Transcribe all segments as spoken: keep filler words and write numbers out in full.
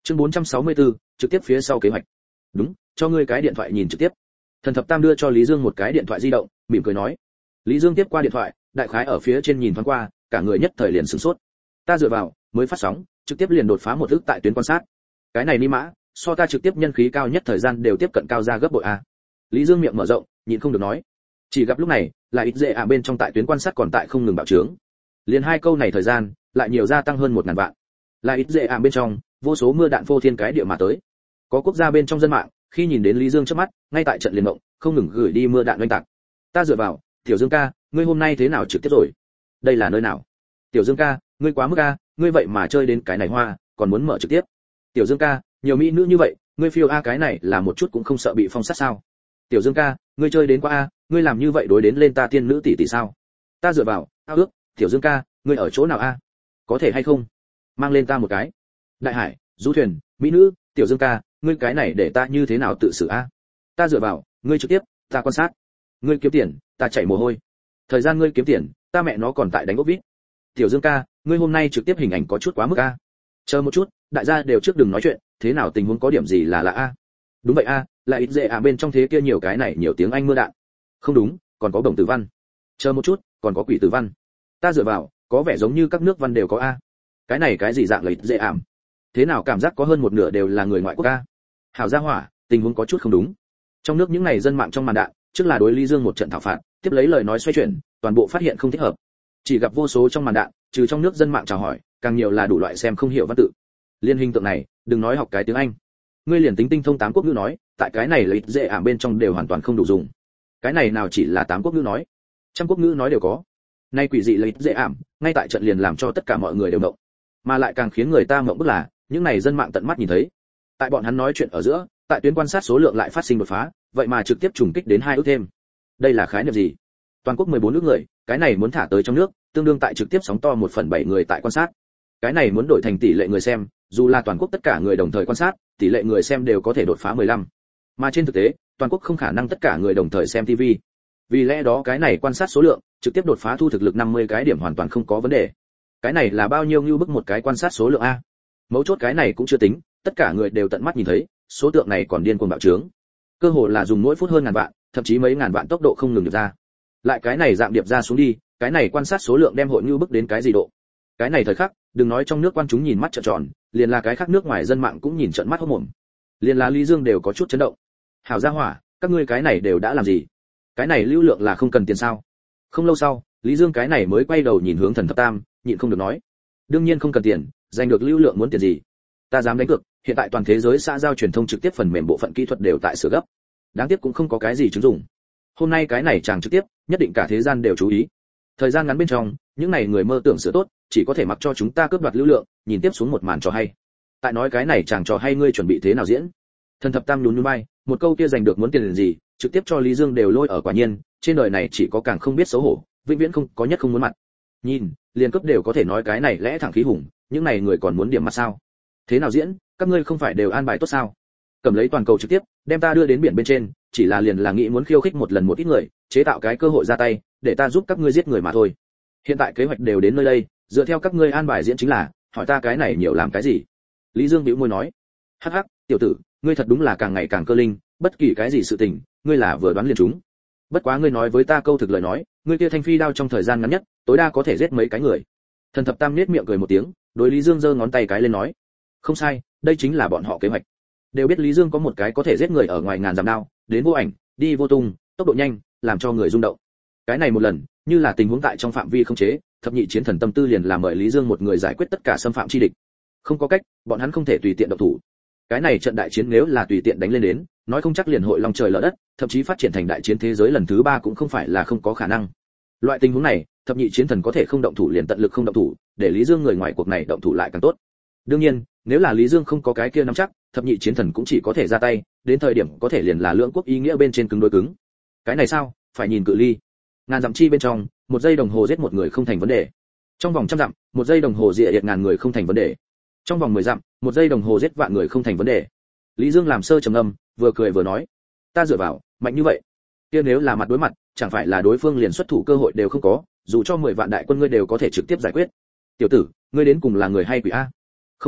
Chương bốn trăm sáu mươi tư, trực tiếp phía sau kế hoạch. Đúng, cho ngươi cái điện thoại nhìn trực tiếp. Thần thập tam đưa cho Lý Dương một cái điện thoại di động, mỉm cười nói. Lý Dương tiếp qua điện thoại, đại khái ở phía trên nhìn thoáng qua, cả người nhất thời liền sửng sốt. Ta dựa vào, mới phát sóng, trực tiếp liền đột phá một ức tại tuyến quan sát. Cái này ni mã, so ta trực tiếp nhân khí cao nhất thời gian đều tiếp cận cao ra gấp bội a. Lý Dương miệng mở rộng, nhịn không được nói. Chỉ gặp lúc này, là ít dễ à bên trong tại tuyến quan sát còn tại không ngừng bạo trướng. Liền hai câu này thời gian, lại nhiều gia tăng hơn một ngàn vạn. Là ít dễ à bên trong, vô số mưa đạn phô thiên cái địa mà tới. Có quốc gia bên trong dân mạng, khi nhìn đến Lý Dương trước mắt, ngay tại trận liền động, không ngừng gửi đi mưa đạn oanh tạc. Ta dựa vào, Tiểu Dương ca, ngươi hôm nay thế nào trực tiếp rồi? Đây là nơi nào? Tiểu Dương ca, ngươi quá mức a, ngươi vậy mà chơi đến cái này hoa, còn muốn mở trực tiếp. Tiểu Dương ca, nhiều mỹ nữ như vậy, ngươi phiêu a cái này là một chút cũng không sợ bị phong sát sao? Tiểu Dương ca, ngươi chơi đến quá a, ngươi làm như vậy đối đến lên ta tiên nữ tỷ tỷ sao? Ta dựa vào, ao ước, Tiểu Dương ca, ngươi ở chỗ nào a? Có thể hay không? Mang lên ta một cái. Đại hải, du thuyền, mỹ nữ, Tiểu Dương ca, ngươi cái này để ta như thế nào tự xử a? Ta dựa vào, ngươi trực tiếp, ta quan sát. Ngươi kiếm tiền, ta chảy mồ hôi. Thời gian ngươi kiếm tiền, ta mẹ nó còn tại đánh ốc vít. Tiểu Dương ca, ngươi hôm nay trực tiếp hình ảnh có chút quá mức a. Chờ một chút, đại gia đều trước đừng nói chuyện, thế nào tình huống có điểm gì là lạ a? Đúng vậy a, là ít dễ à bên trong thế kia nhiều cái này nhiều tiếng Anh mưa đạn. Không đúng, còn có đồng tử văn. Chờ một chút, còn có quỷ tử văn. Ta dựa vào, có vẻ giống như các nước văn đều có a. Cái này cái gì dạng là ít dễ ảm? Thế nào cảm giác có hơn một nửa đều là người ngoại quốc a? Hảo gia hỏa, tình huống có chút không đúng. Trong nước những này dân mạng trong màn đạn, trước là đối Lý Dương một trận thảo phạt, tiếp lấy lời nói xoay chuyển, toàn bộ phát hiện không thích hợp. Chỉ gặp vô số trong màn đạn, trừ trong nước dân mạng chào hỏi, càng nhiều là đủ loại xem không hiểu văn tự. Liên hình tượng này, đừng nói học cái tiếng Anh. Ngươi liền tính tinh thông tám quốc ngữ nói, tại cái này lấy dễ ảm bên trong đều hoàn toàn không đủ dùng. Cái này nào chỉ là tám quốc ngữ nói, trăm quốc ngữ nói đều có. Nay quỷ dị lấy dễ ảm, ngay tại trận liền làm cho tất cả mọi người đều động. Mà lại càng khiến người ta ngậm bức là, những này dân mạng tận mắt nhìn thấy. Tại bọn hắn nói chuyện ở giữa, tại tuyến quan sát số lượng lại phát sinh đột phá, vậy mà trực tiếp trùng kích đến hai ước thêm. Đây là khái niệm gì? Toàn quốc mười bốn nước người, cái này muốn thả tới trong nước, tương đương tại trực tiếp sóng to một phần bảy người tại quan sát. Cái này muốn đổi thành tỷ lệ người xem, dù là toàn quốc tất cả người đồng thời quan sát, tỷ lệ người xem đều có thể đột phá mười lăm. Mà trên thực tế, toàn quốc không khả năng tất cả người đồng thời xem ti vi. Vì lẽ đó cái này quan sát số lượng, trực tiếp đột phá thu thực lực năm mươi cái điểm hoàn toàn không có vấn đề. Cái này là bao nhiêu như bức một cái quan sát số lượng a? Mấu chốt cái này cũng chưa tính, tất cả người đều tận mắt nhìn thấy, số tượng này còn điên cuồng bạo trướng. Cơ hồ là dùng mỗi phút hơn ngàn vạn, thậm chí mấy ngàn vạn tốc độ không ngừng điệp ra. Lại cái này dạng điệp ra xuống đi, cái này quan sát số lượng đem hội như bức đến cái gì độ? Cái này thời khắc, đừng nói trong nước quan chúng nhìn mắt trợn tròn, liền là cái khác nước ngoài dân mạng cũng nhìn trợn mắt hốt mồm. Liền là Lý Dương đều có chút chấn động. Hảo gia hỏa, các ngươi cái này đều đã làm gì? Cái này lưu lượng là không cần tiền sao? Không lâu sau, Lý Dương cái này mới quay đầu nhìn hướng Thần Thập Tam, nhịn không được nói. Đương nhiên không cần tiền, giành được lưu lượng muốn tiền gì? Ta dám đánh cược, hiện tại toàn thế giới xã giao truyền thông trực tiếp phần mềm bộ phận kỹ thuật đều tại sửa gấp. Đáng tiếc cũng không có cái gì chứng dụng. Hôm nay cái này chàng trực tiếp, nhất định cả thế gian đều chú ý. Thời gian ngắn bên trong, những này người mơ tưởng sửa tốt, chỉ có thể mặc cho chúng ta cướp đoạt lưu lượng, nhìn tiếp xuống một màn trò hay. Tại nói cái này chàng trò hay ngươi chuẩn bị thế nào diễn? Thần Thập Tam nhún nhún vai, một câu kia giành được muốn tiền liền gì, trực tiếp cho Lý Dương đều lôi ở quả nhiên, trên đời này chỉ có càng không biết xấu hổ, vĩnh viễn không có nhất không muốn mặt. Nhìn, liền cấp đều có thể nói cái này lẽ thẳng khí hùng, những này người còn muốn điểm mặt sao? Thế nào diễn, các ngươi không phải đều an bài tốt sao? Cầm lấy toàn cầu trực tiếp, đem ta đưa đến biển bên trên, chỉ là liền là nghĩ muốn khiêu khích một lần một ít người, chế tạo cái cơ hội ra tay, để ta giúp các ngươi giết người mà thôi. Hiện tại kế hoạch đều đến nơi đây, dựa theo các ngươi an bài diễn chính là, hỏi ta cái này nhiều làm cái gì? Lý Dương bĩu môi nói, hắc hắc, tiểu tử, ngươi thật đúng là càng ngày càng cơ linh, bất kỳ cái gì sự tình, ngươi là vừa đoán liền chúng. Bất quá ngươi nói với ta câu thực lời nói, ngươi kia thanh phi đao trong thời gian ngắn nhất, tối đa có thể giết mấy cái người. Thần Thập Tam nhếch miệng cười một tiếng, đối Lý Dương giơ ngón tay cái lên nói, không sai, đây chính là bọn họ kế hoạch. Đều biết Lý Dương có một cái có thể giết người ở ngoài ngàn dặm đao, đến vô ảnh, đi vô tung, tốc độ nhanh, làm cho người rung động. Cái này một lần, như là tình huống tại trong phạm vi không chế, thập nhị chiến thần tâm tư liền làm mời Lý Dương một người giải quyết tất cả xâm phạm chi địch. Không có cách, bọn hắn không thể tùy tiện động thủ. Cái này trận đại chiến nếu là tùy tiện đánh lên đến, nói không chắc liền hội long trời lở đất, thậm chí phát triển thành đại chiến thế giới lần thứ ba cũng không phải là không có khả năng. Loại tình huống này, thập nhị chiến thần có thể không động thủ liền tận lực không động thủ, để Lý Dương người ngoài cuộc này động thủ lại càng tốt. Đương nhiên, nếu là Lý Dương không có cái kia nắm chắc, thập nhị chiến thần cũng chỉ có thể ra tay, đến thời điểm có thể liền là lưỡng quốc ý nghĩa bên trên cứng đối cứng. Cái này sao, phải nhìn cự ly. Ngàn dặm chi bên trong, một giây đồng hồ giết một người không thành vấn đề. Trong vòng trăm dặm, một giây đồng hồ diệt ngàn người không thành vấn đề. Trong vòng mười dặm, một giây đồng hồ giết vạn người không thành vấn đề. Lý Dương làm sơ trầm ngâm, vừa cười vừa nói, ta dựa vào, mạnh như vậy. Kia nếu là mặt đối mặt, chẳng phải là đối phương liền xuất thủ cơ hội đều không có, dù cho mười vạn đại quân ngươi đều có thể trực tiếp giải quyết. Tiểu tử, ngươi đến cùng là người hay quỷ a? Không đúng,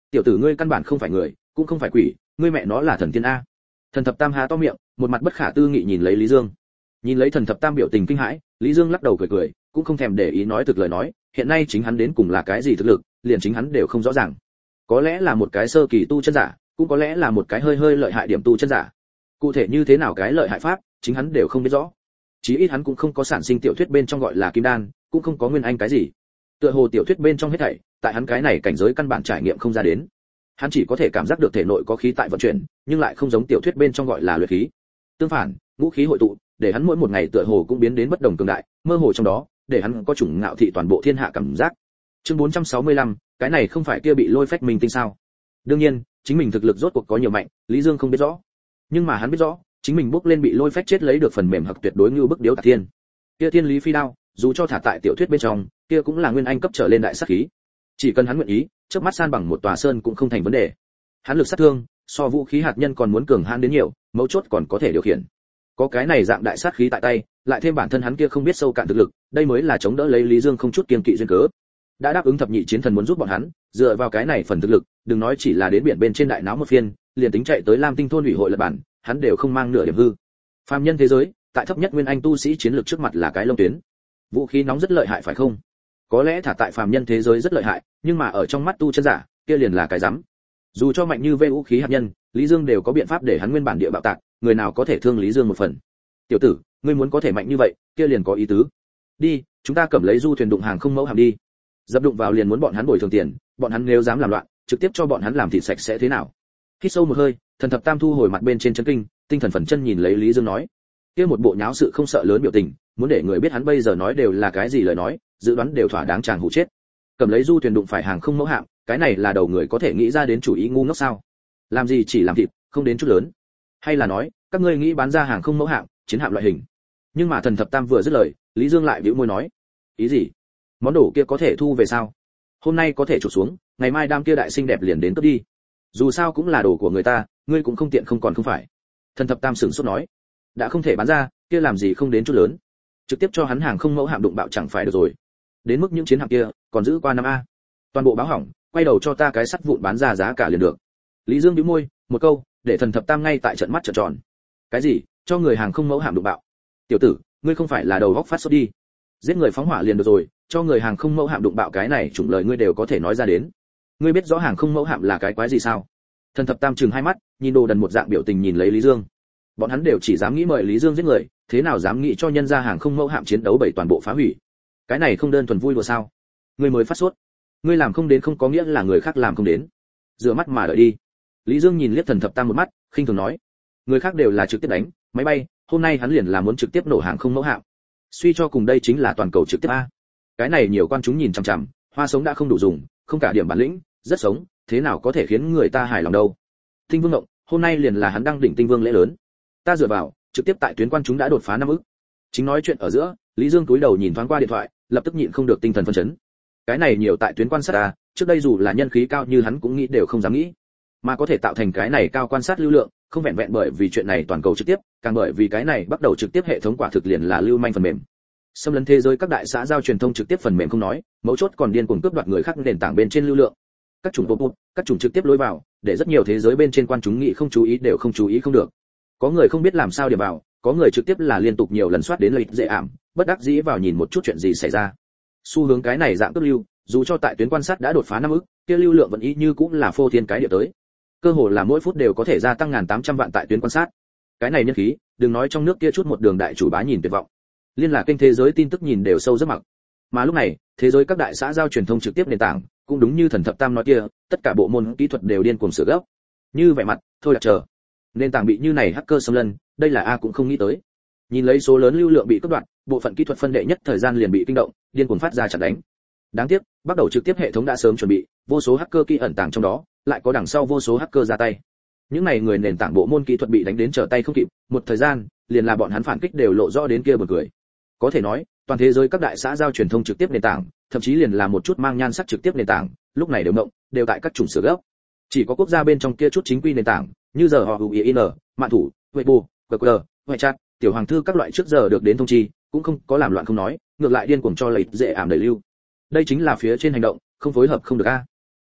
Tiểu tử ngươi căn bản không phải người, cũng không phải quỷ, ngươi mẹ nó là thần tiên a. Thần thập tam há to miệng, một mặt bất khả tư nghị nhìn lấy Lý Dương. Nhìn lấy thần thập tam biểu tình kinh hãi, Lý Dương lắc đầu cười cười, cũng không thèm để ý nói thực lời nói, hiện nay chính hắn đến cùng là cái gì thực lực, liền chính hắn đều không rõ ràng. Có lẽ là một cái sơ kỳ tu chân giả, cũng có lẽ là một cái hơi hơi lợi hại điểm tu chân giả. Cụ thể như thế nào cái lợi hại pháp, chính hắn đều không biết rõ. Chí ít hắn cũng không có sản sinh tiểu thuyết bên trong gọi là kim đan, cũng không có nguyên anh cái gì. Tựa hồ tiểu thuyết bên trong hết thảy, tại hắn cái này cảnh giới căn bản trải nghiệm không ra đến. Hắn chỉ có thể cảm giác được thể nội có khí tại vận chuyển, nhưng lại không giống tiểu thuyết bên trong gọi là luyện khí. Tương phản, ngũ khí hội tụ, để hắn mỗi một ngày tựa hồ cũng biến đến bất đồng cường đại, mơ hồ trong đó, để hắn có chủng ngạo thị toàn bộ thiên hạ cảm giác. Chương bốn trăm sáu mươi lăm, cái này không phải kia bị lôi phách minh tinh sao? Đương nhiên, chính mình thực lực rốt cuộc có nhiều mạnh, Lý Dương không biết rõ. Nhưng mà hắn biết rõ, chính mình bước lên bị lôi phách chết lấy được phần mềm hặc tuyệt đối như bức điếu tạc thiên. Kia thiên lý phi đao, dù cho thả tại tiểu thuyết bên trong, kia cũng là nguyên anh cấp trở lên đại sát khí. Chỉ cần hắn nguyện ý, chớp mắt san bằng một tòa sơn cũng không thành vấn đề. Hắn lực sát thương, so vũ khí hạt nhân còn muốn cường hãn đến nhiều, mấu chốt còn có thể điều khiển. Có cái này dạng đại sát khí tại tay, lại thêm bản thân hắn kia không biết sâu cạn thực lực, đây mới là chống đỡ lấy Lý Dương không chút kiêng kỵ duyên cớ. Đã đáp ứng thập nhị chiến thần muốn giúp bọn hắn, dựa vào cái này phần thực lực, đừng nói chỉ là đến biển bên trên đại náo một phiên, liền tính chạy tới Lam Tinh thôn ủy hội lập bản, hắn đều không mang nửa điểm hư. Phàm nhân thế giới, tại thấp nhất nguyên anh tu sĩ chiến lược trước mặt là cái lông tuyến. Vũ khí nóng rất lợi hại phải không? Có lẽ thả tại phàm nhân thế giới rất lợi hại, nhưng mà ở trong mắt tu chân giả, kia liền là cái rắm. Dù cho mạnh như vũ khí hạt nhân, Lý Dương đều có biện pháp để hắn nguyên bản địa bạo tạc, người nào có thể thương Lý Dương một phần. Tiểu tử, ngươi muốn có thể mạnh như vậy, kia liền có ý tứ. Đi, chúng ta cầm lấy du thuyền đụng hàng không mẫu hạm đi. Dập đụng vào liền muốn bọn hắn bồi thường tiền, bọn hắn nếu dám làm loạn, trực tiếp cho bọn hắn làm thịt sạch sẽ thế nào? Hít sâu một hơi, thần thập tam thu hồi mặt bên trên chân kinh, tinh thần phần chân nhìn lấy Lý Dương nói, kia một bộ nháo sự không sợ lớn biểu tình, muốn để người biết hắn bây giờ nói đều là cái gì lời nói, dự đoán đều thỏa đáng chàng hụ chết. Cầm lấy du thuyền đụng phải hàng không mẫu hạm, cái này là đầu người có thể nghĩ ra đến chủ ý ngu ngốc sao? Làm gì chỉ làm thịt, không đến chút lớn. Hay là nói, các ngươi nghĩ bán ra hàng không mẫu hạm, chiến hạm loại hình. Nhưng mà thần thập tam vừa dứt lời, Lý Dương lại bĩu môi nói, ý gì? Món đồ kia có thể thu về sao? Hôm nay có thể chụp xuống, ngày mai đam kia đại xinh đẹp liền đến cướp đi. Dù sao cũng là đồ của người ta, ngươi cũng không tiện không còn không phải. Thần thập tam sửng sốt nói, đã không thể bán ra, kia làm gì không đến chút lớn. Trực tiếp cho hắn hàng không mẫu hạm đụng bạo chẳng phải được rồi. Đến mức những chiến hạm kia, còn giữ qua năm a. Toàn bộ báo hỏng, quay đầu cho ta cái sắt vụn bán ra giá cả liền được. Lý Dương bĩu môi, một câu, để thần thập tam ngay tại trận mắt trợn tròn. Cái gì? Cho người hàng không mẫu hạm đụng bạo? Tiểu tử, ngươi không phải là đầu góc phát sốt đi? Giết người phóng hỏa liền được rồi, cho người hàng không mẫu hạm đụng bạo cái này chủng lời ngươi đều có thể nói ra đến. Ngươi biết rõ hàng không mẫu hạm là cái quái gì sao? Thần thập tam trừng hai mắt, nhìn đồ đần một dạng biểu tình nhìn lấy Lý Dương. Bọn hắn đều chỉ dám nghĩ mời Lý Dương giết người, thế nào dám nghĩ cho nhân ra hàng không mẫu hạm chiến đấu bảy toàn bộ phá hủy? Cái này không đơn thuần vui đùa sao? Ngươi mới phát sốt. Ngươi làm không đến không có nghĩa là người khác làm không đến. Rửa mắt mà đợi đi. Lý Dương nhìn liếc thần thập tam một mắt, khinh thường nói, người khác đều là trực tiếp đánh máy bay, hôm nay hắn liền là muốn trực tiếp nổ hàng không mẫu hạm. Suy cho cùng đây chính là toàn cầu trực tiếp a. Cái này nhiều quan chúng nhìn chằm chằm, hoa sống đã không đủ dùng, không cả điểm bản lĩnh, rất sống, thế nào có thể khiến người ta hài lòng đâu. Tinh Vương Ngộng, hôm nay liền là hắn đăng đỉnh Tinh Vương lễ lớn. Ta dựa vào, trực tiếp tại tuyến quan chúng đã đột phá năm ức. Chính nói chuyện ở giữa, Lý Dương túi đầu nhìn thoáng qua điện thoại, lập tức nhịn không được tinh thần phân chấn. Cái này nhiều tại tuyến quan sát ta, trước đây dù là nhân khí cao như hắn cũng nghĩ đều không dám nghĩ. Mà có thể tạo thành cái này cao quan sát lưu lượng, không vẹn vẹn bởi vì chuyện này toàn cầu trực tiếp, càng bởi vì cái này bắt đầu trực tiếp hệ thống quả thực liền là lưu manh phần mềm. Xâm lấn thế giới các đại xã giao truyền thông trực tiếp phần mềm không nói, mấu chốt còn điên cuồng cướp đoạt người khác nền tảng bên trên lưu lượng. Các chủng pop-up, các chủng trực tiếp lối vào, để rất nhiều thế giới bên trên quan chúng nghĩ không chú ý đều không chú ý không được. Có người không biết làm sao để vào, có người trực tiếp là liên tục nhiều lần soát đến lợi dễ ảm, bất đắc dĩ vào nhìn một chút chuyện gì xảy ra. Xu hướng cái này dạng cướp lưu, dù cho tại tuyến quan sát đã đột phá năm ức, kia lưu lượng vẫn y như cũng là phô thiên cái địa tới. Cơ hồ là mỗi phút đều có thể gia tăng ngàn tám trăm vạn tại tuyến quan sát. Cái này nhân khí, đừng nói trong nước kia chút một đường đại chủ bá nhìn tuyệt vọng. Liên là kênh thế giới tin tức nhìn đều sâu rất mặc. Mà lúc này, thế giới các đại xã giao truyền thông trực tiếp nền tảng, cũng đúng như thần thập tam nói kia, tất cả bộ môn kỹ thuật đều điên cuồng sửa gấp. Như vẻ mặt, thôi đặt chờ. Nền tảng bị như này hacker xâm lấn, đây là a cũng không nghĩ tới. Nhìn lấy số lớn lưu lượng bị cắt đoạn, bộ phận kỹ thuật phân đệ nhất thời gian liền bị kinh động, điên cuồng phát ra chặn đánh. Đáng tiếc, bắt đầu trực tiếp hệ thống đã sớm chuẩn bị, vô số hacker kỹ ẩn tàng trong đó, lại có đằng sau vô số hacker ra tay. Những này người nền tảng bộ môn kỹ thuật bị đánh đến trở tay không kịp, một thời gian, liền là bọn hắn phản kích đều lộ rõ đến kia buồn cười. Có thể nói, toàn thế giới các đại xã giao truyền thông trực tiếp nền tảng, thậm chí liền là một chút mang nhan sắc trực tiếp nền tảng, lúc này đều động, đều tại các chủng sửa gấp. Chỉ có quốc gia bên trong kia chút chính quy nền tảng, như giờ họ u i n, mạng thủ, Weibo, quy quy rờ, ngoại chat, tiểu hoàng thư các loại trước giờ được đến thông chi, cũng không có làm loạn không nói, ngược lại điên cuồng cho lấy dễ ảm đẩy lưu. Đây chính là phía trên hành động, không phối hợp không được a.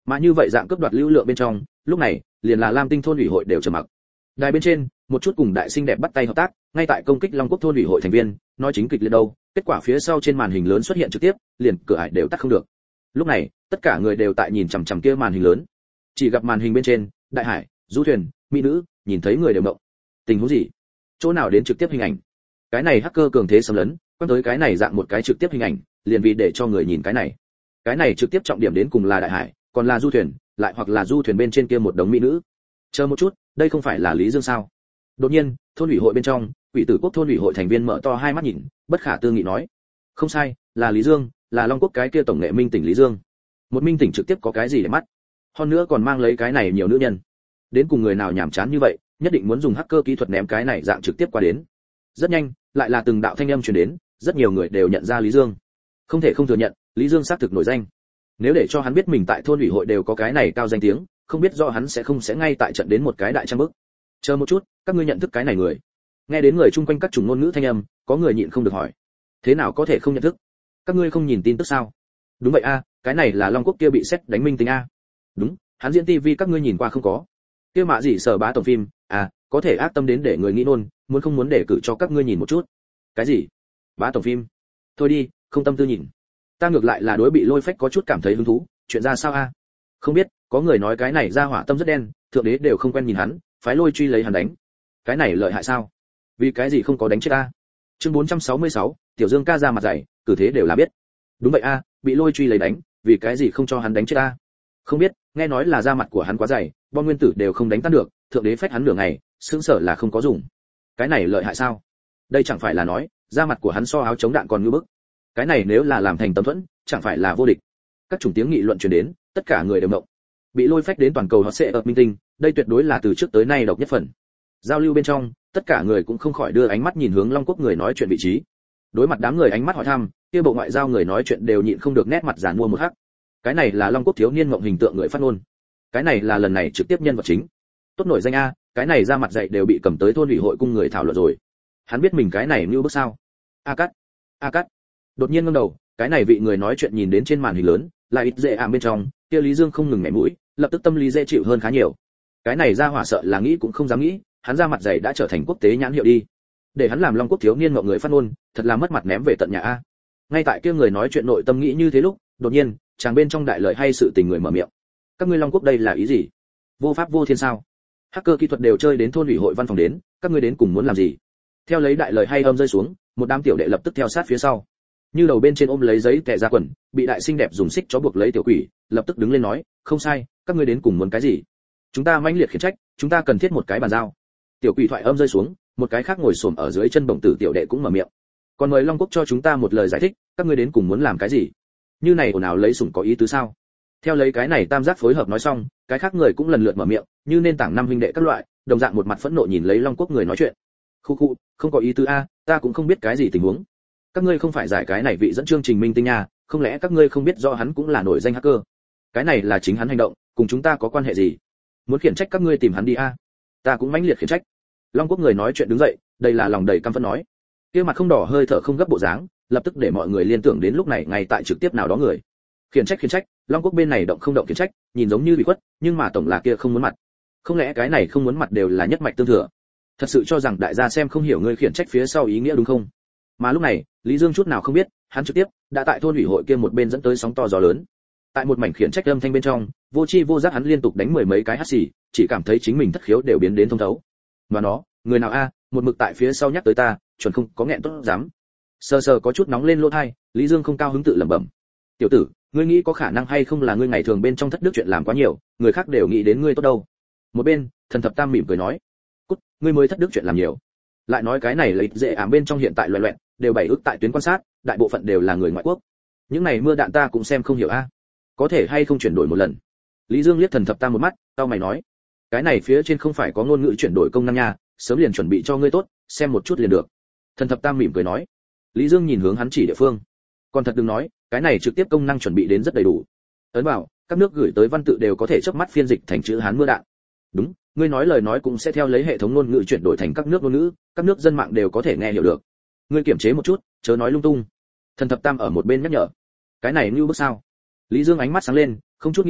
Mà như vậy dạng cướp đoạt lưu lượng bên trong, lúc này, liền là Lam Tinh thôn ủy hội đều trầm mặc. Đài bên trên, một chút cùng đại xinh đẹp bắt tay hợp tác, ngay tại công kích Long Quốc thôn ủy hội thành viên, nói chính kịch liệt đâu, kết quả phía sau trên màn hình lớn xuất hiện trực tiếp, liền cửa ải đều tắt không được. Lúc này, tất cả người đều tại nhìn chằm chằm kia màn hình lớn. Chỉ gặp màn hình bên trên, đại hải, du thuyền, mỹ nữ, nhìn thấy người đều động. Tình huống gì? Chỗ nào đến trực tiếp hình ảnh? Cái này hacker cường thế xâm lấn, quan tới cái này dạng một cái trực tiếp hình ảnh, liền vì để cho người nhìn cái này. Cái này trực tiếp trọng điểm đến cùng là đại hải, còn là du thuyền, lại hoặc là du thuyền bên trên kia một đống mỹ nữ. Chờ một chút, đây không phải là Lý Dương sao? Đột nhiên, thôn ủy hội bên trong, Quỷ Tử Quốc thôn ủy hội thành viên mở to hai mắt nhìn, bất khả tư nghị nói: "Không sai, là Lý Dương, là Long Quốc cái kia tổng nghệ minh tỉnh Lý Dương." Một minh tỉnh trực tiếp có cái gì để mắt? Hơn nữa còn mang lấy cái này nhiều nữ nhân. Đến cùng người nào nhảm chán như vậy, nhất định muốn dùng hacker kỹ thuật ném cái này dạng trực tiếp qua đến. Rất nhanh, lại là từng đạo thanh âm truyền đến, rất nhiều người đều nhận ra Lý Dương. Không thể không thừa nhận, Lý Dương xác thực nổi danh. Nếu để cho hắn biết mình tại thôn ủy hội đều có cái này cao danh tiếng, không biết do hắn sẽ không sẽ ngay tại trận đến một cái đại trăm bước. Chờ một chút, các ngươi nhận thức cái này người? Nghe đến người chung quanh các chủng ngôn ngữ thanh âm, có người nhịn không được hỏi: thế nào có thể không nhận thức? Các ngươi không nhìn tin tức sao? Đúng vậy a, cái này là Long Quốc kia bị xét đánh minh tinh a. Đúng, hắn diễn tivi các ngươi nhìn qua không có? Kia mạ gì sở bá tổng phim, à, có thể ác tâm đến để người nghĩ nôn, muốn không muốn để cử cho các ngươi nhìn một chút. Cái gì? Bá tổng phim? Thôi đi, không tâm tư nhìn. Ta ngược lại là đối bị lôi phách có chút cảm thấy hứng thú, chuyện ra sao a? Không biết, có người nói cái này ra hỏa tâm rất đen, thượng đế đều không quen nhìn hắn, phái lôi truy lấy hắn đánh. Cái này lợi hại sao? Vì cái gì không có đánh chết ta? Chương bốn trăm sáu mươi sáu, Tiểu Dương ca ra mặt dày, cử thế đều là biết. Đúng vậy a, bị lôi truy lấy đánh, vì cái gì không cho hắn đánh chết ta? Không biết, nghe nói là da mặt của hắn quá dày, bom nguyên tử đều không đánh tan được, thượng đế phách hắn nửa ngày, sững sở là không có dùng. Cái này lợi hại sao? Đây chẳng phải là nói, da mặt của hắn so áo chống đạn còn ngư bức. Cái này nếu là làm thành tấm thuẫn, chẳng phải là vô địch. Các chủng tiếng nghị luận truyền đến, tất cả người đều động. Bị lôi phách đến toàn cầu họ sẽ ở minh tinh, đây tuyệt đối là từ trước tới nay độc nhất phần. Giao lưu bên trong, tất cả người cũng không khỏi đưa ánh mắt nhìn hướng Long Quốc người nói chuyện vị trí. Đối mặt đám người ánh mắt hỏi thăm, kia bộ ngoại giao người nói chuyện đều nhịn không được nét mặt giàn mua một hắc. Cái này là Long Quốc thiếu niên ngộng hình tượng người phát ngôn. Cái này là lần này trực tiếp nhân vật chính. Tốt nổi danh a, cái này ra mặt dạy đều bị cầm tới thôn ủy hội cung người thảo luận rồi. Hắn biết mình cái này như bước sao? A cắt, a cắt. Đột nhiên ngẩng đầu, cái này vị người nói chuyện nhìn đến trên màn hình lớn, lại ít dễ ảm bên trong, kia Lý Dương không ngừng nhảy mũi, lập tức tâm lý dễ chịu hơn khá nhiều. Cái này ra hỏa sợ là nghĩ cũng không dám nghĩ, hắn ra mặt dày đã trở thành quốc tế nhãn hiệu đi. Để hắn làm Long Quốc thiếu niên ngộng người phát ngôn, thật là mất mặt ném về tận nhà a. Ngay tại kia người nói chuyện nội tâm nghĩ như thế lúc, đột nhiên, chàng bên trong đại lời hay sự tình người mở miệng. Các ngươi Long Quốc đây là ý gì? Vô pháp vô thiên sao? Hacker kỹ thuật đều chơi đến thôn ủy hội văn phòng đến, các ngươi đến cùng muốn làm gì? Theo lấy đại lời hay âm rơi xuống, một đám tiểu đệ lập tức theo sát phía sau. Như đầu bên trên ôm lấy giấy tè ra quần, bị đại xinh đẹp dùng xích chó buộc lấy tiểu quỷ, lập tức đứng lên nói, không sai, các ngươi đến cùng muốn cái gì? Chúng ta mãnh liệt khiển trách, chúng ta cần thiết một cái bàn giao. Tiểu quỷ thoại âm rơi xuống, một cái khác ngồi xổm ở dưới chân bổng tử tiểu đệ cũng mở miệng. Còn mời Long Quốc cho chúng ta một lời giải thích, các ngươi đến cùng muốn làm cái gì? Như này ồn ào lấy sủng có ý tứ sao? Theo lấy cái này tam giác phối hợp nói xong, cái khác người cũng lần lượt mở miệng, như nên tảng năm huynh đệ các loại, đồng dạng một mặt phẫn nộ nhìn lấy Long Quốc người nói chuyện. Khu khu, không có ý tứ a, ta cũng không biết cái gì tình huống. Các ngươi không phải giải cái này vị dẫn chương trình minh tinh nha, không lẽ các ngươi không biết do hắn cũng là nổi danh hacker? Cái này là chính hắn hành động, cùng chúng ta có quan hệ gì? Muốn khiển trách các ngươi tìm hắn đi a. Ta cũng mãnh liệt khiển trách. Long Quốc người nói chuyện đứng dậy, đây là lòng đầy căm phẫn nói. Kia mặt không đỏ hơi thở không gấp bộ dáng, lập tức để mọi người liên tưởng đến lúc này ngay tại trực tiếp nào đó người. Khiển trách khiển trách, Long Quốc bên này động không động khiển trách, nhìn giống như bị khuất, nhưng mà tổng là kia không muốn mặt. Không lẽ cái này không muốn mặt đều là nhất mạch tương thừa? Thật sự cho rằng đại gia xem không hiểu ngươi khiển trách phía sau ý nghĩa đúng không? Mà lúc này, Lý Dương chút nào không biết, hắn trực tiếp đã tại thôn ủy hội kia một bên dẫn tới sóng to gió lớn. Tại một mảnh khiển trách âm thanh bên trong, vô chi vô giác hắn liên tục đánh mười mấy cái hắt xì, chỉ cảm thấy chính mình thất khiếu đều biến đến thông thấu. Mà nó, người nào a, một mực tại phía sau nhắc tới ta, chuẩn không có nghẹn tốt dám. Sờ sờ có chút nóng lên lỗ tai, Lý Dương không cao hứng tự lẩm bẩm. Tiểu tử, ngươi nghĩ có khả năng hay không là ngươi ngày thường bên trong thất đức chuyện làm quá nhiều, người khác đều nghĩ đến ngươi tốt đâu. Một bên, Thần Thập Tam mỉm cười nói, cút, ngươi mới thất đức chuyện làm nhiều. Lại nói cái này lấy dễ ảm bên trong hiện tại loẹt loẹt, đều bảy ước tại tuyến quan sát, đại bộ phận đều là người ngoại quốc. Những này mưa đạn ta cũng xem không hiểu a. Có thể hay không chuyển đổi một lần? Lý Dương liếc Thần Thập Tam một mắt, tao mày nói, cái này phía trên không phải có ngôn ngữ chuyển đổi công năng nha, sớm liền chuẩn bị cho ngươi tốt, xem một chút liền được. Thần Thập Tam mỉm cười nói. Lý Dương nhìn hướng hắn chỉ địa phương. Còn thật đừng nói, cái này trực tiếp công năng chuẩn bị đến rất đầy đủ. Ấn vào, các nước gửi tới văn tự đều có thể chớp mắt phiên dịch thành chữ Hán mưa đạn. Đúng, ngươi nói lời nói cũng sẽ theo lấy hệ thống ngôn ngữ chuyển đổi thành các nước ngôn ngữ, các nước dân mạng đều có thể nghe hiểu được. Ngươi kiểm chế một chút, chớ nói lung tung. Thần Thập Tam ở một bên nhắc nhở. Cái này như bước sao? Lý Dương ánh mắt sáng lên, không chút nghĩ ngợi,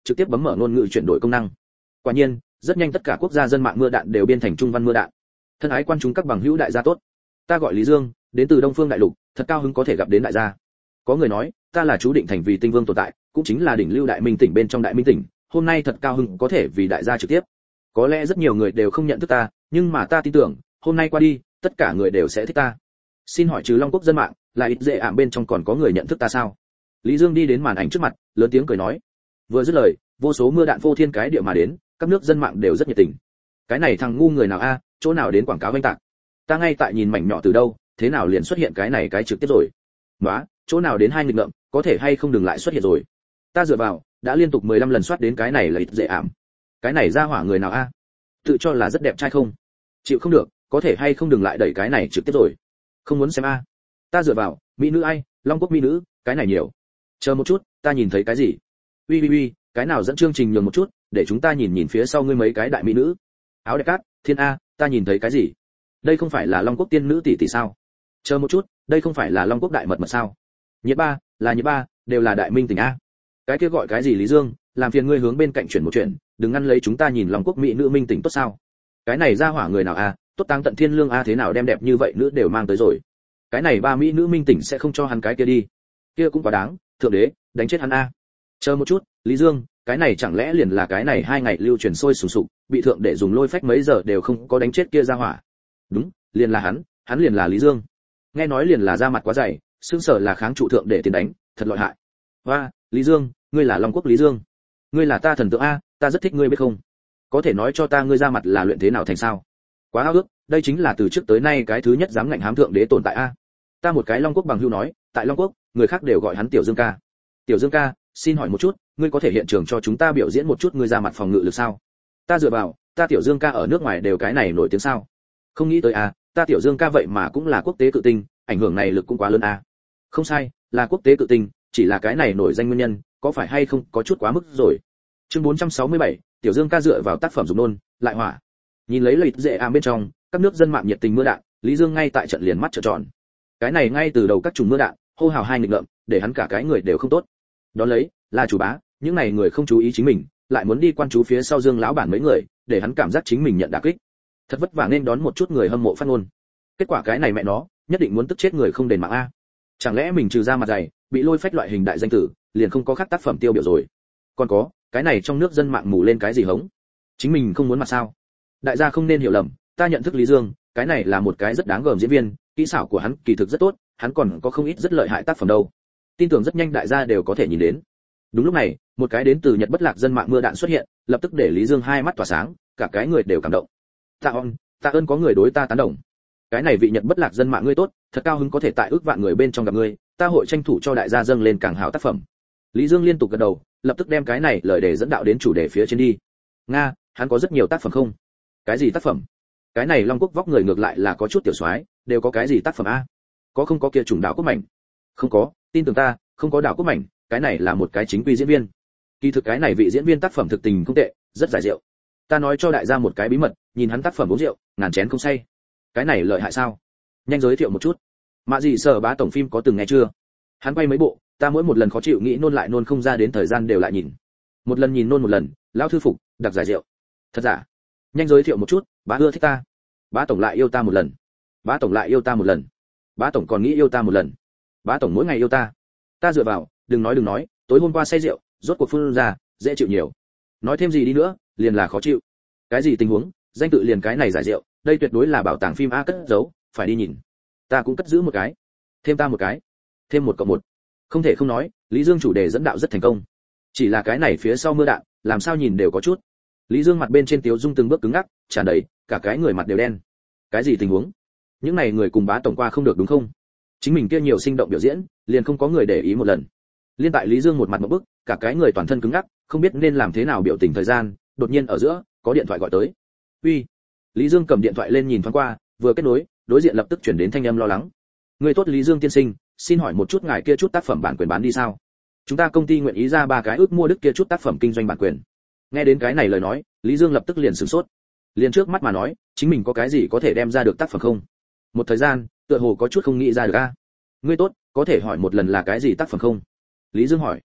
trực tiếp bấm mở ngôn ngữ chuyển đổi công năng. Quả nhiên, rất nhanh tất cả quốc gia dân mạng mưa đạn đều biên thành trung văn mưa đạn. Thân ái quan chúng các bằng hữu đại gia tốt, ta gọi Lý Dương, đến từ Đông Phương Đại Lục, thật cao hứng có thể gặp đến đại gia. Có người nói, ta là chú định thành vì tinh vương tồn tại, cũng chính là đỉnh lưu đại minh tỉnh bên trong đại minh tỉnh, hôm nay thật cao hứng có thể vì đại gia trực tiếp. Có lẽ rất nhiều người đều không nhận thức ta, nhưng mà ta tin tưởng, hôm nay qua đi, tất cả người đều sẽ thích ta. Xin hỏi trừ Long Quốc dân mạng, là ít dễ ảm bên trong còn có người nhận thức ta sao? Lý Dương đi đến màn ảnh trước mặt, lớn tiếng cười nói. Vừa dứt lời, vô số mưa đạn vô thiên cái địa mà đến, các nước dân mạng đều rất nhiệt tình. Cái này thằng ngu người nào a, chỗ nào đến quảng cáo vênh tạc? Ta ngay tại nhìn mảnh nhỏ từ đâu, thế nào liền xuất hiện cái này cái trực tiếp rồi? Nóa, chỗ nào đến hai nghịch ngợm, có thể hay không đừng lại xuất hiện rồi. Ta dựa vào, đã liên tục mười lăm lần soát đến cái này là ít dễ ảm. Cái này ra hỏa người nào a? Tự cho là rất đẹp trai không? Chịu không được, có thể hay không đừng lại đẩy cái này trực tiếp rồi. Không muốn xem a. Ta dựa vào, mỹ nữ ai, Long Quốc mỹ nữ, cái này nhiều. Chờ một chút, ta nhìn thấy cái gì? Uy uy uy, cái nào dẫn chương trình nhường một chút, để chúng ta nhìn nhìn phía sau ngươi mấy cái đại mỹ nữ. Áo đẹp cát, thiên a, ta nhìn thấy cái gì? Đây không phải là Long Quốc tiên nữ tỷ tỷ sao? Chờ một chút, đây không phải là Long Quốc đại mật mật sao? Nhiệt ba, là nhiệt ba, đều là đại minh tỉnh a. Cái kia gọi cái gì Lý Dương, làm phiền ngươi hướng bên cạnh chuyển một chuyện, đừng ngăn lấy chúng ta nhìn Long Quốc mỹ nữ minh tỉnh tốt sao? Cái này ra hỏa người nào a, tốt tăng tận thiên lương a, thế nào đem đẹp như vậy nữ đều mang tới rồi. Cái này ba mỹ nữ minh tỉnh sẽ không cho hắn cái kia đi. Kia cũng quá đáng, thượng đế, đánh chết hắn a. Chờ một chút, Lý Dương, cái này chẳng lẽ liền là cái này hai ngày lưu truyền sôi sùng sục, bị thượng để dùng lôi phách mấy giờ đều không có đánh chết kia ra hỏa. Đúng, liền là hắn, hắn liền là Lý Dương. Nghe nói liền là da mặt quá dày, xương sở là kháng trụ thượng để tiền đánh, thật lợi hại. Hoa, Lý Dương, ngươi là Long Quốc Lý Dương. Ngươi là ta thần tượng a, ta rất thích ngươi biết không? Có thể nói cho ta ngươi ra mặt là luyện thế nào thành sao? Quá ao ước, đây chính là từ trước tới nay cái thứ nhất dám ngạnh hám thượng đế tồn tại a. Ta một cái Long Quốc bằng hữu nói, tại Long Quốc, người khác đều gọi hắn Tiểu Dương ca. Tiểu Dương ca, xin hỏi một chút, ngươi có thể hiện trường cho chúng ta biểu diễn một chút ngươi ra mặt phòng ngự lực sao? Ta dựa vào, ta Tiểu Dương ca ở nước ngoài đều cái này nổi tiếng sao? Không nghĩ tới à, ta Tiểu Dương ca vậy mà cũng là quốc tế cự tinh, ảnh hưởng này lực cũng quá lớn à. Không sai, là quốc tế cự tinh, chỉ là cái này nổi danh nguyên nhân, có phải hay không có chút quá mức rồi. Chương bốn trăm sáu mươi bảy, Tiểu Dương ca dựa vào tác phẩm dùng nôn, lại hỏa. Nhìn lấy lợi dễ ảm bên trong, các nước dân mạng nhiệt tình mưa đạn, Lý Dương ngay tại trận liền mắt trợn tròn. Cái này ngay từ đầu các trùng mưa đạn, hô hào hai nghịch ngợm, để hắn cả cái người đều không tốt. Đó lấy, là chủ bá, những này người không chú ý chính mình, lại muốn đi quan chú phía sau Dương lão bản mấy người, để hắn cảm giác chính mình nhận đả kích. Thật vất vả nên đón một chút người hâm mộ phát ngôn. Kết quả cái này mẹ nó, nhất định muốn tức chết người không đền mạng a. Chẳng lẽ mình trừ ra mặt dày, bị lôi phách loại hình đại danh tử, liền không có khác tác phẩm tiêu biểu rồi. Còn có, cái này trong nước dân mạng mù lên cái gì hống? Chính mình không muốn mặt sao? Đại gia không nên hiểu lầm, ta nhận thức Lý Dương, cái này là một cái rất đáng gờm diễn viên, kỹ xảo của hắn kỳ thực rất tốt, hắn còn có không ít rất lợi hại tác phẩm đâu. Tin tưởng rất nhanh đại gia đều có thể nhìn đến. Đúng lúc này, một cái đến từ Nhật bất lạc dân mạng mưa đạn xuất hiện, lập tức để Lý Dương hai mắt tỏa sáng, cả cái người đều cảm động. Tạ ơn, tạ ơn có người đối ta tán đồng. Cái này vị Nhật bất lạc dân mạng ngươi tốt, thật cao hứng có thể tại ước vạn người bên trong gặp ngươi, ta hội tranh thủ cho đại gia dâng lên càng hảo tác phẩm. Lý Dương liên tục gật đầu, lập tức đem cái này lời đề dẫn đạo đến chủ đề phía trên đi. Nga, hắn có rất nhiều tác phẩm không? Cái gì tác phẩm? Cái này Long Quốc vóc người ngược lại là có chút tiểu soái, đều có cái gì tác phẩm a? Có không có kia chủng đạo quốc mảnh? Không có, tin tưởng ta, không có đạo quốc mảnh, cái này là một cái chính quy diễn viên. Kỳ thực cái này vị diễn viên tác phẩm thực tình không tệ, rất giải rượu. Ta nói cho đại gia một cái bí mật, nhìn hắn tác phẩm uống rượu, ngàn chén không say. Cái này lợi hại sao? Nhanh giới thiệu một chút. Mạ gì Sở Bá tổng phim có từng nghe chưa? Hắn quay mấy bộ, ta mỗi một lần khó chịu nghĩ nôn lại nôn không ra đến thời gian đều lại nhìn. Một lần nhìn nôn một lần, lão thư phục, đặc giải rượu. Thật giả? Nhanh giới thiệu một chút, bá ưa thích ta. Bá tổng lại yêu ta một lần. Bá tổng lại yêu ta một lần. Bá tổng còn nghĩ yêu ta một lần. Bá tổng mỗi ngày yêu ta. Ta dựa vào, đừng nói đừng nói, tối hôm qua say rượu, rốt cuộc phun ra, dễ chịu nhiều. Nói thêm gì đi nữa, liền là khó chịu. Cái gì tình huống, danh tự liền cái này giải rượu, đây tuyệt đối là bảo tàng phim a cất giấu, phải đi nhìn. Ta cũng cất giữ một cái. Thêm ta một cái. Thêm một cộng một. Không thể không nói, Lý Dương chủ đề dẫn đạo rất thành công. Chỉ là cái này phía sau mưa đạn, làm sao nhìn đều có chút. Lý Dương mặt bên trên tiếu dung từng bước cứng ngắc, tràn đầy, cả cái người mặt đều đen. Cái gì tình huống? Những này người cùng bá tổng qua không được đúng không? Chính mình kia nhiều sinh động biểu diễn, liền không có người để ý một lần. Liên tại Lý Dương một mặt một bức, cả cái người toàn thân cứng ngắc, không biết nên làm thế nào biểu tình thời gian, đột nhiên ở giữa, có điện thoại gọi tới. Uy. Lý Dương cầm điện thoại lên nhìn thoáng qua, vừa kết nối, đối diện lập tức chuyển đến thanh âm lo lắng. Người tốt Lý Dương tiên sinh, xin hỏi một chút ngài kia chút tác phẩm bản quyền bán đi sao? Chúng ta công ty nguyện ý ra ba cái ước mua đức kia chút tác phẩm kinh doanh bản quyền. Nghe đến cái này lời nói, Lý Dương lập tức liền sửng sốt. Liền trước mắt mà nói, chính mình có cái gì có thể đem ra được tác phẩm không? Một thời gian, tựa hồ có chút không nghĩ ra được a. Ngươi tốt, có thể hỏi một lần là cái gì tác phẩm không? Lý Dương hỏi.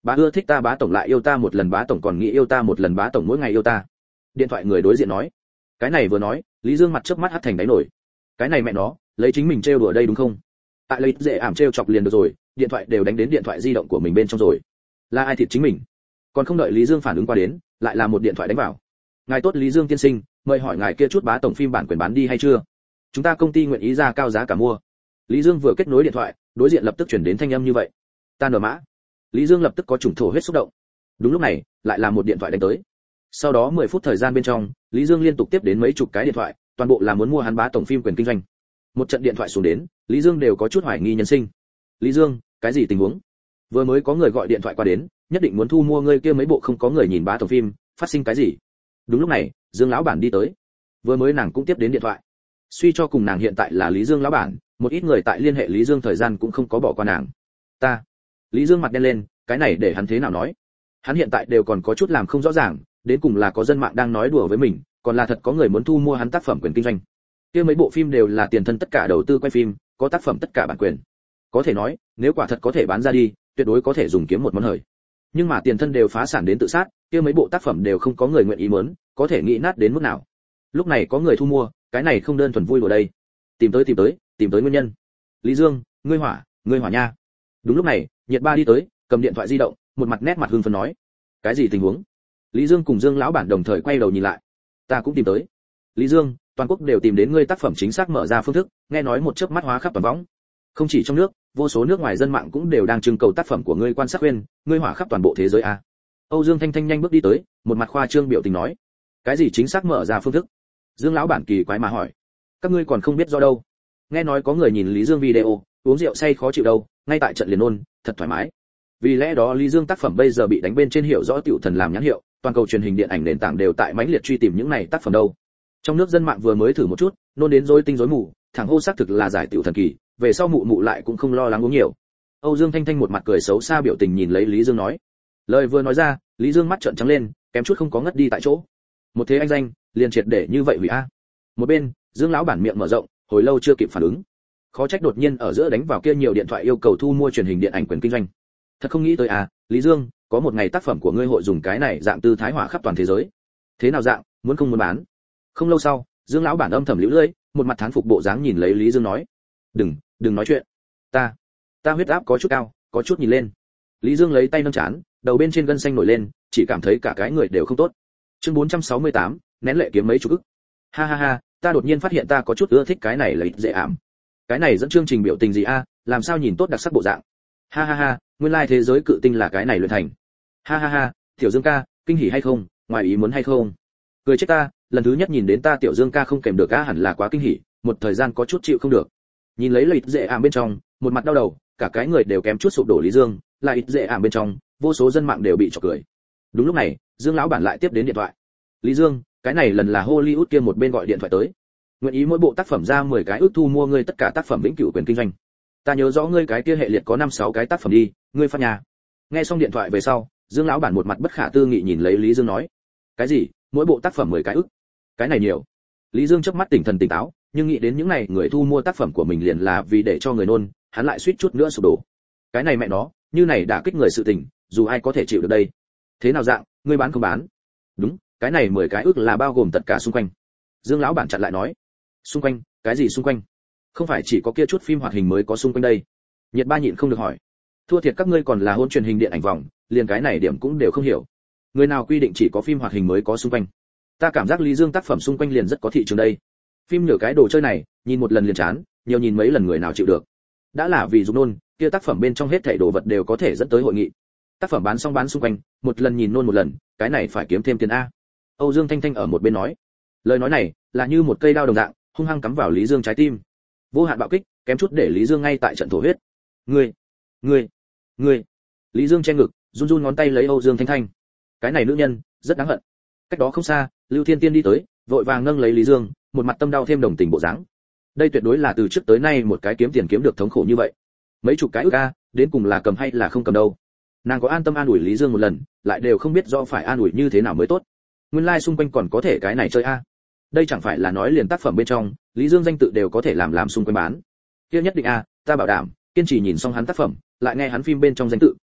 Bá ưa thích ta, bá tổng lại yêu ta một lần, bá tổng còn nghĩ yêu ta một lần, bá tổng mỗi ngày yêu ta. Điện thoại người đối diện nói. Cái này vừa nói, Lý Dương mặt chớp mắt hắt thành đáy nổi. Cái này mẹ nó, lấy chính mình trêu đùa đây đúng không? Tại lấy dễ ảm trêu chọc liền được rồi, điện thoại đều đánh đến điện thoại di động của mình bên trong rồi. Là ai thịt chính mình? Còn không đợi Lý Dương phản ứng qua đến, lại là một điện thoại đánh vào. Ngài tốt Lý Dương tiên sinh, mời hỏi ngài kia chút bá tổng phim bản quyền bán đi hay chưa? Chúng ta công ty nguyện ý ra cao giá cả mua. Lý Dương vừa kết nối điện thoại, đối diện lập tức chuyển đến thanh âm như vậy. Ta nở mã. Lý Dương lập tức có chủng thổ huyết xúc động. Đúng lúc này, lại là một điện thoại đánh tới. Sau đó mười phút thời gian bên trong, Lý Dương liên tục tiếp đến mấy chục cái điện thoại, toàn bộ là muốn mua hắn bá tổng phim quyền kinh doanh. Một trận điện thoại xuống đến, Lý Dương đều có chút hoài nghi nhân sinh. Lý Dương, cái gì tình huống? Vừa mới có người gọi điện thoại qua đến, nhất định muốn thu mua ngươi kia mấy bộ không có người nhìn bá tổng phim, phát sinh cái gì? Đúng lúc này, Dương lão bản đi tới. Vừa mới nàng cũng tiếp đến điện thoại. Suy cho cùng nàng hiện tại là Lý Dương lão bản, một ít người tại liên hệ Lý Dương thời gian cũng không có bỏ qua nàng. Ta. Lý Dương mặt đen lên, cái này để hắn thế nào nói? Hắn hiện tại đều còn có chút làm không rõ ràng, đến cùng là có dân mạng đang nói đùa với mình, còn là thật có người muốn thu mua hắn tác phẩm quyền kinh doanh. Kia mấy bộ phim đều là tiền thân tất cả đầu tư quay phim, có tác phẩm tất cả bản quyền. Có thể nói, nếu quả thật có thể bán ra đi, tuyệt đối có thể dùng kiếm một món hời. Nhưng mà tiền thân đều phá sản đến tự sát, kia mấy bộ tác phẩm đều không có người nguyện ý muốn, có thể nghĩ nát đến mức nào. Lúc này có người thu mua, cái này không đơn thuần vui đùa đây. Tìm tới tìm tới, tìm tới nguyên nhân. Lý Dương, ngươi hỏa, ngươi hỏa nha. Đúng lúc này, Nhiệt Ba đi tới, cầm điện thoại di động, một mặt nét mặt hưng phấn nói. Cái gì tình huống? Lý Dương cùng Dương lão bản đồng thời quay đầu nhìn lại. Ta cũng tìm tới. Lý Dương, toàn quốc đều tìm đến ngươi tác phẩm chính xác mở ra phương thức, nghe nói một chớp mắt hóa khắp toàn võng. Không chỉ trong nước, vô số nước ngoài dân mạng cũng đều đang trưng cầu tác phẩm của ngươi quan sát khuyên, ngươi hỏa khắp toàn bộ thế giới a. À. Âu Dương Thanh Thanh nhanh bước đi tới, một mặt khoa trương biểu tình nói. Cái gì chính xác mở ra phương thức? Dương lão bản kỳ quái mà hỏi. Các ngươi còn không biết do đâu. Nghe nói có người nhìn Lý Dương video, uống rượu say khó chịu đâu, ngay tại trận liền ôn, thật thoải mái. Vì lẽ đó Lý Dương tác phẩm bây giờ bị đánh bên trên hiểu rõ tiểu thần làm nhãn hiệu, toàn cầu truyền hình điện ảnh nền tảng đều tại mãnh liệt truy tìm những này tác phẩm đâu. Trong nước dân mạng vừa mới thử một chút, nôn đến rối tinh rối mù, thẳng hô xác thực là giải tiểu thần kỳ, về sau mụ mụ lại cũng không lo lắng uống nhiều. Âu Dương Thanh Thanh một mặt cười xấu xa biểu tình nhìn lấy Lý Dương nói. Lời vừa nói ra, Lý Dương mắt trợn trắng lên, kém chút không có ngất đi tại chỗ. Một thế anh danh, liền triệt để như vậy hủy a. Một bên, Dương lão bản miệng mở rộng, hồi lâu chưa kịp phản ứng. Khó trách đột nhiên ở giữa đánh vào kia nhiều điện thoại yêu cầu thu mua truyền hình điện ảnh quyền kinh doanh. Thật không nghĩ tới à, Lý Dương, có một ngày tác phẩm của ngươi hội dùng cái này dạng tư thái hỏa khắp toàn thế giới. Thế nào dạng, muốn không muốn bán? Không lâu sau, Dương lão bản âm thầm liễu lưỡi, một mặt thán phục bộ dáng nhìn lấy Lý Dương nói: "Đừng, đừng nói chuyện. Ta, ta huyết áp có chút cao, có chút nhìn lên." Lý Dương lấy tay nâng trán, đầu bên trên gân xanh nổi lên, chỉ cảm thấy cả cái người đều không tốt. Chương bốn trăm sáu mươi tám, nén lệ kiếm mấy chục ức. Ha ha ha, ta đột nhiên phát hiện ta có chút ưa thích cái này là dễ ảm. Cái này dẫn chương trình biểu tình gì a, làm sao nhìn tốt đặc sắc bộ dạng. Ha ha ha, nguyên lai thế giới cự tinh là cái này luyện thành. Ha ha ha, Tiểu Dương ca, kinh hỉ hay không, ngoài ý muốn hay không? Cười chết ta, lần thứ nhất nhìn đến ta Tiểu Dương ca không kèm được a, hẳn là quá kinh hỉ, một thời gian có chút chịu không được. Nhìn lấy lợi dễ ảm bên trong, một mặt đau đầu, cả cái người đều kém chút sụp đổ Lý Dương, lại dễ ảm bên trong, vô số dân mạng đều bị chọc cười. Đúng lúc này, Dương lão bản lại tiếp đến điện thoại. Lý Dương, cái này lần là Hollywood kia một bên gọi điện thoại tới. Nguyện ý mỗi bộ tác phẩm ra mười cái ước thu mua ngươi tất cả tác phẩm vĩnh cửu quyền kinh doanh. Ta nhớ rõ ngươi cái kia hệ liệt có năm sáu cái tác phẩm đi, ngươi phát nhà. Nghe xong điện thoại về sau, Dương lão bản một mặt bất khả tư nghị nhìn lấy Lý Dương nói: "Cái gì? Mỗi bộ tác phẩm mười cái ước? Cái này nhiều." Lý Dương chớp mắt tỉnh thần tỉnh táo, nhưng nghĩ đến những này người thu mua tác phẩm của mình liền là vì để cho người nôn, hắn lại suýt chút nữa sụp đổ. Cái này mẹ nó, như này đã kích người sự tình, dù ai có thể chịu được đây. Thế nào dạng, ngươi bán không bán? Đúng, cái này mười cái ước là bao gồm tất cả xung quanh. Dương lão bản chặn lại nói: "Xung quanh? Cái gì xung quanh? Không phải chỉ có kia chút phim hoạt hình mới có xung quanh đây." Nhiệt Ba nhịn không được hỏi: "Thua thiệt các ngươi còn là hôn truyền hình điện ảnh vòng, liền cái này điểm cũng đều không hiểu. Người nào quy định chỉ có phim hoạt hình mới có xung quanh? Ta cảm giác Lý Dương tác phẩm xung quanh liền rất có thị trường đây. Phim nhờ cái đồ chơi này, nhìn một lần liền chán, nhiều nhìn mấy lần người nào chịu được. Đã là vì dục nôn, kia tác phẩm bên trong hết thảy đồ vật đều có thể dẫn tới hội nghị. Tác phẩm bán xong bán xung quanh, một lần nhìn nôn một lần, cái này phải kiếm thêm tiền a." Âu Dương Thanh Thanh ở một bên nói. Lời nói này là như một cây đao đồng dạng, hung hăng cắm vào Lý Dương trái tim. Vô hạn bạo kích, kém chút để Lý Dương ngay tại trận thổ huyết. "Ngươi, ngươi, ngươi." Lý Dương che ngực, run run ngón tay lấy Âu Dương Thanh Thanh. Cái này nữ nhân, rất đáng hận. Cách đó không xa, Lưu Thiên Tiên đi tới, vội vàng nâng lấy Lý Dương, một mặt tâm đau thêm đồng tình bộ dáng. Đây tuyệt đối là từ trước tới nay một cái kiếm tiền kiếm được thống khổ như vậy. Mấy chục cái ức a, đến cùng là cầm hay là không cầm đâu. Nàng có an tâm an ủi Lý Dương một lần, lại đều không biết rõ phải an ủi như thế nào mới tốt. Nguyên lai like xung quanh còn có thể cái này chơi a. Đây chẳng phải là nói liền tác phẩm bên trong, Lý Dương danh tự đều có thể làm làm xung quanh bán. Kia nhất định a, ta bảo đảm, kiên trì nhìn xong hắn tác phẩm, lại nghe hắn phim bên trong danh tự,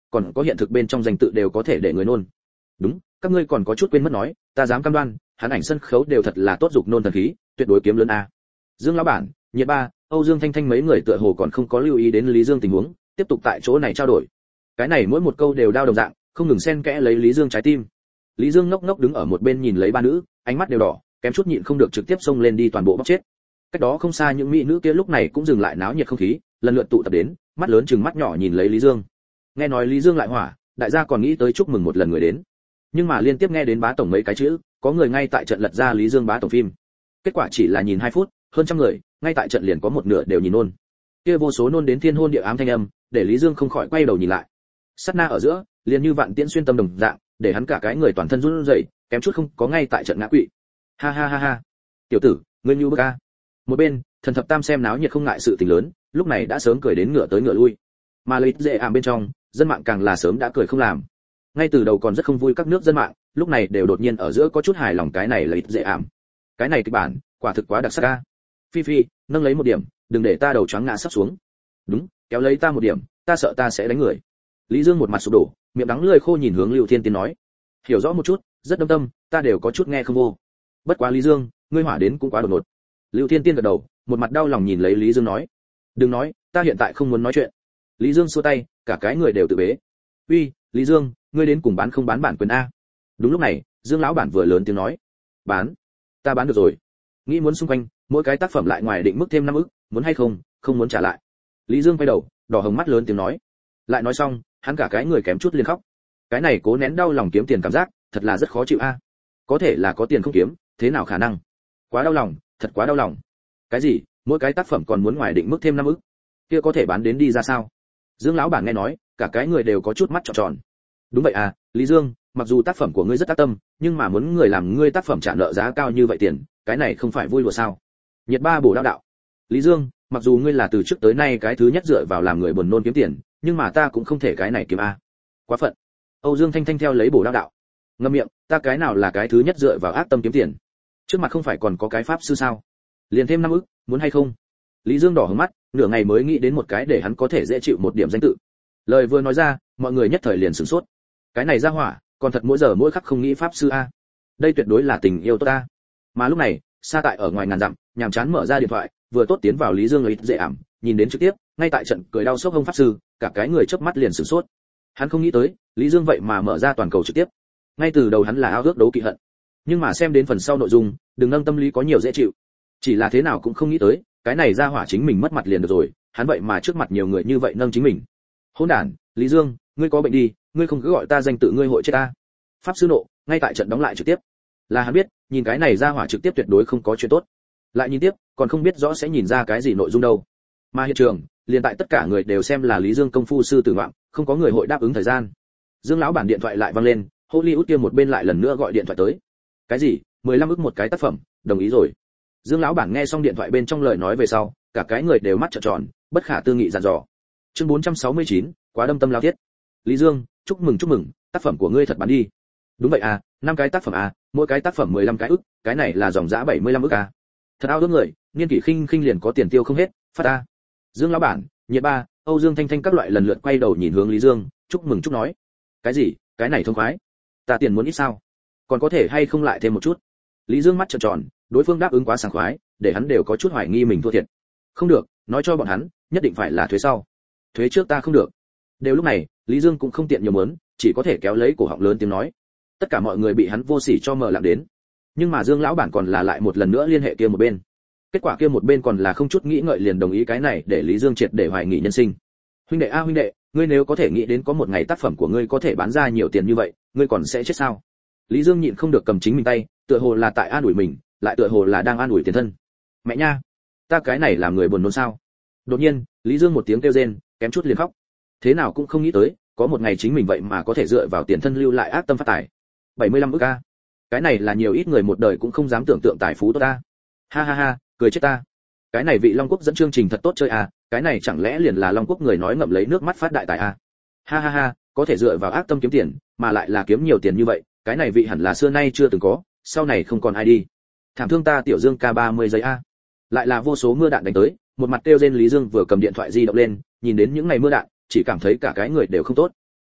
còn có hiện thực bên trong danh tự đều có thể để người nôn. Đúng, các ngươi còn có chút quên mất nói, ta dám cam đoan, hắn ảnh sân khấu đều thật là tốt dục nôn thần khí, tuyệt đối kiếm lớn a. Dương lão bản, Nhiệt Ba, Âu Dương Thanh Thanh mấy người tựa hồ còn không có lưu ý đến Lý Dương tình huống, tiếp tục tại chỗ này trao đổi. Cái này mỗi một câu đều đao đồng dạng, không ngừng xen kẽ lấy Lý Dương trái tim. Lý Dương ngốc ngốc đứng ở một bên nhìn lấy ba nữ, ánh mắt đều đỏ, kém chút nhịn không được trực tiếp xông lên đi toàn bộ bóc chết. Cách đó không xa những mỹ nữ kia lúc này cũng dừng lại náo nhiệt không khí, lần lượt tụ tập đến, mắt lớn chừng mắt nhỏ nhìn lấy Lý Dương. Nghe nói Lý Dương lại hỏa, đại gia còn nghĩ tới chúc mừng một lần người đến. Nhưng mà liên tiếp nghe đến bá tổng mấy cái chữ, có người ngay tại trận lật ra Lý Dương bá tổng phim. Kết quả chỉ là nhìn hai phút, hơn trăm người, ngay tại trận liền có một nửa đều nhìn nôn. Kia vô số nôn đến thiên hôn địa ám thanh âm, để Lý Dương không khỏi quay đầu nhìn lại. Sát na ở giữa, liền như vạn tiễn xuyên tâm đồng dạng, để hắn cả cái người toàn thân run rẩy, kém chút không có ngay tại trận ngã quỵ. Ha ha ha ha. Tiểu tử, ngươi như bức a. Một bên, Thần Thập Tam xem náo nhiệt không ngại sự tình lớn, lúc này đã sớm cười đến ngửa tới ngửa lui. Mà lấy dễ ảm bên trong, dân mạng càng là sớm đã cười không làm. Ngay từ đầu còn rất không vui các nước dân mạng, lúc này đều đột nhiên ở giữa có chút hài lòng cái này lấy dễ ảm. Cái này kịch bản, quả thực quá đặc sắc a. Phi Phi, nâng lấy một điểm, đừng để ta đầu choáng ngã sắp xuống. Đúng, kéo lấy ta một điểm, ta sợ ta sẽ đánh người. Lý Dương một mặt sụp đổ, miệng đắng lưỡi khô nhìn hướng Lưu Thiên Tiên nói, hiểu rõ một chút, rất đâm tâm, ta đều có chút nghe không vô. Bất quá Lý Dương, ngươi hỏa đến cũng quá đột ngột. Lưu Thiên Tiên gật đầu, một mặt đau lòng nhìn lấy Lý Dương nói, đừng nói, ta hiện tại không muốn nói chuyện. Lý Dương xua tay, cả cái người đều tự bế. Uy, Lý Dương, ngươi đến cùng bán không bán bản quyền a? Đúng lúc này, Dương lão bản vừa lớn tiếng nói, bán, ta bán được rồi. Nghĩ muốn xung quanh, mỗi cái tác phẩm lại ngoài định mức thêm năm ức, muốn hay không, không muốn trả lại. Lý Dương quay đầu, đỏ hồng mắt lớn tiếng nói. Lại nói xong, hắn cả cái người kém chút liền khóc. Cái này cố nén đau lòng kiếm tiền cảm giác, thật là rất khó chịu a. Có thể là có tiền không kiếm, thế nào khả năng? Quá đau lòng, thật quá đau lòng. Cái gì? Mỗi cái tác phẩm còn muốn ngoài định mức thêm năm ức, kia có thể bán đến đi ra sao? Dương lão bản nghe nói, cả cái người đều có chút mắt tròn tròn. Đúng vậy à, Lý Dương, mặc dù tác phẩm của ngươi rất tác tâm, nhưng mà muốn người làm ngươi tác phẩm trả nợ giá cao như vậy tiền, cái này không phải vui đùa sao? Nhiệt Ba bổ đạo đạo. Lý Dương, mặc dù ngươi là từ trước tới nay cái thứ nhất dựa vào làm người buồn nôn kiếm tiền, nhưng mà ta cũng không thể cái này kiếm a. Quá phận. Âu Dương Thanh Thanh theo lấy bổ đạo đạo. Ngậm miệng, ta cái nào là cái thứ nhất dựa vào ác tâm kiếm tiền? Trước mặt không phải còn có cái pháp sư sao? Liền thêm năm ức, muốn hay không? Lý Dương đỏ hứng mắt, nửa ngày mới nghĩ đến một cái để hắn có thể dễ chịu một điểm danh tự. Lời vừa nói ra, mọi người nhất thời liền sửng sốt. Cái này ra hỏa, còn thật mỗi giờ mỗi khắc không nghĩ pháp sư a. Đây tuyệt đối là tình yêu tốt ta. Mà lúc này, xa tại ở ngoài ngàn dặm, nhàm chán mở ra điện thoại, vừa tốt tiến vào Lý Dương lấy dễ ảm, nhìn đến trực tiếp, ngay tại trận cười đau sốc hông pháp sư, cả cái người chớp mắt liền sửng sốt. Hắn không nghĩ tới, Lý Dương vậy mà mở ra toàn cầu trực tiếp. Ngay từ đầu hắn là ao ước đấu kỵ hận, nhưng mà xem đến phần sau nội dung, đừng nâng tâm lý có nhiều dễ chịu. Chỉ là thế nào cũng không nghĩ tới, cái này ra hỏa chính mình mất mặt liền được rồi, hắn vậy mà trước mặt nhiều người như vậy nâng chính mình. Hỗn đản, Lý Dương, ngươi có bệnh đi, ngươi không cứ gọi ta danh tự ngươi hội chết ta. Pháp sư nộ, ngay tại trận đóng lại trực tiếp. Là hắn biết, nhìn cái này ra hỏa trực tiếp tuyệt đối không có chuyện tốt. Lại nhìn tiếp, còn không biết rõ sẽ nhìn ra cái gì nội dung đâu. Mà hiện trường, liền tại tất cả người đều xem là Lý Dương công phu sư tử ngoạm, không có người hội đáp ứng thời gian. Dương lão bản điện thoại lại vang lên, Hollywood kia một bên lại lần nữa gọi điện thoại tới. Cái gì? mười lăm ức một cái tác phẩm, đồng ý rồi. Dương lão bản nghe xong điện thoại bên trong lời nói về sau, cả cái người đều mắt trợn tròn, bất khả tư nghị dặn dò. Chương bốn trăm sáu mươi chín, quá đâm tâm lao thiết. Lý Dương, chúc mừng chúc mừng, tác phẩm của ngươi thật bán đi. Đúng vậy à, năm cái tác phẩm à, mỗi cái tác phẩm mười lăm cái ức, cái này là dòng giá bảy mươi lăm ức à. Thật ao ước người, niên kỷ khinh khinh liền có tiền tiêu không hết, phát a. Dương lão bản, Nhiệt Ba, Âu Dương Thanh Thanh các loại lần lượt quay đầu nhìn hướng Lý Dương, chúc mừng chúc nói. Cái gì? Cái này thông khoái. Ta tiền muốn ít sao? Còn có thể hay không lại thêm một chút? Lý Dương mắt trợn tròn, đối phương đáp ứng quá sảng khoái, để hắn đều có chút hoài nghi mình thua thiệt. Không được, nói cho bọn hắn, nhất định phải là thuế sau. Thuế trước ta không được. Đều lúc này, Lý Dương cũng không tiện nhiều muốn, chỉ có thể kéo lấy cổ họng lớn tiếng nói. Tất cả mọi người bị hắn vô sỉ cho mở lặng đến. Nhưng mà Dương lão bản còn là lại một lần nữa liên hệ kia một bên. Kết quả kia một bên còn là không chút nghĩ ngợi liền đồng ý cái này, để Lý Dương triệt để hoài nghi nhân sinh. Huynh đệ a huynh đệ, ngươi nếu có thể nghĩ đến có một ngày tác phẩm của ngươi có thể bán ra nhiều tiền như vậy, ngươi còn sẽ chết sao? Lý Dương nhịn không được cầm chính mình tay, tựa hồ là tại an ủi mình, lại tựa hồ là đang an ủi tiền thân. Mẹ nha, ta cái này làm người buồn nôn sao? Đột nhiên, Lý Dương một tiếng kêu rên, kém chút liền khóc. Thế nào cũng không nghĩ tới, có một ngày chính mình vậy mà có thể dựa vào tiền thân lưu lại ác tâm phát tài. bảy mươi lăm ức a. Cái này là nhiều ít người một đời cũng không dám tưởng tượng tài phú tốt ta. Ha ha ha, cười chết ta. Cái này vị Long Quốc dẫn chương trình thật tốt chơi à, cái này chẳng lẽ liền là Long Quốc người nói ngậm lấy nước mắt phát đại tài à? Ha ha ha, có thể dựa vào ác tâm kiếm tiền, mà lại là kiếm nhiều tiền như vậy, cái này vị hẳn là xưa nay chưa từng có, sau này không còn ai đi. Thảm thương ta tiểu Dương ca ba mươi giây a. Lại là vô số mưa đạn đánh tới, một mặt kêu rên Lý Dương vừa cầm điện thoại di động lên, nhìn đến những ngày mưa đạn, chỉ cảm thấy cả cái người đều không tốt.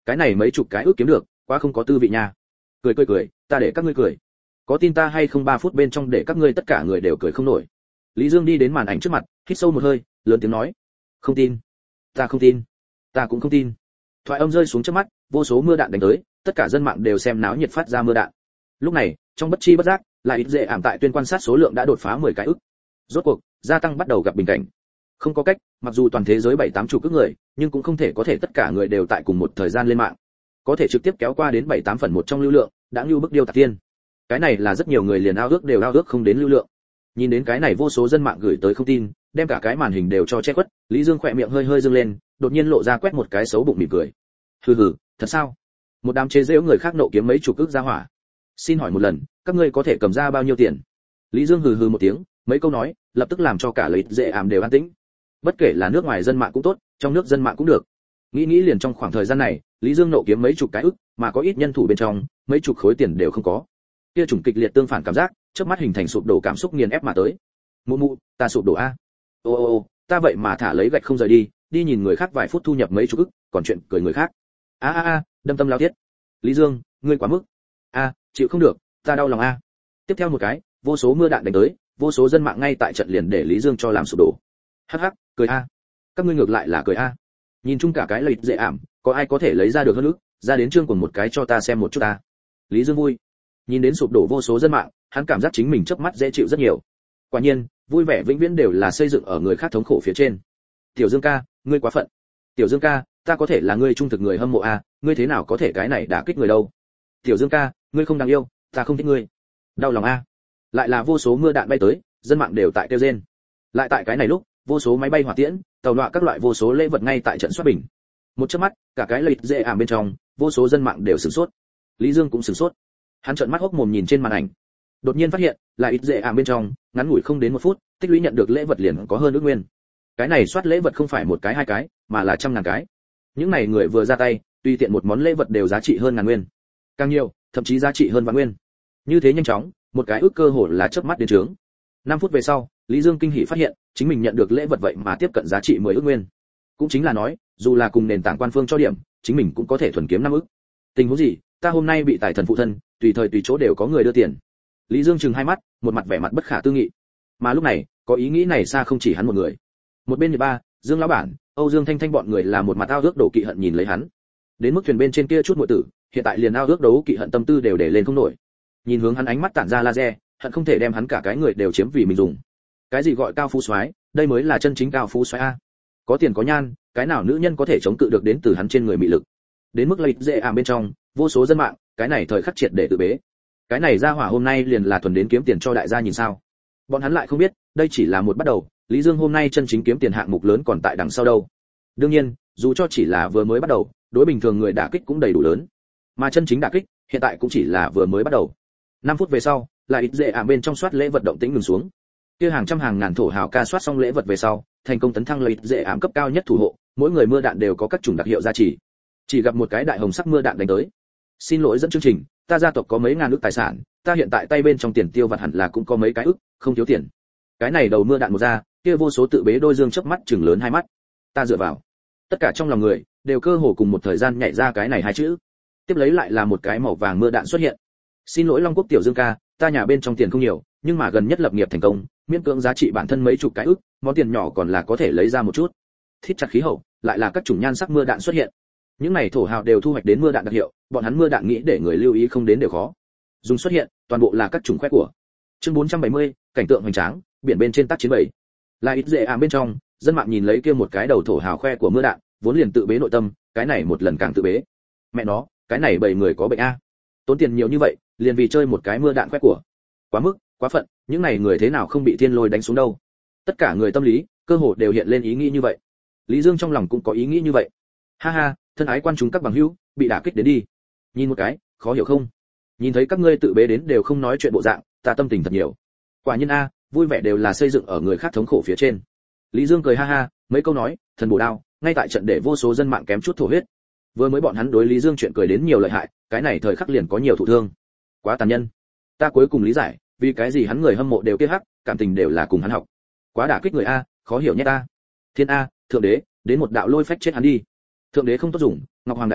cái này mấy chục cái ước kiếm được quá không có tư vị nha. Cười cười cười, ta để các ngươi cười, có tin ta hay không ba phút bên trong để các ngươi tất cả người đều cười không nổi. Lý Dương đi đến màn ảnh trước mặt, hít sâu một hơi, lớn tiếng nói, không tin, ta không tin, ta cũng không tin. Thoại âm rơi xuống trước mắt, vô số mưa đạn đánh tới, tất cả dân mạng đều xem náo nhiệt phát ra mưa đạn. Lúc này, trong bất chi bất giác, lại ít dễ ảm tại tuyên quan sát số lượng đã đột phá mười cái ức. Rốt cuộc, gia tăng bắt đầu gặp bình cảnh. Không có cách, mặc dù toàn thế giới bảy tám chục ức người, nhưng cũng không thể có thể tất cả người đều tại cùng một thời gian lên mạng. Có thể trực tiếp kéo qua đến bảy tám phần một trong lưu lượng, đã lưu bức điêu tạc tiên. Cái này là rất nhiều người liền ao ước đều ao ước không đến lưu lượng. Nhìn đến cái này vô số dân mạng gửi tới không tin, đem cả cái màn hình đều cho che khuất, Lý Dương khỏe miệng hơi hơi dương lên, đột nhiên lộ ra quét một cái xấu bụng mỉm cười. Hừ hừ, thật sao? Một đám chế giễu người khác nộ kiếm mấy chục ức ra hỏa. Xin hỏi một lần, các ngươi có thể cầm ra bao nhiêu tiền? Lý Dương hừ hừ một tiếng, mấy câu nói, lập tức làm cho cả lợi dễ ảm đều an tĩnh. Bất kể là nước ngoài dân mạng cũng tốt, trong nước dân mạng cũng được. Nghĩ nghĩ liền trong khoảng thời gian này, Lý Dương nộ kiếm mấy chục cái ức, mà có ít nhân thủ bên trong, mấy chục khối tiền đều không có. Kia chủng kịch liệt tương phản cảm giác, chớp mắt hình thành sụp đổ cảm xúc nghiền ép mà tới. Mụ mụ, ta sụp đổ a. Ô ô ô, ta vậy mà thả lấy gạch không rời đi, đi nhìn người khác vài phút thu nhập mấy chục ức, còn chuyện cười người khác. A a a, đâm tâm lao thiết. Lý Dương, ngươi quá mức. A, chịu không được, ta đau lòng a. Tiếp theo một cái, vô số mưa đạn đánh tới, vô số dân mạng ngay tại trận liền để Lý Dương cho làm sụp đổ. Hắc hắc, cười a. Các ngươi ngược lại là cười a. Nhìn chung cả cái lợi dễ ảm, có ai có thể lấy ra được hơn ức, ra đến chương cùng một cái cho ta xem một chút ta. Lý Dương vui. Nhìn đến sụp đổ vô số dân mạng, hắn cảm giác chính mình chớp mắt dễ chịu rất nhiều. Quả nhiên, vui vẻ vĩnh viễn đều là xây dựng ở người khác thống khổ phía trên. Tiểu Dương ca, ngươi quá phận. Tiểu Dương ca, ta có thể là ngươi trung thực người hâm mộ a, ngươi thế nào có thể cái này đả kích người đâu. Tiểu Dương ca, ngươi không đáng yêu, ta không thích ngươi. Đau lòng a. Lại là vô số mưa đạn bay tới, dân mạng đều tại kêu rên. Lại tại cái này lúc, vô số máy bay hỏa tiễn, tàu loạ các loại vô số lễ vật ngay tại trận xoát bình. Một chớp mắt, cả cái lợi dễ ảm bên trong, vô số dân mạng đều sửng sốt. Lý Dương cũng sửng sốt. Hắn trợn mắt hốc mồm nhìn trên màn ảnh. Đột nhiên phát hiện, là ít dễ ảm bên trong, ngắn ngủi không đến một phút, tích lũy nhận được lễ vật liền có hơn ước nguyên. Cái này soát lễ vật không phải một cái hai cái, mà là trăm ngàn cái. Những này người vừa ra tay, tùy tiện một món lễ vật đều giá trị hơn ngàn nguyên. Càng nhiều, thậm chí giá trị hơn vạn nguyên. Như thế nhanh chóng, một cái ước cơ hội là chớp mắt đến trướng. năm phút về sau, Lý Dương kinh hỉ phát hiện, chính mình nhận được lễ vật vậy mà tiếp cận giá trị mười ước nguyên. Cũng chính là nói, dù là cùng nền tảng quan phương cho điểm, chính mình cũng có thể thuần kiếm năm ước. Tình huống gì, ta hôm nay bị tài thần phụ thân, tùy thời tùy chỗ đều có người đưa tiền. Lý Dương trừng hai mắt, một mặt vẻ mặt bất khả tư nghị. Mà lúc này, có ý nghĩ này xa không chỉ hắn một người. Một bên Nhật Ba, Dương lão bản, Âu Dương Thanh Thanh bọn người là một mặt ao ước đổ kỵ hận nhìn lấy hắn. Đến mức thuyền bên trên kia chút muội tử, hiện tại liền ao ước đấu kỵ hận tâm tư đều để lên không nổi. Nhìn hướng hắn ánh mắt tản ra laser, hận không thể đem hắn cả cái người đều chiếm vì mình dùng. Cái gì gọi cao phú soái, đây mới là chân chính cao phú soái a. Có tiền có nhan, cái nào nữ nhân có thể chống cự được đến từ hắn trên người mị lực. Đến mức lợi dễ ảm bên trong, vô số dân mạng, cái này thời khắc triệt để tự bế. Cái này ra hỏa hôm nay liền là thuần đến kiếm tiền cho đại gia nhìn sao? Bọn hắn lại không biết, đây chỉ là một bắt đầu, Lý Dương hôm nay chân chính kiếm tiền hạng mục lớn còn tại đằng sau đâu. Đương nhiên, dù cho chỉ là vừa mới bắt đầu, đối bình thường người đả kích cũng đầy đủ lớn. Mà chân chính đả kích, hiện tại cũng chỉ là vừa mới bắt đầu. năm phút về sau, lại ít dễ ảm bên trong soát lễ vật động tĩnh ngừng xuống. Kia hàng trăm hàng ngàn thổ hào ca soát xong lễ vật về sau, thành công tấn thăng lợi dễ ảm cấp cao nhất thủ hộ, mỗi người mưa đạn đều có các chủng đặc hiệu giá trị. Chỉ gặp một cái đại hồng sắc mưa đạn đánh tới. Xin lỗi dẫn chương trình, ta gia tộc có mấy ngàn ức tài sản, ta hiện tại tay bên trong tiền tiêu vặt hẳn là cũng có mấy cái ức, không thiếu tiền. Cái này đầu mưa đạn một ra, kia vô số tự bế đôi dương chớp mắt chừng lớn hai mắt. Ta dựa vào. Tất cả trong lòng người đều cơ hồ cùng một thời gian nhảy ra cái này hai chữ. Tiếp lấy lại là một cái màu vàng mưa đạn xuất hiện. Xin lỗi Long Quốc tiểu Dương ca, ta nhà bên trong tiền không nhiều, nhưng mà gần nhất lập nghiệp thành công, miễn cưỡng giá trị bản thân mấy chục cái ức, món tiền nhỏ còn là có thể lấy ra một chút. Thít chặt khí hậu, lại là các chủng nhan sắc mưa đạn xuất hiện. Những này thổ hào đều thu hoạch đến mưa đạn đặc hiệu, bọn hắn mưa đạn nghĩ để người lưu ý không đến đều khó. Dùng xuất hiện, toàn bộ là các chủng khoe của. Chương bốn trăm bảy mươi, cảnh tượng hoành tráng, biển bên trên tác chiến bảy. Là ít dễ ảm bên trong, dân mạng nhìn lấy kia một cái đầu thổ hào khoe của mưa đạn, vốn liền tự bế nội tâm, cái này một lần càng tự bế. Mẹ nó, cái này bảy người có bệnh a. Tốn tiền nhiều như vậy, liền vì chơi một cái mưa đạn khoe của. Quá mức, quá phận, những này người thế nào không bị thiên lôi đánh xuống đâu. Tất cả người tâm lý, cơ hồ đều hiện lên ý nghĩ như vậy. Lý Dương trong lòng cũng có ý nghĩ như vậy. Ha ha, thân ái quan chúng các bằng hữu, bị đả kích đến đi. Nhìn một cái, khó hiểu không? Nhìn thấy các ngươi tự bế đến đều không nói chuyện bộ dạng, ta tâm tình thật nhiều. Quả nhiên a, vui vẻ đều là xây dựng ở người khác thống khổ phía trên. Lý Dương cười ha ha, mấy câu nói, thần bổ đao, ngay tại trận để vô số dân mạng kém chút thổ huyết. Vừa mới bọn hắn đối Lý Dương chuyện cười đến nhiều lợi hại, cái này thời khắc liền có nhiều thụ thương. Quá tàn nhẫn. Ta cuối cùng lý giải, vì cái gì hắn người hâm mộ đều kia hắc, cảm tình đều là cùng hắn học. Quá đả kích người a, khó hiểu nhé ta. Thiên a, thượng đế, đến một đạo lôi phách chết hắn đi. Thượng đế không tốt dùng, Ngọc Hoàng đại đế,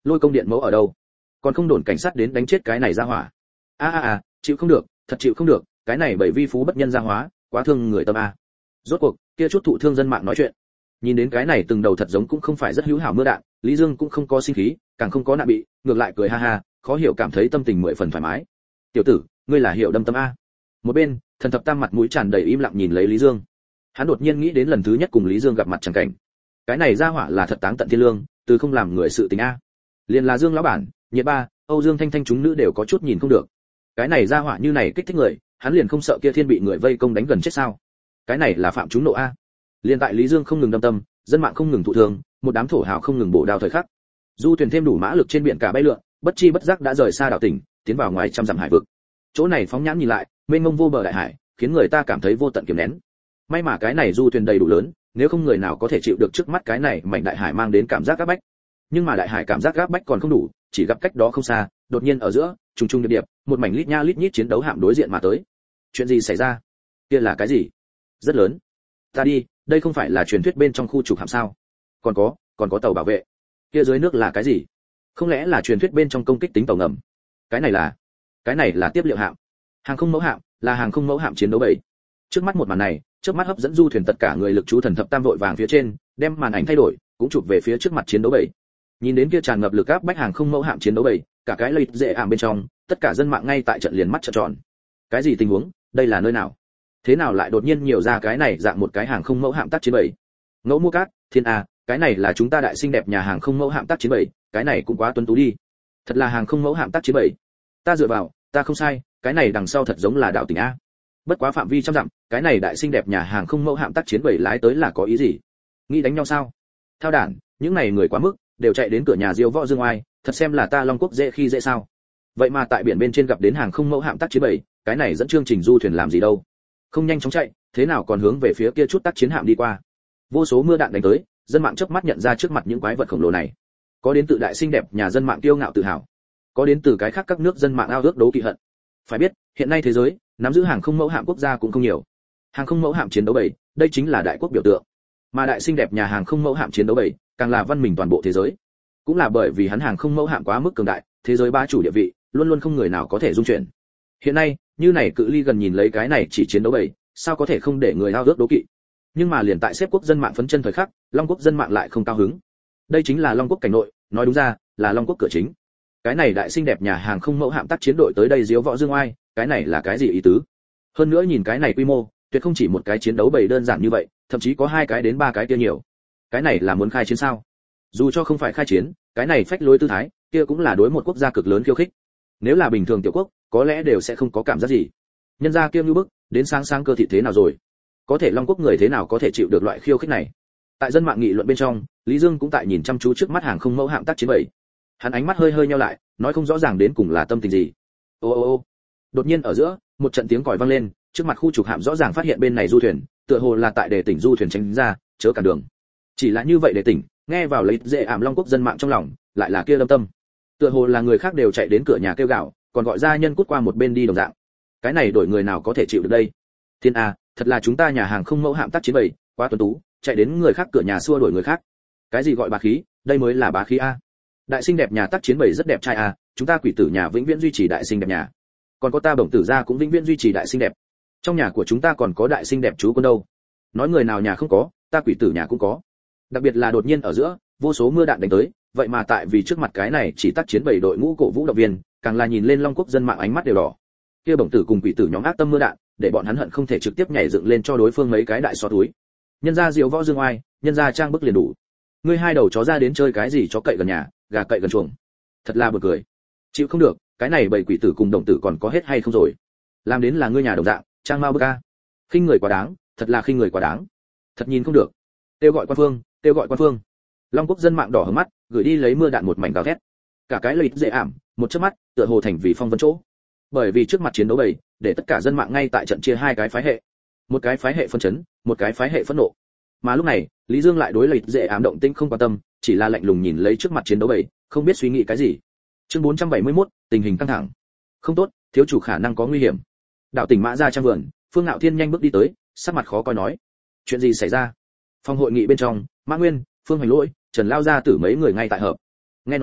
lôi công điện mẫu ở đâu? Còn không đồn cảnh sát đến đánh chết cái này ra hỏa. A a a, chịu không được, thật chịu không được, cái này bởi vi phú bất nhân gia hóa, quá thương người tâm a. Rốt cuộc, kia chút thụ thương dân mạng nói chuyện. Nhìn đến cái này từng đầu thật giống cũng không phải rất hữu hảo mưa đạn, Lý Dương cũng không có sinh khí, càng không có nạn bị, ngược lại cười ha ha, khó hiểu cảm thấy tâm tình mười phần thoải mái. Tiểu tử, ngươi là hiểu đâm tâm a. Một bên, Thần Thập Tam mặt mũi tràn đầy im lặng nhìn lấy Lý Dương. Hắn đột nhiên nghĩ đến lần thứ nhất cùng Lý Dương gặp mặt chẳng cảnh. Cái này ra hỏa là thật táng tận thiên lương, từ không làm người sự tình a. Liền là Dương lão bản, Nhiệt Ba, Âu Dương Thanh Thanh chúng nữ đều có chút nhìn không được. Cái này ra hỏa như này kích thích người, hắn liền không sợ kia thiên bị người vây công đánh gần chết sao? Cái này là phạm chúng nộ a. Liên tại Lý Dương không ngừng đâm tâm, dân mạng không ngừng thụ thương, một đám thổ hào không ngừng bổ đao thời khắc. Du thuyền thêm đủ mã lực trên biển cả bay lượn, bất chi bất giác đã rời xa đảo tỉnh, tiến vào ngoài trăm dặm hải vực. Chỗ này phóng nhãn nhìn lại, mênh mông vô bờ đại hải, khiến người ta cảm thấy vô tận kiềm nén. May mà cái này du thuyền đầy đủ lớn, nếu không người nào có thể chịu được trước mắt cái này mảnh đại hải mang đến cảm giác áp bách. Nhưng mà đại hải cảm giác áp bách còn không đủ, chỉ gặp cách đó không xa, đột nhiên ở giữa, trùng trùng điệp điệp, một mảnh lít nha lít nhít chiến đấu hạm đối diện mà tới. Chuyện gì xảy ra? Kia là cái gì? Rất lớn. Ta đi, đây không phải là truyền thuyết bên trong khu trục hạm sao? Còn có, còn có tàu bảo vệ. Kia dưới nước là cái gì? Không lẽ là truyền thuyết bên trong công kích tính tàu ngầm? Cái này là, cái này là tiếp liệu hạm. Hàng không mẫu hạm, là hàng không mẫu hạm chiến đấu bảy. Trước mắt một màn này, trước mắt hấp dẫn du thuyền tất cả người lực chú Thần Thập Tam vội vàng phía trên, đem màn ảnh thay đổi, cũng chụp về phía trước mặt chiến đấu bảy. Nhìn đến kia tràn ngập lực áp bách hàng không mẫu hạm chiến đấu bảy, cả cái lợi dễ ảm bên trong, tất cả dân mạng ngay tại trận liền mắt trợn tròn. Cái gì tình huống? Đây là nơi nào? Thế nào lại đột nhiên nhiều ra cái này dạng một cái hàng không mẫu hạm tác chiến bảy? Ngẫu Mua Cát, Thiên A, cái này là chúng ta đại xinh đẹp nhà hàng không mẫu hạm tác chiến bảy, cái này cũng quá tuấn tú đi. Thật là hàng không mẫu hạm tác chiến bảy. Ta dựa vào, ta không sai, cái này đằng sau thật giống là đảo tỉnh a. Bất quá phạm vi trăm dặm, cái này đại xinh đẹp nhà hàng không mẫu hạm tác chiến bảy lái tới là có ý gì? Nghĩ đánh nhau sao? Thao đản, những này người quá mức, đều chạy đến cửa nhà Diêu Võ Dương Oai, thật xem là ta Long Quốc dễ khi dễ sao? Vậy mà tại biển bên trên gặp đến hàng không mẫu hạm tác chiến bảy, cái này dẫn chương trình du thuyền làm gì đâu? Không nhanh chóng chạy, thế nào còn hướng về phía kia chút tác chiến hạm đi qua? Vô số mưa đạn đánh tới, dân mạng chớp mắt nhận ra trước mặt những quái vật khổng lồ này. Có đến từ đại xinh đẹp nhà dân mạng kiêu ngạo tự hào, có đến từ cái khác các nước dân mạng ao ước đấu kỵ hận. Phải biết, hiện nay thế giới nắm giữ hàng không mẫu hạm quốc gia cũng không nhiều. Hàng không mẫu hạm chiến đấu bảy, đây chính là đại quốc biểu tượng. Mà đại xinh đẹp nhà hàng không mẫu hạm chiến đấu bảy, càng là văn minh toàn bộ thế giới. Cũng là bởi vì hắn hàng không mẫu hạm quá mức cường đại, thế giới bá chủ địa vị, luôn luôn không người nào có thể dung chuyển. Hiện nay, như này cự ly gần nhìn lấy cái này chỉ chiến đấu bảy, sao có thể không để người ao ước đấu kỵ. Nhưng mà liền tại xếp quốc dân mạng phấn chân thời khắc, Long Quốc dân mạng lại không cao hứng. Đây chính là Long Quốc cảnh nội, nói đúng ra, là Long Quốc cửa chính. Cái này đại xinh đẹp nhà hàng không mẫu hạm tác chiến đội tới đây Diếu Võ Dương Oai, cái này là cái gì ý tứ? Hơn nữa nhìn cái này quy mô, tuyệt không chỉ một cái chiến đấu bầy đơn giản như vậy, thậm chí có hai cái đến ba cái kia nhiều. Cái này là muốn khai chiến sao? Dù cho không phải khai chiến, cái này phách lối tư thái, kia cũng là đối một quốc gia cực lớn khiêu khích. Nếu là bình thường tiểu quốc, có lẽ đều sẽ không có cảm giác gì. Nhân gia kia như bức, đến sáng sáng cơ thị thế nào rồi? Có thể Long Quốc người thế nào có thể chịu được loại khiêu khích này? Tại dân mạng nghị luận bên trong, Lý Dương cũng tại nhìn chăm chú trước mắt hàng không mẫu hạm tác chiến bảy. Hắn ánh mắt hơi hơi nheo lại, nói không rõ ràng đến cùng là tâm tình gì. Ô ô ô. Đột nhiên ở giữa, một trận tiếng còi vang lên, trước mặt khu trục hạm rõ ràng phát hiện bên này du thuyền, tựa hồ là tại để tỉnh du thuyền tránh ra, chớ cản đường. Chỉ là như vậy để tỉnh, nghe vào lấy dễ ảm Long Quốc dân mạng trong lòng, lại là kia lâm tâm. Tựa hồ là người khác đều chạy đến cửa nhà kêu gào, còn gọi gia nhân cút qua một bên đi đồng dạng. Cái này đổi người nào có thể chịu được đây? Thiên a, thật là chúng ta nhà hàng không mẫu hạm tác chiến bảy, quá tuấn tú, chạy đến người khác cửa nhà xua đuổi người khác. Cái gì gọi bá khí, đây mới là bá khí a. Đại xinh đẹp nhà tác chiến bảy rất đẹp trai a, chúng ta quỷ tử nhà vĩnh viễn duy trì đại xinh đẹp nhà. Còn có ta bổng tử gia cũng vĩnh viễn duy trì đại xinh đẹp. Trong nhà của chúng ta còn có đại xinh đẹp chú quân đâu. Nói người nào nhà không có, ta quỷ tử nhà cũng có. Đặc biệt là đột nhiên ở giữa, vô số mưa đạn đánh tới, vậy mà tại vì trước mặt cái này chỉ tác chiến bảy đội ngũ cổ vũ động viên, càng là nhìn lên Long Quốc dân mạng ánh mắt đều đỏ. Kia bổng tử cùng quỷ tử nhóm ác tâm mưa đạn, để bọn hắn hận không thể trực tiếp nhảy dựng lên cho đối phương mấy cái đại xó túi. Nhân gia Diếu Võ Dương Oai, nhân gia trang bức liền đủ. Ngươi hai đầu chó ra đến chơi cái gì chó cậy gần nhà, gà cậy gần chuồng. Thật là buồn cười. Chịu không được, cái này bảy quỷ tử cùng đồng tử còn có hết hay không rồi? Làm đến là ngươi nhà đồng dạng, trang mau bức a. Khinh người quá đáng, thật là khinh người quá đáng. Thật nhìn không được. Kêu gọi quan phương, kêu gọi quan phương. Long Quốc dân mạng đỏ hứng mắt, gửi đi lấy mưa đạn một mảnh gào thét. Cả cái lợi dễ ảm, một chớp mắt, tựa hồ thành vì phong vân chỗ. Bởi vì trước mặt chiến đấu bầy, để tất cả dân mạng ngay tại trận chia hai cái phái hệ. Một cái phái hệ phân chấn, một cái phái hệ phẫn nộ. Mà lúc này, Lý Dương lại đối lợi dễ ảm động tĩnh không quan tâm, chỉ là lạnh lùng nhìn lấy trước mặt chiến đấu bầy, không biết suy nghĩ cái gì. Chương bốn trăm bảy mươi mốt, tình hình căng thẳng. Không tốt, thiếu chủ khả năng có nguy hiểm. Đạo tỉnh Mã Gia trang vườn, Phương Ngạo Thiên nhanh bước đi tới, sắc mặt khó coi nói: "Chuyện gì xảy ra?" Phòng hội nghị bên trong, Mã Nguyên, Phương Hoành Lỗi, Trần Lao Gia tử mấy người ngay tại hợp. Nghe nói,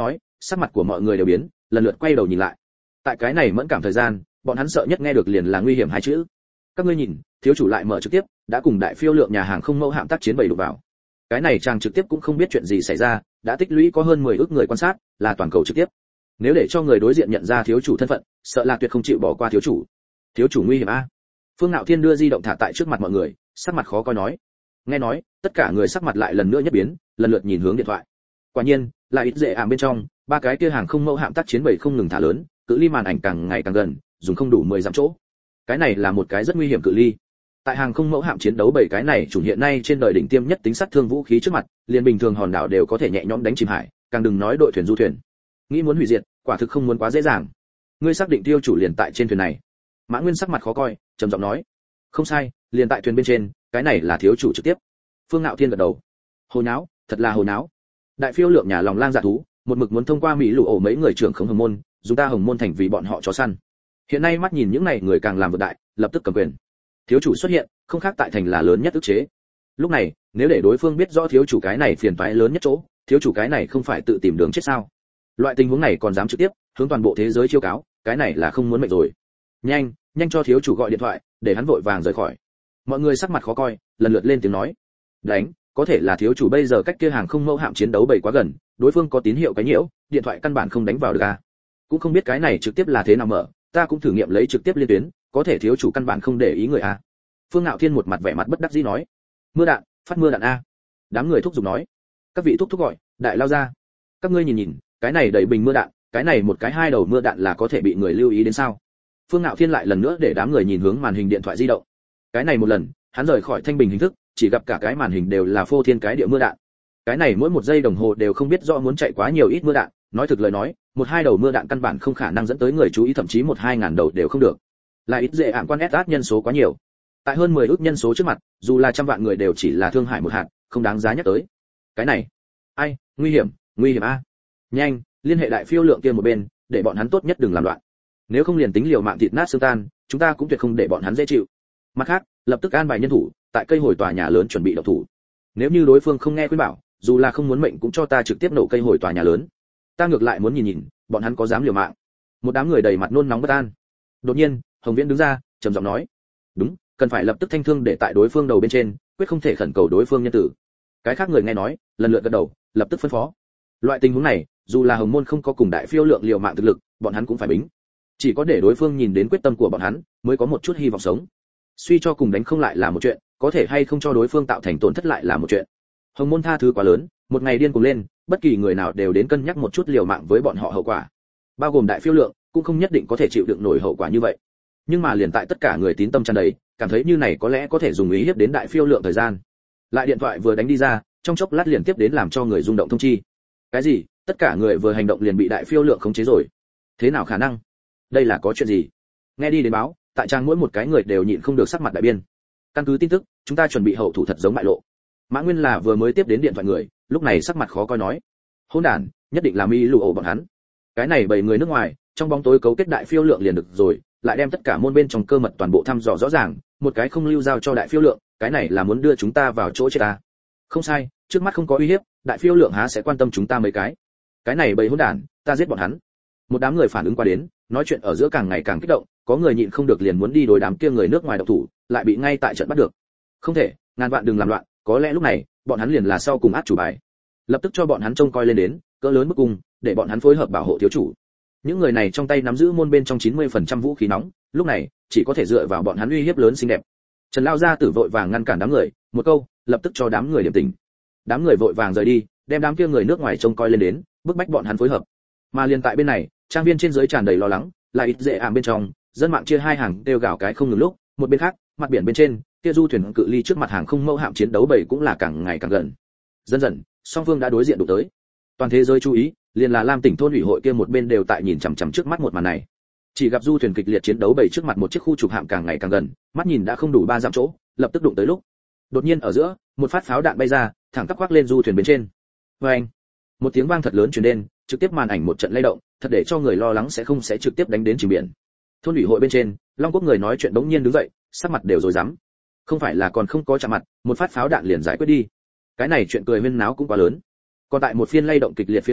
sắc mặt của mọi người đều biến, lần lượt quay đầu nhìn lại. Tại cái này mẫn cảm thời gian, bọn hắn sợ nhất nghe được liền là nguy hiểm hai chữ. Các ngươi nhìn, thiếu chủ lại mở trực tiếp, đã cùng đại phiêu lượng nhà hàng không mẫu hạm tác chiến bầy đụng vào. Cái này chàng trực tiếp cũng không biết chuyện gì xảy ra, đã tích lũy có hơn mười ức người quan sát, là toàn cầu trực tiếp. Nếu để cho người đối diện nhận ra thiếu chủ thân phận, sợ là tuyệt không chịu bỏ qua thiếu chủ. Thiếu chủ nguy hiểm a. Phương Nạo Thiên đưa di động thả tại trước mặt mọi người, sắc mặt khó coi nói. Nghe nói, tất cả người sắc mặt lại lần nữa nhất biến, lần lượt nhìn hướng điện thoại. Quả nhiên, lại ít dễ ảm bên trong, ba cái kia hàng không mẫu hạm tác chiến bầy không ngừng thả lớn, cự ly màn ảnh càng ngày càng gần, dùng không đủ mười dặm chỗ. Cái này là một cái rất nguy hiểm cự ly. Tại hàng không mẫu hạm chiến đấu bảy cái này chủng hiện nay trên đời đỉnh tiêm nhất tính sát thương vũ khí trước mặt, liền bình thường hòn đảo đều có thể nhẹ nhõm đánh chìm hải, càng đừng nói đội thuyền du thuyền. Nghĩ muốn hủy diệt, quả thực không muốn quá dễ dàng. Ngươi xác định tiêu chủ liền tại trên thuyền này? Mã Nguyên sắc mặt khó coi, trầm giọng nói. Không sai, liền tại thuyền bên trên, cái này là thiếu chủ trực tiếp. Phương Nạo Thiên gật đầu. Hồ nháo, thật là hồ nháo. Đại phiêu lượng nhà lòng lang dạ thú, một mực muốn thông qua mỹ lũ ổ mấy người trưởng khống hồng môn, dùng ta hồng môn thành vì bọn họ chó săn. Hiện nay mắt nhìn những này người càng làm vượt đại, lập tức cầm quyền. Thiếu chủ xuất hiện, không khác tại thành là lớn nhất ức chế. Lúc này, nếu để đối phương biết rõ thiếu chủ cái này phiền toái lớn nhất chỗ, thiếu chủ cái này không phải tự tìm đường chết sao? Loại tình huống này còn dám trực tiếp hướng toàn bộ thế giới chiêu cáo, cái này là không muốn mệnh rồi. Nhanh, nhanh cho thiếu chủ gọi điện thoại, để hắn vội vàng rời khỏi. Mọi người sắc mặt khó coi, lần lượt lên tiếng nói. Đánh, có thể là thiếu chủ bây giờ cách kia hàng không mẫu hạm chiến đấu bầy quá gần, đối phương có tín hiệu cái nhiễu, điện thoại căn bản không đánh vào được a. Cũng không biết cái này trực tiếp là thế nào mở, ta cũng thử nghiệm lấy trực tiếp liên tuyến, có thể thiếu chủ căn bản không để ý người a. Phương Nạo Thiên một mặt vẻ mặt bất đắc dĩ nói. Mưa đạn, phát mưa đạn a. Đám người thúc giục nói. Các vị thúc thúc gọi, đại lao ra. Các ngươi nhìn nhìn, cái này đầy bình mưa đạn, cái này một cái hai đầu mưa đạn là có thể bị người lưu ý đến sao? Phương Nạo Thiên lại lần nữa để đám người nhìn hướng màn hình điện thoại di động. Cái này một lần, hắn rời khỏi thanh bình hình thức, chỉ gặp cả cái màn hình đều là phô thiên cái địa mưa đạn. Cái này mỗi một giây đồng hồ đều không biết rõ muốn chạy quá nhiều ít mưa đạn, nói thực lời nói, một hai đầu mưa đạn căn bản không khả năng dẫn tới người chú ý, thậm chí một hai ngàn đầu đều không được. Là ít dễ ảm quan ét át nhân số quá nhiều. Tại hơn mười ước nhân số trước mặt, dù là trăm vạn người đều chỉ là thương hại một hạt, không đáng giá nhắc tới. Cái này, ai, nguy hiểm, nguy hiểm a. Nhanh, liên hệ đại phiêu lượng kia một bên, để bọn hắn tốt nhất đừng làm loạn. Nếu không liền tính liều mạng thịt nát xương tan, chúng ta cũng tuyệt không để bọn hắn dễ chịu. Mặt khác, lập tức an bài nhân thủ, tại cây hồi tòa nhà lớn chuẩn bị động thủ. Nếu như đối phương không nghe khuyên bảo, dù là không muốn mệnh cũng cho ta trực tiếp nổ cây hồi tòa nhà lớn. Ta ngược lại muốn nhìn nhìn, bọn hắn có dám liều mạng. Một đám người đầy mặt nôn nóng bất an. Đột nhiên, Hồng Viễn đứng ra, trầm giọng nói: "Đúng, cần phải lập tức thanh thương để tại đối phương đầu bên trên, quyết không thể khẩn cầu đối phương nhân tử." Cái khác người nghe nói, lần lượt gật đầu, lập tức phân phó. Loại tình huống này, dù là Hồng môn không có cùng đại phiêu lượng liều mạng thực lực, bọn hắn cũng phải bính. Chỉ có để đối phương nhìn đến quyết tâm của bọn hắn, mới có một chút hy vọng sống. Suy cho cùng đánh không lại là một chuyện, có thể hay không cho đối phương tạo thành tổn thất lại là một chuyện. Hồng môn tha thứ quá lớn, một ngày điên cuồng lên, bất kỳ người nào đều đến cân nhắc một chút liều mạng với bọn họ hậu quả. Bao gồm đại phiêu lượng, cũng không nhất định có thể chịu đựng nổi hậu quả như vậy. Nhưng mà liền tại tất cả người tín tâm tràn đầy, cảm thấy như này có lẽ có thể dùng ý hiếp đến đại phiêu lượng thời gian. Lại điện thoại vừa đánh đi ra, trong chốc lát liền tiếp đến làm cho người rung động thông chi. Cái gì? Tất cả người vừa hành động liền bị đại phiêu lượng khống chế rồi? Thế nào khả năng? Đây là có chuyện gì? Nghe đi đến báo, tại trang mỗi một cái người đều nhịn không được sắc mặt đại biên. Căn cứ tin tức, chúng ta chuẩn bị hậu thủ thật giống bại lộ. Mã Nguyên là vừa mới tiếp đến điện thoại người, lúc này sắc mặt khó coi nói: hỗn đản, nhất định là mi lù ổ bọn hắn. Cái này bảy người nước ngoài, trong bóng tối cấu kết đại phiêu lượng liền được rồi, lại đem tất cả môn bên trong cơ mật toàn bộ thăm dò rõ ràng, một cái không lưu giao cho đại phiêu lượng, cái này là muốn đưa chúng ta vào chỗ chết ta. Không sai, trước mắt không có uy hiếp, đại phiêu lượng há sẽ quan tâm chúng ta mấy cái. Cái này bầy hỗn đản, ta giết bọn hắn. Một đám người phản ứng qua đến, nói chuyện ở giữa càng ngày càng kích động, có người nhịn không được liền muốn đi đối đám kia người nước ngoài động thủ, lại bị ngay tại trận bắt được. Không thể, ngàn vạn đừng làm loạn, có lẽ lúc này, bọn hắn liền là sau cùng át chủ bài. Lập tức cho bọn hắn trông coi lên đến, cỡ lớn bức cung, để bọn hắn phối hợp bảo hộ thiếu chủ. Những người này trong tay nắm giữ môn bên trong chín mươi phần trăm vũ khí nóng, lúc này, chỉ có thể dựa vào bọn hắn uy hiếp lớn xinh đẹp. Trần Lao gia tử vội vàng ngăn cản đám người, một câu, lập tức cho đám người điểm tình. Đám người vội vàng rời đi, đem đám kia người nước ngoài trông coi lên đến, bức bách bọn hắn phối hợp. Mà liền tại bên này, trang viên trên dưới tràn đầy lo lắng, lại ít dễ ảm bên trong, dân mạng chia hai hàng đều gào cái không ngừng lúc, một bên khác, mặt biển bên trên, kia du thuyền cự ly trước mặt hàng không mẫu hạm chiến đấu bầy cũng là càng ngày càng gần. Dần dần, song phương đã đối diện đụng tới. Toàn thế giới chú ý, liền là Lam tỉnh thôn ủy hội kia một bên đều tại nhìn chằm chằm trước mắt một màn này. Chỉ gặp du thuyền kịch liệt chiến đấu bầy trước mặt một chiếc khu trục hạm càng ngày càng gần, mắt nhìn đã không đủ ba dặm chỗ, lập tức đụng tới lúc. Đột nhiên ở giữa, một phát pháo đạn bay ra, thẳng tắp quắc lên du thuyền bên trên. Oeng! Một tiếng vang thật lớn truyền đến, trực tiếp màn ảnh một trận lay động, thật để cho người lo lắng sẽ không sẽ trực tiếp đánh đến chìm biển. Thôn ủy hội bên trên, Long Quốc người nói chuyện bỗng nhiên đứng dậy, sắc mặt đều rối rắm. Không phải là còn không có chạm mặt, một phát pháo đạn liền giải quyết đi. Cái này chuyện cười huyên náo cũng quá lớn. Còn tại một phiên lay động kịch liệt phía sau,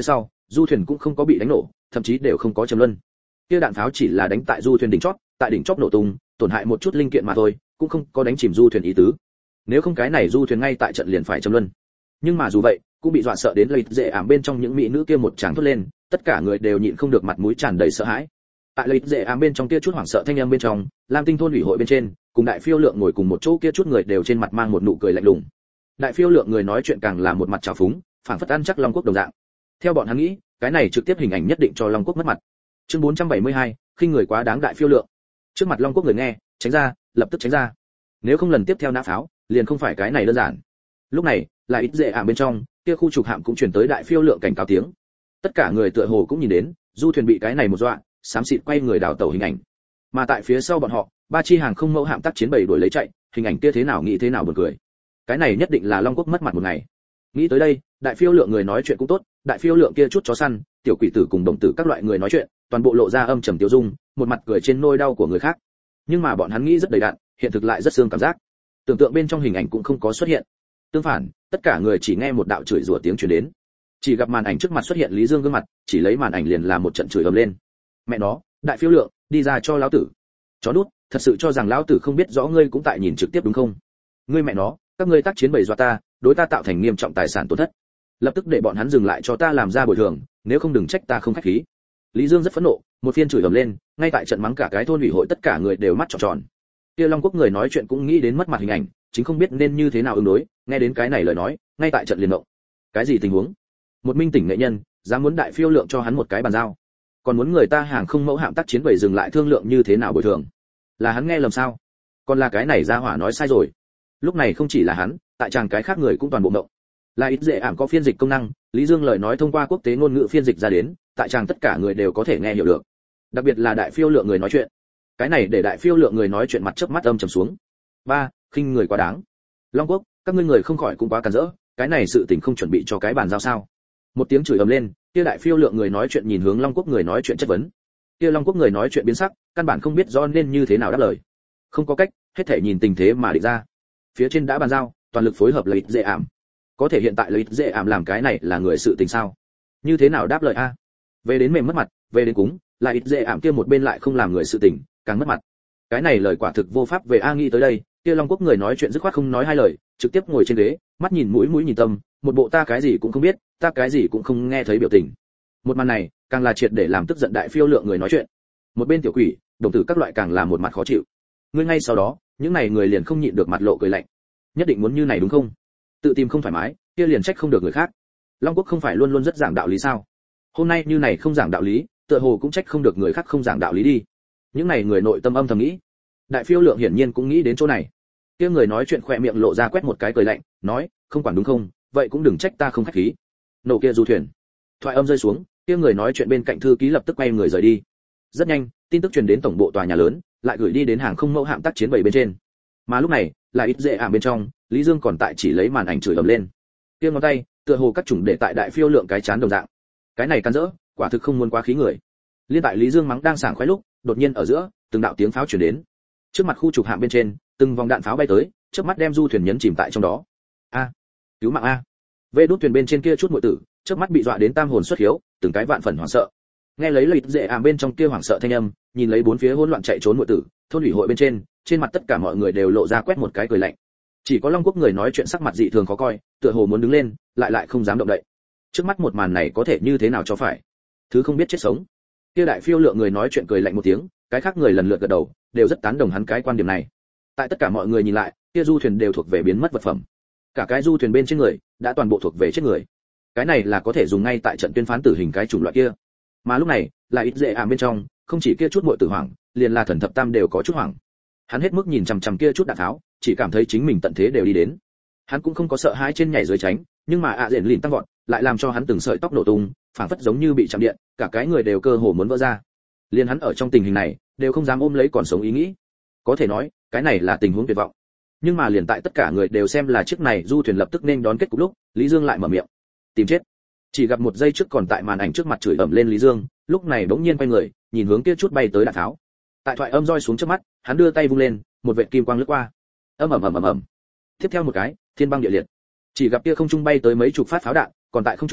du thuyền cũng không có bị đánh nổ, thậm chí đều không có châm luân. Kia đạn pháo chỉ là đánh tại du thuyền đỉnh chót, tại đỉnh chót nổ tung, tổn hại một chút linh kiện mà thôi, cũng không có đánh chìm du thuyền ý tứ. Nếu không cái này du thuyền ngay tại trận liền phải châm luân. Nhưng mà dù vậy, cũng bị dọa sợ đến lợi dễ ảm bên trong những mỹ nữ kia một tràng thốt lên, tất cả người đều nhịn không được mặt mũi tràn đầy sợ hãi. Tại lợi dễ ảm bên trong kia chút hoảng sợ thanh âm bên trong, Lam Tinh thôn ủy hội bên trên, cùng đại phiêu lượng ngồi cùng một chỗ kia chút người đều trên mặt mang một nụ cười lạnh lùng. Đại phiêu lượng người nói chuyện càng là một mặt trào phúng, phảng phất ăn chắc Long Quốc đồng dạng. Theo bọn hắn nghĩ, cái này trực tiếp hình ảnh nhất định cho Long Quốc mất mặt. Chương bốn trăm bảy mươi hai, khinh người quá đáng đại phiêu lượng. Trước mặt Long Quốc người nghe, tránh ra, lập tức tránh ra. Nếu không lần tiếp theo nã pháo, liền không phải cái này đơn giản. Lúc này, lại ít dễ ảm bên trong, kia khu trục hạm cũng truyền tới đại phiêu lượng cảnh cáo tiếng. Tất cả người tựa hồ cũng nhìn đến, du thuyền bị cái này một dọa, xám xịt quay người đảo tàu hình ảnh. Mà tại phía sau bọn họ, ba chi hàng không mẫu hạm tác chiến bầy đuổi lấy chạy, hình ảnh kia thế nào nghĩ thế nào buồn cười. Cái này nhất định là Long Quốc mất mặt một ngày. Nghĩ tới đây, đại phiêu lượng người nói chuyện cũng tốt, đại phiêu lượng kia chút chó săn, tiểu quỷ tử cùng đồng tử các loại người nói chuyện, toàn bộ lộ ra âm trầm tiêu dung, một mặt cười trên nỗi đau của người khác. Nhưng mà bọn hắn nghĩ rất đầy đặn, hiện thực lại rất xương cảm giác. Tưởng tượng bên trong hình ảnh cũng không có xuất hiện. Tương phản, tất cả người chỉ nghe một đạo chửi rủa tiếng truyền đến. Chỉ gặp màn ảnh trước mặt xuất hiện Lý Dương gương mặt, chỉ lấy màn ảnh liền là một trận chửi ầm lên. Mẹ nó, đại phiêu lượng, đi ra cho lão tử. Chó đút, thật sự cho rằng lão tử không biết rõ ngươi cũng tại nhìn trực tiếp đúng không? Ngươi mẹ nó, các ngươi tác chiến bầy dọa ta, đối ta tạo thành nghiêm trọng tài sản tổn thất. Lập tức để bọn hắn dừng lại cho ta làm ra bồi thường, nếu không đừng trách ta không khách khí. Lý Dương rất phẫn nộ, một phiên chửi ầm lên, ngay tại trận mắng cả cái thôn ủy hội tất cả người đều mắt tròn tròn. Kia Long Quốc người nói chuyện cũng nghĩ đến mất mặt hình ảnh, chính không biết nên như thế nào ứng đối, nghe đến cái này lời nói, ngay tại trận liền động. Cái gì tình huống? Một minh tỉnh nghệ nhân, dám muốn đại phiêu lượng cho hắn một cái bàn giao, còn muốn người ta hàng không mẫu hạm tác chiến bầy dừng lại thương lượng như thế nào bồi thường? Là hắn nghe lầm sao? Còn là cái này ra hỏa nói sai rồi? Lúc này không chỉ là hắn, tại chàng cái khác người cũng toàn bộ động. Là ít dễ ảm có phiên dịch công năng, Lý Dương lời nói thông qua quốc tế ngôn ngữ phiên dịch ra đến, tại chàng tất cả người đều có thể nghe hiểu được. Đặc biệt là đại phiêu lượng người nói chuyện. Cái này để đại phiêu lượng người nói chuyện mặt chớp mắt âm trầm xuống. Ba, khinh người quá đáng. Long Quốc, các ngươi người không khỏi cũng quá càn rỡ, cái này sự tình không chuẩn bị cho cái bàn giao sao? Một tiếng chửi ầm lên, kia đại phiêu lượng người nói chuyện nhìn hướng Long Quốc người nói chuyện chất vấn. Kia Long Quốc người nói chuyện biến sắc, căn bản không biết rõ nên như thế nào đáp lời. Không có cách, hết thể nhìn tình thế mà định ra. Phía trên đã bàn giao, toàn lực phối hợp lợi dễ ảm. Có thể hiện tại lợi dễ ảm làm cái này là người sự tình sao? Như thế nào đáp lời a? Về đến mềm mất mặt, về đến cúng, lại ít dễ ảm kia một bên lại không làm người sự tình, càng mất mặt. Cái này lời quả thực vô pháp về a. Nghĩ tới đây, kia Long Quốc người nói chuyện dứt khoát không nói hai lời, trực tiếp ngồi trên ghế, mắt nhìn mũi mũi nhìn tâm, một bộ ta cái gì cũng không biết, ta cái gì cũng không nghe thấy biểu tình. Một màn này, càng là triệt để làm tức giận đại phiêu lượng người nói chuyện. Một bên tiểu quỷ, đồng tử các loại càng là một mặt khó chịu. Ngươi ngay sau đó, những này người liền không nhịn được mặt lộ cười lạnh. Nhất định muốn như này đúng không? Tự tìm không thoải mái, kia liền trách không được người khác. Long Quốc không phải luôn luôn rất giảng đạo lý sao? Hôm nay như này không giảng đạo lý, tựa hồ cũng trách không được người khác không giảng đạo lý đi. Những này người nội tâm âm thầm nghĩ. Đại phiêu lượng hiển nhiên cũng nghĩ đến chỗ này. Kia người nói chuyện khỏe miệng lộ ra quét một cái cười lạnh, nói, không quản đúng không, vậy cũng đừng trách ta không khách khí. Nổ kia du thuyền. Thoại âm rơi xuống, kia người nói chuyện bên cạnh thư ký lập tức quay người rời đi. Rất nhanh, tin tức truyền đến tổng bộ tòa nhà lớn, lại gửi đi đến hàng không mẫu hạm tác chiến bảy bên trên. Mà lúc này, là ít dễ ảm bên trong, Lý Dương còn tại chỉ lấy màn ảnh chửi ầm lên. Kia ngón tay, tựa hồ các chủng để tại đại phiêu lượng cái chán đồng dạng. Cái này can dỡ, quả thực không muốn quá khí người. Liên tại Lý Dương mắng đang sảng khoái lúc, đột nhiên ở giữa, từng đạo tiếng pháo truyền đến. Trước mặt khu trục hạm bên trên, từng vòng đạn pháo bay tới, chớp mắt đem du thuyền nhấn chìm tại trong đó. A, cứu mạng a! Vê đốt thuyền bên trên kia chút muội tử, chớp mắt bị dọa đến tam hồn xuất hiếu, từng cái vạn phần hoảng sợ. Nghe lấy lợi dễ ảm bên trong kia hoảng sợ thanh âm, nhìn lấy bốn phía hỗn loạn chạy trốn muội tử, thôn ủy hội bên trên, trên mặt tất cả mọi người đều lộ ra quét một cái cười lạnh. Chỉ có Long Quốc người nói chuyện sắc mặt dị thường khó coi, tựa hồ muốn đứng lên, lại lại không dám động đậy. Trước mắt một màn này có thể như thế nào cho phải? Thứ không biết chết sống. Kia đại phiêu lượng người nói chuyện cười lạnh một tiếng, cái khác người lần lượt gật đầu, đều rất tán đồng hắn cái quan điểm này. Tại tất cả mọi người nhìn lại, kia du thuyền đều thuộc về biến mất vật phẩm. Cả cái du thuyền bên trên người đã toàn bộ thuộc về chết người. Cái này là có thể dùng ngay tại trận tuyên phán tử hình cái chủng loại kia. Mà lúc này, là ít dễ ảm bên trong, không chỉ kia chút muội tử hoảng, liền là thần thập tam đều có chút hoảng. Hắn hết mức nhìn chằm chằm kia chút đạn tháo, chỉ cảm thấy chính mình tận thế đều đi đến. Hắn cũng không có sợ hãi trên nhảy dưới tránh, nhưng mà ạ à diện lìn tăng vọt, lại làm cho hắn từng sợi tóc nổ tung, phảng phất giống như bị chạm điện, cả cái người đều cơ hồ muốn vỡ ra. Liên hắn ở trong tình hình này, đều không dám ôm lấy còn sống ý nghĩ. Có thể nói, cái này là tình huống tuyệt vọng. Nhưng mà liền tại tất cả người đều xem là chiếc này du thuyền lập tức nên đón kết cục lúc, Lý Dương lại mở miệng, tìm chết. Chỉ gặp một giây trước còn tại màn ảnh trước mặt chửi ầm lên Lý Dương, lúc này bỗng nhiên quay người, nhìn hướng kia chút bay tới đạn tháo. Tại thoại âm roi xuống trước mắt, hắn đưa tay vung lên, một vệt kim quang lướt qua. Ầm ầm ầm ầm ầm. Tiếp theo một cái, thiên băng địa liệt. Chỉ gặp kia không trung bay tới mấy chục phát pháo đạn, còn tại không trung,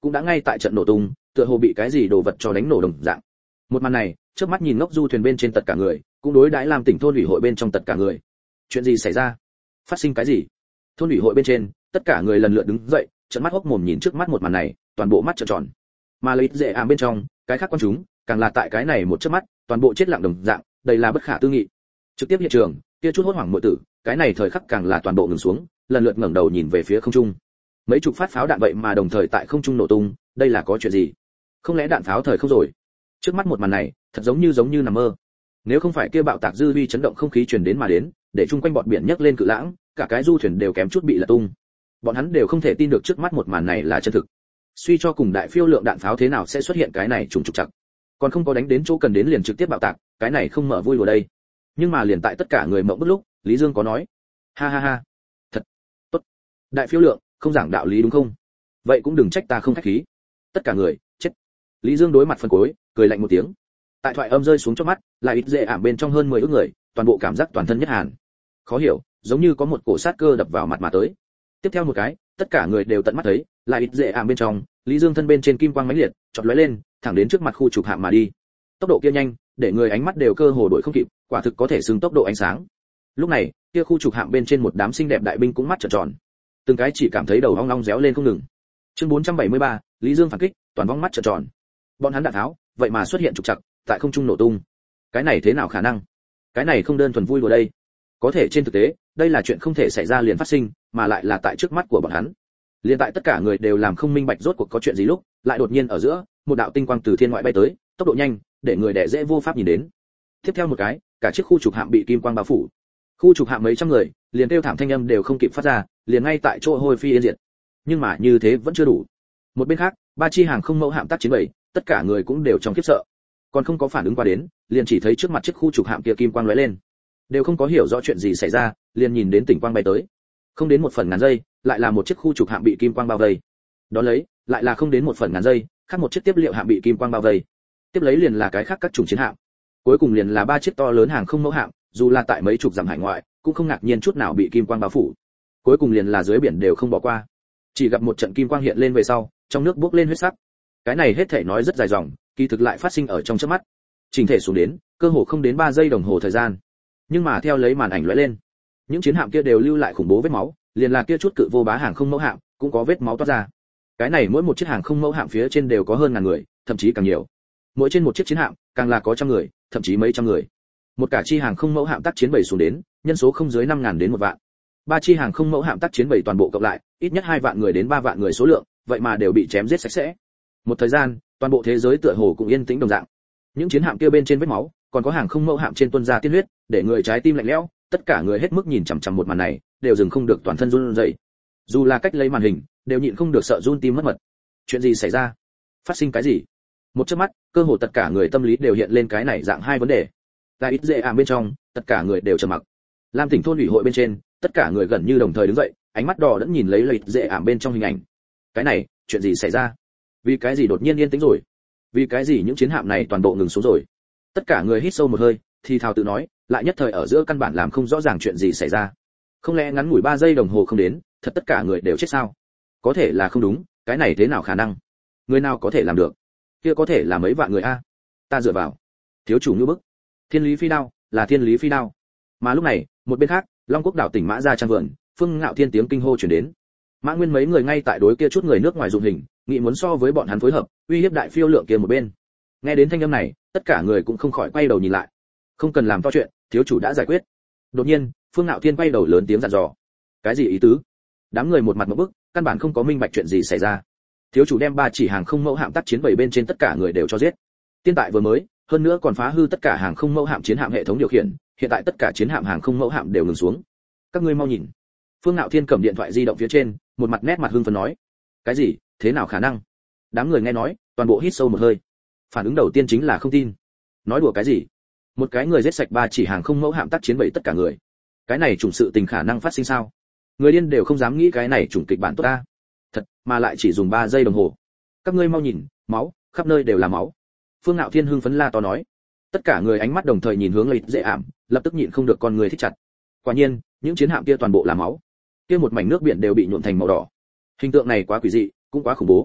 cũng đã ngay tại trận nổ tung, tựa hồ bị cái gì đồ vật cho đánh nổ đồng dạng. Một màn này, trước mắt nhìn ngốc du thuyền bên trên tất cả người, cũng đối đãi làm tỉnh thôn ủy hội bên trong tất cả người. Chuyện gì xảy ra? Phát sinh cái gì? Thôn ủy hội bên trên, tất cả người lần lượt đứng dậy, trợn mắt hốc mồm nhìn trước mắt một màn này, toàn bộ mắt trợn tròn. Mà lấy dễ ảm bên trong, cái khác quan chúng, càng là tại cái này một chớp mắt, toàn bộ chết lặng đồng dạng, đây là bất khả tư nghị. Trực tiếp hiện trường, kia chút hốt hoảng muội tử, cái này thời khắc càng là toàn bộ ngừng xuống, lần lượt ngẩng đầu nhìn về phía không trung. Mấy chục phát pháo đạn vậy mà đồng thời tại không trung nổ tung, đây là có chuyện gì? Không lẽ đạn pháo thời không rồi? Trước mắt một màn này, thật giống như giống như nằm mơ. Nếu không phải kia bạo tạc dư uy chấn động không khí truyền đến mà đến, để chung quanh bọn biển nhấc lên cự lãng, cả cái du thuyền đều kém chút bị lật tung. Bọn hắn đều không thể tin được trước mắt một màn này là chân thực. Suy cho cùng đại phiêu lượng đạn pháo thế nào sẽ xuất hiện cái này trùng trục chặt. Còn không có đánh đến chỗ cần đến liền trực tiếp bạo tạc, cái này không mở vui vào đây. Nhưng mà liền tại tất cả người mộng bức lúc, Lý Dương có nói: "Ha ha ha, thật tốt. Đại phiêu lượng, không giảng đạo lý đúng không? Vậy cũng đừng trách ta không khách khí." Tất cả người, chết. Lý Dương đối mặt phần cuối, cười lạnh một tiếng. Tại thoại âm rơi xuống chóp mắt, lại ít dễ ảm bên trong hơn mười ức người, toàn bộ cảm giác toàn thân nhất hàn. Khó hiểu, giống như có một cổ sát cơ đập vào mặt mà tới. Tiếp theo một cái, tất cả người đều tận mắt thấy, lại ít dễ ảm bên trong, Lý Dương thân bên trên kim quang mãnh liệt, chợt lóe lên, thẳng đến trước mặt khu trục hạm mà đi. Tốc độ kia nhanh, để người ánh mắt đều cơ hồ đuổi không kịp, quả thực có thể xưng tốc độ ánh sáng. Lúc này, kia khu trục hạm bên trên một đám xinh đẹp đại binh cũng mắt trợn tròn. Từng cái chỉ cảm thấy đầu ong ong réo lên không ngừng. Chương bốn trăm bảy mươi ba, Lý Dương phản kích, toàn vong mắt trợn tròn. Bọn hắn đạn tháo, vậy mà xuất hiện trục trặc, tại không trung nổ tung. Cái này thế nào khả năng? Cái này không đơn thuần vui đùa đây. Có thể trên thực tế, đây là chuyện không thể xảy ra liền phát sinh, mà lại là tại trước mắt của bọn hắn. Liên tại tất cả người đều làm không minh bạch rốt cuộc có chuyện gì lúc, lại đột nhiên ở giữa, một đạo tinh quang từ thiên ngoại bay tới, tốc độ nhanh, để người đẻ dễ vô pháp nhìn đến. Tiếp theo một cái, cả chiếc khu trục hạm bị kim quang bao phủ. Khu trục hạm mấy trăm người, liền kêu thảm thanh âm đều không kịp phát ra, liền ngay tại chỗ hôi phi yên diệt. Nhưng mà như thế vẫn chưa đủ. Một bên khác, ba chi hàng không mẫu hạm tác chiến bảy, tất cả người cũng đều trong khiếp sợ. Còn không có phản ứng qua đến, liền chỉ thấy trước mặt chiếc khu trục hạm kia kim quang lóe lên. Đều không có hiểu rõ chuyện gì xảy ra, liền nhìn đến tỉnh quang bay tới. Không đến một phần ngàn giây, lại là một chiếc khu trục hạm bị kim quang bao vây. Đó lấy, lại là không đến một phần ngàn giây, khác một chiếc tiếp liệu hạm bị kim quang bao vây. Tiếp lấy liền là cái khác các chủng chiến hạm. Cuối cùng liền là ba chiếc to lớn hàng không mẫu hạm, dù là tại mấy chục dặm hải ngoại, cũng không ngạc nhiên chút nào bị kim quang bao phủ. Cuối cùng liền là dưới biển đều không bỏ qua. Chỉ gặp một trận kim quang hiện lên về sau, trong nước bốc lên huyết sắc. Cái này hết thảy nói rất dài dòng, kỳ thực lại phát sinh ở trong chớp mắt. Trình thể xuống đến, cơ hồ không đến ba giây đồng hồ thời gian. Nhưng mà theo lấy màn ảnh lóe lên, những chiến hạm kia đều lưu lại khủng bố vết máu, liền là kia chút cự vô bá hàng không mẫu hạm, cũng có vết máu toát ra. Cái này mỗi một chiếc hàng không mẫu hạm phía trên đều có hơn ngàn người, thậm chí càng nhiều. Mỗi trên một chiếc chiến hạm, càng là có trăm người, thậm chí mấy trăm người. Một cả chi hàng không mẫu hạm tác chiến bảy xuống đến, nhân số không dưới năm ngàn đến một vạn. Ba chi hàng không mẫu hạm tác chiến bảy toàn bộ cộng lại, ít nhất hai vạn người đến ba vạn người số lượng, vậy mà đều bị chém giết sạch sẽ. Một thời gian, toàn bộ thế giới tựa hồ cũng yên tĩnh đồng dạng. Những chiến hạm kia bên trên vết máu, còn có hàng không mẫu hạm trên tuôn ra tiên huyết, để người trái tim lạnh lẽo, tất cả người hết mức nhìn chằm chằm một màn này, đều dừng không được toàn thân run rẩy. Dù là cách lấy màn hình, đều nhịn không được sợ run tim mất mật. Chuyện gì xảy ra? Phát sinh cái gì? Một chớp mắt, cơ hồ tất cả người tâm lý đều hiện lên cái này dạng hai vấn đề. Tại ít dễ ảm bên trong, tất cả người đều trầm mặc. Lam tỉnh thôn ủy hội bên trên, tất cả người gần như đồng thời đứng dậy, ánh mắt đỏ đẫn nhìn lấy lợi dễ ảm bên trong hình ảnh. Cái này, chuyện gì xảy ra? Vì cái gì đột nhiên yên tĩnh rồi? Vì cái gì những chiến hạm này toàn bộ ngừng xuống rồi? Tất cả người hít sâu một hơi, thì thào tự nói, lại nhất thời ở giữa căn bản làm không rõ ràng chuyện gì xảy ra. Không lẽ ngắn ngủi ba giây đồng hồ không đến, thật tất cả người đều chết sao? Có thể là không đúng, cái này thế nào khả năng? Người nào có thể làm được? Kia có thể là mấy vạn người a. Ta dựa vào. Thiếu chủ như bức. Thiên lý phi đao, là thiên lý phi đao. Mà lúc này, một bên khác, Long Quốc đảo tỉnh Mã Gia trang vườn, Phương Ngạo Thiên tiếng kinh hô truyền đến. Mã Nguyên mấy người ngay tại đối kia chút người nước ngoài dụng hình, nghĩ muốn so với bọn hắn phối hợp, uy hiếp đại phiêu lượng kia một bên. Nghe đến thanh âm này, tất cả người cũng không khỏi quay đầu nhìn lại. Không cần làm to chuyện, thiếu chủ đã giải quyết. Đột nhiên, Phương Ngạo Thiên quay đầu lớn tiếng dặn dò. Cái gì ý tứ? Đám người một mặt ngộp bức, căn bản không có minh bạch chuyện gì xảy ra. Thiếu chủ đem ba chỉ hàng không mẫu hạm tác chiến bảy bên trên tất cả người đều cho giết. Tiên tại vừa mới, hơn nữa còn phá hư tất cả hàng không mẫu hạm chiến hạm hệ thống điều khiển, hiện tại tất cả chiến hạm hàng không mẫu hạm đều ngừng xuống. Các ngươi mau nhìn. Phương Ngạo Thiên cầm điện thoại di động phía trên, một mặt nét mặt hưng phấn nói. Cái gì? Thế nào khả năng? Đám người nghe nói, toàn bộ hít sâu một hơi. Phản ứng đầu tiên chính là không tin. Nói đùa cái gì? Một cái người giết sạch ba chỉ hàng không mẫu hạm tác chiến bảy tất cả người. Cái này trùng sự tình khả năng phát sinh sao? Người điên đều không dám nghĩ cái này trùng kịch bản tốt ta. Thật, mà lại chỉ dùng ba giây đồng hồ. Các ngươi mau nhìn, máu, khắp nơi đều là máu. Phương Ngạo Thiên hưng phấn la to nói. Tất cả người ánh mắt đồng thời nhìn hướng Lợi Dễ Ảm, lập tức nhịn không được con người thích chặt. Quả nhiên, những chiến hạm kia toàn bộ là máu. Kia một mảnh nước biển đều bị nhuộm thành màu đỏ. Hình tượng này quá quỷ dị, cũng quá khủng bố.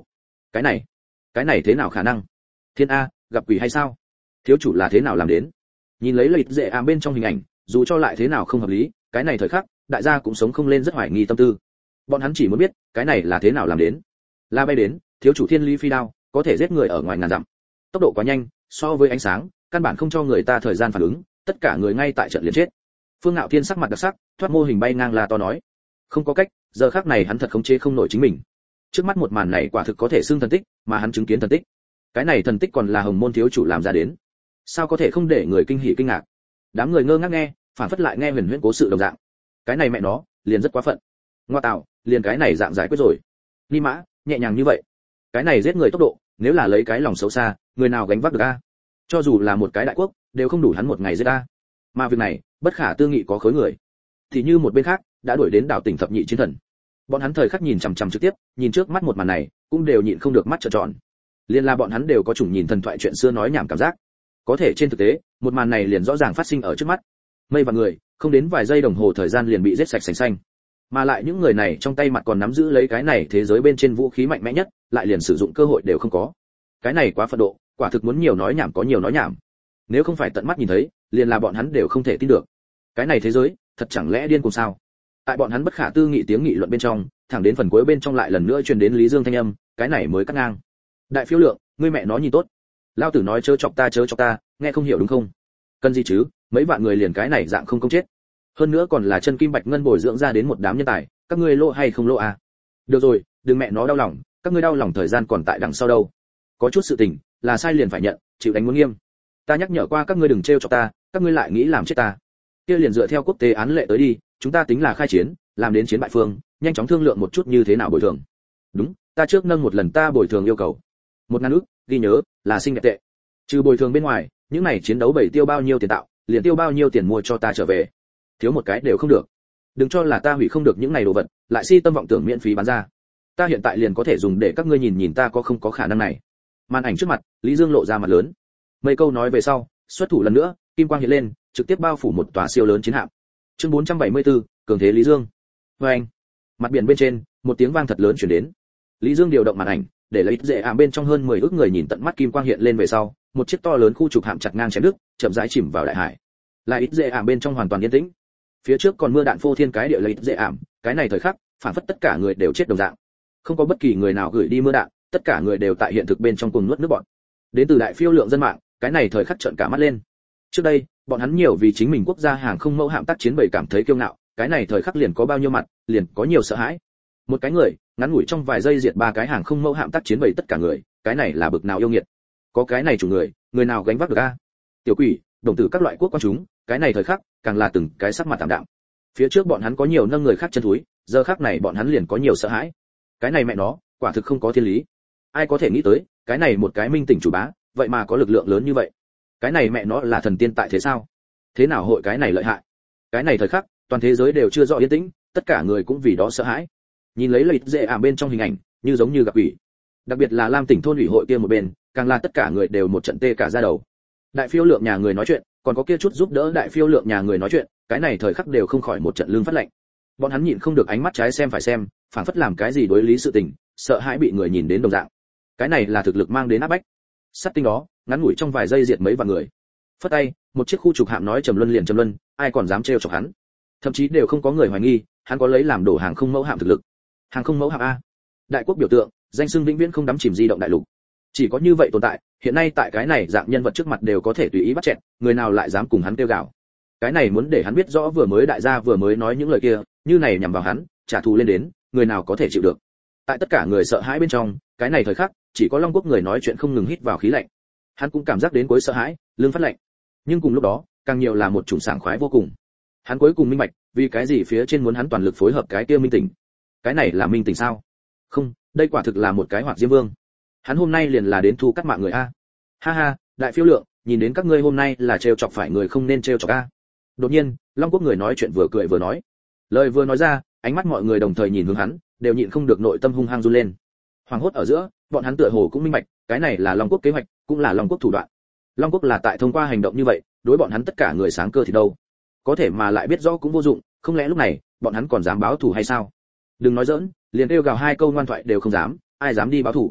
Cái này, cái này thế nào khả năng? Thiên a, gặp quỷ hay sao? Thiếu chủ là thế nào làm đến? Nhìn lấy lợi dễ ảm bên trong hình ảnh, dù cho lại thế nào không hợp lý, cái này thời khắc, đại gia cũng sống không lên rất hoài nghi tâm tư. Bọn hắn chỉ muốn biết, cái này là thế nào làm đến? La bay đến, thiếu chủ thiên lý phi đao, có thể giết người ở ngoài ngàn dặm. Tốc độ quá nhanh, so với ánh sáng, căn bản không cho người ta thời gian phản ứng, tất cả người ngay tại trận liền chết. Phương Ngạo Thiên sắc mặt đặc sắc, thoát mô hình bay ngang là to nói, không có cách, giờ khắc này hắn thật khống chế không nổi chính mình. Trước mắt một màn này quả thực có thể xưng thần tích, mà hắn chứng kiến thần tích. Cái này thần tích còn là Hồng Môn thiếu chủ làm ra đến, sao có thể không để người kinh hỉ kinh ngạc. Đám người ngơ ngác nghe, phản phất lại nghe huyền huyễn cố sự đồng dạng. Cái này mẹ nó, liền rất quá phận. Ngoa tạo, liền cái này dạng giải quyết rồi. Ni mã, nhẹ nhàng như vậy. Cái này giết người tốc độ, nếu là lấy cái lòng xấu xa, người nào gánh vác được a? Cho dù là một cái đại quốc, đều không đủ hắn một ngày giết a. Mà việc này, bất khả tư nghị có khối người. Thì như một bên khác, đã đuổi đến đảo tỉnh thập nhị chiến thần. Bọn hắn thời khắc nhìn chằm chằm trực tiếp, nhìn trước mắt một màn này, cũng đều nhịn không được mắt trợn tròn. Liên la bọn hắn đều có chủng nhìn thần thoại chuyện xưa nói nhảm cảm giác. Có thể trên thực tế, một màn này liền rõ ràng phát sinh ở trước mắt. Mây và người, không đến vài giây đồng hồ thời gian liền bị giết sạch sành xanh. Mà lại những người này trong tay mặt còn nắm giữ lấy cái này thế giới bên trên vũ khí mạnh mẽ nhất, lại liền sử dụng cơ hội đều không có. Cái này quá phẫn độ, quả thực muốn nhiều nói nhảm có nhiều nói nhảm. Nếu không phải tận mắt nhìn thấy, liền là bọn hắn đều không thể tin được. Cái này thế giới, thật chẳng lẽ điên cùng sao? Tại bọn hắn bất khả tư nghị tiếng nghị luận bên trong, thẳng đến phần cuối bên trong lại lần nữa truyền đến Lý Dương thanh âm, cái này mới cắt ngang. Đại phiêu lượng, ngươi mẹ nó nhìn tốt. Lao tử nói chớ chọc ta chớ chọc ta, nghe không hiểu đúng không? Cần gì chứ, mấy vạn người liền cái này dạng không công chết. Hơn nữa còn là chân kim bạch ngân bồi dưỡng ra đến một đám nhân tài, các ngươi lỗ hay không lỗ à? Được rồi, đừng mẹ nó đau lòng, các ngươi đau lòng thời gian còn tại đằng sau đâu. Có chút sự tình, là sai liền phải nhận, chịu đánh muốn nghiêm. Ta nhắc nhở qua các ngươi đừng trêu chọc ta, các ngươi lại nghĩ làm chết ta. Kia liền dựa theo quốc tế án lệ tới đi, chúng ta tính là khai chiến, làm đến chiến bại phương, nhanh chóng thương lượng một chút như thế nào bồi thường. Đúng, ta trước nâng một lần ta bồi thường yêu cầu. Một ngàn ức, ghi nhớ, là xinh đẹp tệ. Trừ bồi thường bên ngoài, những này chiến đấu bảy tiêu bao nhiêu tiền tạo, liền tiêu bao nhiêu tiền mua cho ta trở về. Thiếu một cái đều không được. Đừng cho là ta hủy không được những này đồ vật, lại si tâm vọng tưởng miễn phí bán ra. Ta hiện tại liền có thể dùng để các ngươi nhìn nhìn ta có không có khả năng này. Màn ảnh trước mặt, Lý Dương lộ ra mặt lớn. Mấy câu nói về sau, xuất thủ lần nữa, kim quang hiện lên, trực tiếp bao phủ một tòa siêu lớn chiến hạm. Chương bốn trăm bảy mươi tư, cường thế Lý Dương. Oeng. Mặt biển bên trên, một tiếng vang thật lớn truyền đến. Lý Dương điều động màn ảnh, để lấy dễ ảm bên trong hơn mười ức người nhìn tận mắt kim quang hiện lên về sau, một chiếc to lớn khu trục hạm chặt ngang chém đứt, chậm rãi chìm vào đại hải. Lại ít dễ ảm bên trong hoàn toàn yên tĩnh. Phía trước còn mưa đạn phô thiên cái địa lấy dễ ảm, cái này thời khắc, phản phất tất cả người đều chết đồng dạng. Không có bất kỳ người nào gửi đi mưa đạn, tất cả người đều tại hiện thực bên trong cùng nuốt nước bọt. Đến từ đại phiêu lượng dân mạng, cái này thời khắc trợn cả mắt lên. Trước đây, bọn hắn nhiều vì chính mình quốc gia hàng không mẫu hạm tác chiến bầy cảm thấy kiêu ngạo, cái này thời khắc liền có bao nhiêu mặt, liền có nhiều sợ hãi. Một cái người, ngắn ngủi trong vài giây diệt ba cái hàng không mẫu hạm tác chiến bầy tất cả người, cái này là bực nào yêu nghiệt. Có cái này chủ người, người nào gánh vác được a? Tiểu quỷ, đồng tử các loại quốc quan chúng, cái này thời khắc, càng là từng cái sắc mặt tạm đạm. Phía trước bọn hắn có nhiều nâng người khác chân thúi, giờ khắc này bọn hắn liền có nhiều sợ hãi. Cái này mẹ nó, quả thực không có thiên lý. Ai có thể nghĩ tới, cái này một cái minh tỉnh chủ bá, vậy mà có lực lượng lớn như vậy. Cái này mẹ nó là thần tiên tại thế sao? Thế nào hội cái này lợi hại? Cái này thời khắc, toàn thế giới đều chưa rõ yên tĩnh, tất cả người cũng vì đó sợ hãi. Nhìn lấy lợi dễ ảm bên trong hình ảnh, như giống như gặp quỷ. Đặc biệt là Lam tỉnh thôn ủy hội kia một bên, càng là tất cả người đều một trận tê cả da đầu. Đại phiêu lượng nhà người nói chuyện, còn có kia chút giúp đỡ đại phiêu lượng nhà người nói chuyện, cái này thời khắc đều không khỏi một trận lưng phát lạnh. Bọn hắn nhịn không được ánh mắt trái xem phải xem, phảng phất làm cái gì đối lý sự tình, sợ hãi bị người nhìn đến đồng dạng. Cái này là thực lực mang đến áp bách. Sát tinh đó, ngắn ngủi trong vài giây diệt mấy vạn người. Phất tay, một chiếc khu trục hạm nói trầm luân liền trầm luân, ai còn dám trêu chọc hắn? Thậm chí đều không có người hoài nghi, hắn có lấy làm đổ hàng không mẫu hạm thực lực. Hàng không mẫu hạm a, đại quốc biểu tượng, danh xưng vĩnh viễn không đắm chìm di động đại lục. Chỉ có như vậy tồn tại, hiện nay tại cái này dạng nhân vật trước mặt đều có thể tùy ý bắt chẹt, người nào lại dám cùng hắn kêu gào? Cái này muốn để hắn biết rõ vừa mới đại gia vừa mới nói những lời kia, như này nhằm vào hắn, trả thù lên đến, người nào có thể chịu được? Tại tất cả người sợ hãi bên trong, cái này thời khắc, chỉ có Long Quốc người nói chuyện không ngừng hít vào khí lạnh. Hắn cũng cảm giác đến cuối sợ hãi, lưng phát lạnh. Nhưng cùng lúc đó, càng nhiều là một chủng sảng khoái vô cùng. Hắn cuối cùng minh bạch, vì cái gì phía trên muốn hắn toàn lực phối hợp cái kia minh tỉnh. Cái này là minh tỉnh sao? Không, đây quả thực là một cái hoạt diêm vương. Hắn hôm nay liền là đến thu cắt mạng người a. Ha ha, đại phiêu lượng, nhìn đến các ngươi hôm nay là trêu chọc phải người không nên trêu chọc a. Đột nhiên, Long Quốc người nói chuyện vừa cười vừa nói. Lời vừa nói ra, ánh mắt mọi người đồng thời nhìn hướng hắn, đều nhịn không được nội tâm hung hăng run lên. Hoàng hốt ở giữa, bọn hắn tựa hồ cũng minh bạch, cái này là Long Quốc kế hoạch, cũng là Long Quốc thủ đoạn. Long Quốc là tại thông qua hành động như vậy, đối bọn hắn tất cả người sáng cơ thì đâu. Có thể mà lại biết rõ cũng vô dụng, không lẽ lúc này, bọn hắn còn dám báo thù hay sao? Đừng nói giỡn, liền kêu gào hai câu ngoan thoại đều không dám, ai dám đi báo thù?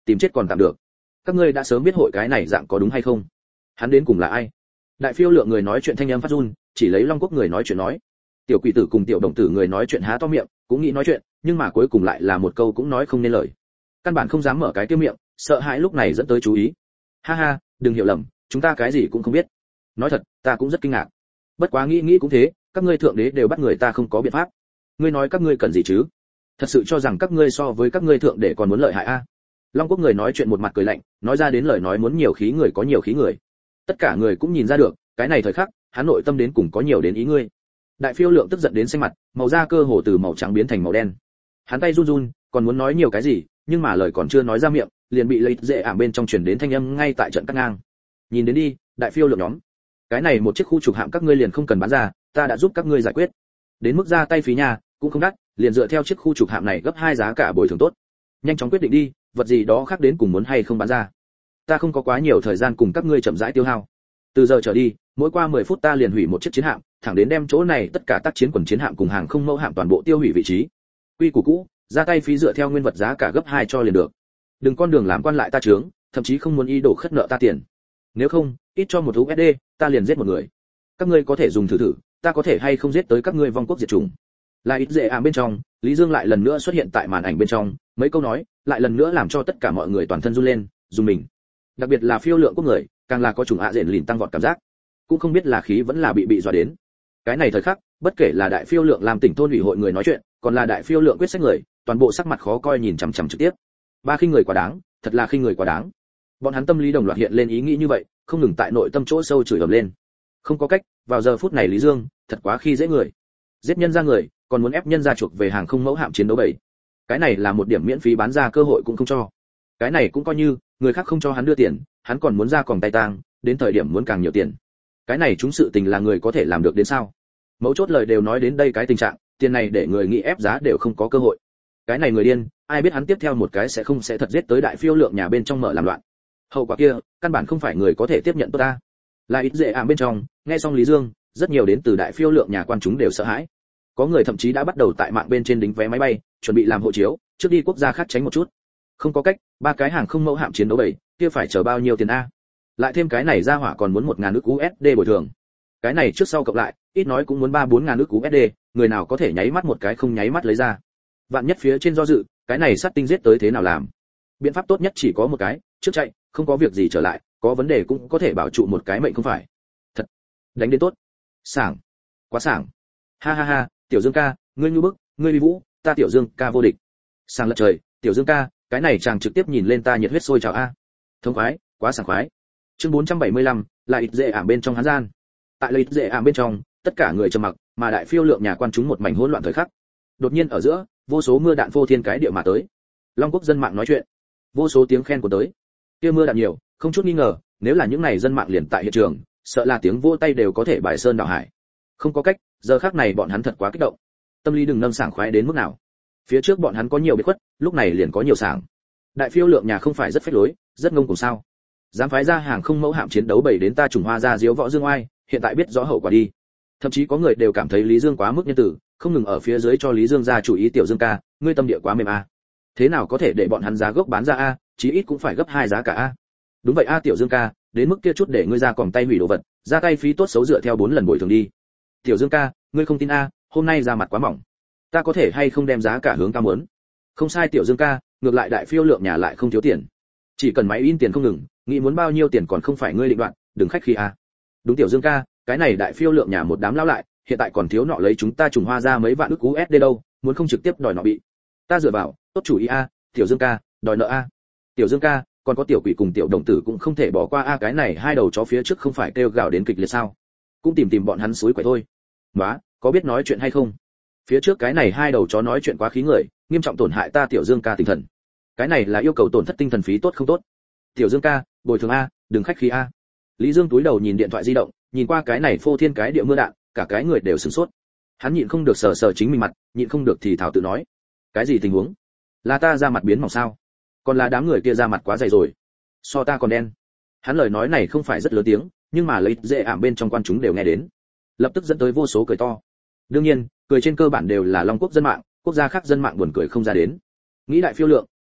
tìm chết còn tạm được, các ngươi đã sớm biết hội cái này dạng có đúng hay không? Hắn đến cùng là ai? Đại phiêu lượng người nói chuyện thanh âm phát run, chỉ lấy Long Quốc người nói chuyện nói. Tiểu quỷ tử cùng tiểu đồng tử người nói chuyện há to miệng, cũng nghĩ nói chuyện, nhưng mà cuối cùng lại là một câu cũng nói không nên lời. Căn bản không dám mở cái kia miệng, sợ hãi lúc này dẫn tới chú ý. Ha ha, đừng hiểu lầm, chúng ta cái gì cũng không biết. Nói thật, ta cũng rất kinh ngạc. Bất quá nghĩ nghĩ cũng thế, các ngươi thượng đế đều bắt người ta không có biện pháp. Ngươi nói các ngươi cần gì chứ? Thật sự cho rằng các ngươi so với các ngươi thượng đế còn muốn lợi hại a? Long Quốc người nói chuyện một mặt cười lạnh, nói ra đến lời nói muốn nhiều khí người có nhiều khí người. Tất cả người cũng nhìn ra được, cái này thời khắc, hắn nội tâm đến cùng có nhiều đến ý ngươi. Đại phiêu lượng tức giận đến xanh mặt, màu da cơ hồ từ màu trắng biến thành màu đen. Hắn tay run run, còn muốn nói nhiều cái gì, nhưng mà lời còn chưa nói ra miệng, liền bị lấy dễ ảm bên trong truyền đến thanh âm ngay tại trận cắt ngang. Nhìn đến đi, đại phiêu lượng nhóm, cái này một chiếc khu trục hạm các ngươi liền không cần bán ra, ta đã giúp các ngươi giải quyết. Đến mức ra tay phí nhà, cũng không đắt, liền dựa theo chiếc khu trục hạm này gấp hai giá cả bồi thường tốt. Nhanh chóng quyết định đi, vật gì đó khác đến cùng muốn hay không bán ra. Ta không có quá nhiều thời gian cùng các ngươi chậm rãi tiêu hao. Từ giờ trở đi, mỗi qua mười phút ta liền hủy một chiếc chiến hạm, thẳng đến đem chỗ này tất cả tác chiến quần chiến hạm cùng hàng không mẫu hạm toàn bộ tiêu hủy vị trí. Quy củ cũ, ra tay phí dựa theo nguyên vật giá cả gấp hai cho liền được. Đừng con đường làm quan lại ta trướng, thậm chí không muốn ý đồ khất nợ ta tiền. Nếu không, ít cho một u ét đê, ta liền giết một người. Các ngươi có thể dùng thử thử, ta có thể hay không giết tới các ngươi vong quốc diệt chủng. Là ít dễ ảm bên trong, Lý Dương lại lần nữa xuất hiện tại màn ảnh bên trong, mấy câu nói, lại lần nữa làm cho tất cả mọi người toàn thân run lên, dùng mình. Đặc biệt là phiêu lượng quốc người, càng là có chủng ạ rện lìn tăng vọt cảm giác, cũng không biết là khí vẫn là bị bị dọa đến. Cái này thời khắc, bất kể là đại phiêu lượng làm tỉnh thôn ủy hội người nói chuyện, còn là đại phiêu lượng quyết sách người, toàn bộ sắc mặt khó coi nhìn chằm chằm trực tiếp. Ba khinh người quá đáng, thật là khinh người quá đáng. Bọn hắn tâm lý đồng loạt hiện lên ý nghĩ như vậy, không ngừng tại nội tâm chỗ sâu chửi ầm lên. Không có cách, vào giờ phút này Lý Dương, thật quá khi dễ người. Giết nhân ra người, còn muốn ép nhân ra chuộc về hàng không mẫu hạm chiến đấu bảy. Cái này là một điểm miễn phí bán ra cơ hội cũng không cho. Cái này cũng coi như, người khác không cho hắn đưa tiền, hắn còn muốn ra còng tay tang, đến thời điểm muốn càng nhiều tiền. Cái này chúng sự tình là người có thể làm được đến sao? Mấu chốt lời đều nói đến đây cái tình trạng, tiền này để người nghĩ ép giá đều không có cơ hội. Cái này người điên, ai biết hắn tiếp theo một cái sẽ không sẽ thật giết tới đại phiêu lượng nhà bên trong mở làm loạn. Hậu quả kia, căn bản không phải người có thể tiếp nhận tốt ta. Là ít dễ ảm bên trong, nghe xong Lý Dương, rất nhiều đến từ đại phiêu lượng nhà quan chúng đều sợ hãi. Có người thậm chí đã bắt đầu tại mạng bên trên đính vé máy bay, chuẩn bị làm hộ chiếu, trước đi quốc gia khác tránh một chút. Không có cách, ba cái hàng không mẫu hạm chiến đấu bảy, kia phải chờ bao nhiêu tiền a? Lại thêm cái này ra hỏa còn muốn một ngàn nước u ét đê bồi thường. Cái này trước sau cộng lại, ít nói cũng muốn ba bốn ngàn nước u ét đê, người nào có thể nháy mắt một cái không nháy mắt lấy ra. Vạn nhất phía trên do dự, cái này sát tinh giết tới thế nào làm? Biện pháp tốt nhất chỉ có một cái, trước chạy, không có việc gì trở lại, có vấn đề cũng có thể bảo trụ một cái mệnh không phải. Thật, đánh đến tốt. Sảng, quá sảng. Ha ha ha, Tiểu Dương ca, ngươi như bức, ngươi uy vũ, ta Tiểu Dương ca vô địch. Sảng lật trời, Tiểu Dương ca, cái này chàng trực tiếp nhìn lên ta nhiệt huyết sôi trào a. Thông khoái, quá sảng khoái. Chương bốn trăm bảy mươi lăm, là ít dễ ảm bên trong hắn gian. Tại lợi dễ ảm bên trong, tất cả người trầm mặc, mà đại phiêu lượng nhà quan chúng một mảnh hỗn loạn thời khắc. Đột nhiên ở giữa, vô số mưa đạn phô thiên cái địa mà tới. Long Quốc dân mạng nói chuyện, vô số tiếng khen của tới. Kia mưa đạn nhiều, không chút nghi ngờ, nếu là những này dân mạng liền tại hiện trường, sợ là tiếng vỗ tay đều có thể bài sơn đảo hải. Không có cách, giờ khắc này bọn hắn thật quá kích động. Tâm lý đừng nâng sảng khoái đến mức nào. Phía trước bọn hắn có nhiều biệt khuất, lúc này liền có nhiều sảng. Đại phiêu lượng nhà không phải rất phách lối, rất ngông cuồng sao? Dám phái ra hàng không mẫu hạm chiến đấu bảy đến ta trùng hoa ra diếu võ dương oai, hiện tại biết rõ hậu quả đi. Thậm chí có người đều cảm thấy Lý Dương quá mức nhân tử, không ngừng ở phía dưới cho Lý Dương ra chủ ý Tiểu Dương ca, ngươi tâm địa quá mềm a. Thế nào có thể để bọn hắn giá gốc bán ra a, chí ít cũng phải gấp hai giá cả a. Đúng vậy a Tiểu Dương ca, đến mức kia chút để ngươi ra còng tay hủy đồ vật, ra tay phí tốt xấu dựa theo bốn lần bồi thường đi. Tiểu Dương ca, ngươi không tin a, hôm nay ra mặt quá mỏng. Ta có thể hay không đem giá cả hướng cao muốn? Không sai Tiểu Dương ca, ngược lại đại phiêu lượng nhà lại không thiếu tiền. Chỉ cần máy in tiền không ngừng, nghĩ muốn bao nhiêu tiền còn không phải ngươi định đoạt, đừng khách khí a. Đúng Tiểu Dương ca, cái này đại phiêu lượng nhà một đám lao lại, hiện tại còn thiếu nọ lấy chúng ta trùng hoa ra mấy vạn ức u ét đê đâu, muốn không trực tiếp đòi nọ bị. Ta dựa vào, tốt chủ ý a, Tiểu Dương ca, đòi nợ a. Tiểu Dương ca, còn có tiểu quỷ cùng tiểu đồng tử cũng không thể bỏ qua a, cái này hai đầu chó phía trước không phải kêu gào đến kịch liệt sao? Cũng tìm tìm bọn hắn suối quậy thôi. Nóa, có biết nói chuyện hay không? Phía trước cái này hai đầu chó nói chuyện quá khí người, nghiêm trọng tổn hại ta Tiểu Dương ca tinh thần. Cái này là yêu cầu tổn thất tinh thần phí tốt không tốt? Tiểu Dương ca, bồi thường a, đừng khách khí a. Lý Dương túi đầu nhìn điện thoại di động, nhìn qua cái này phô thiên cái địa mưa đạn, cả cái người đều sửng sốt. Hắn nhịn không được sờ sờ chính mình mặt, nhịn không được thì thào tự nói, cái gì tình huống? Là ta da mặt biến mỏng sao? Còn là đám người kia da mặt quá dày rồi, so ta còn đen. Hắn lời nói này không phải rất lớn tiếng, nhưng mà lấy dễ ảm bên trong quan chúng đều nghe đến, lập tức dẫn tới vô số cười to. Đương nhiên, cười trên cơ bản đều là Long Quốc dân mạng, quốc gia khác dân mạng buồn cười không ra đến. Nghĩ đại phiêu lượng,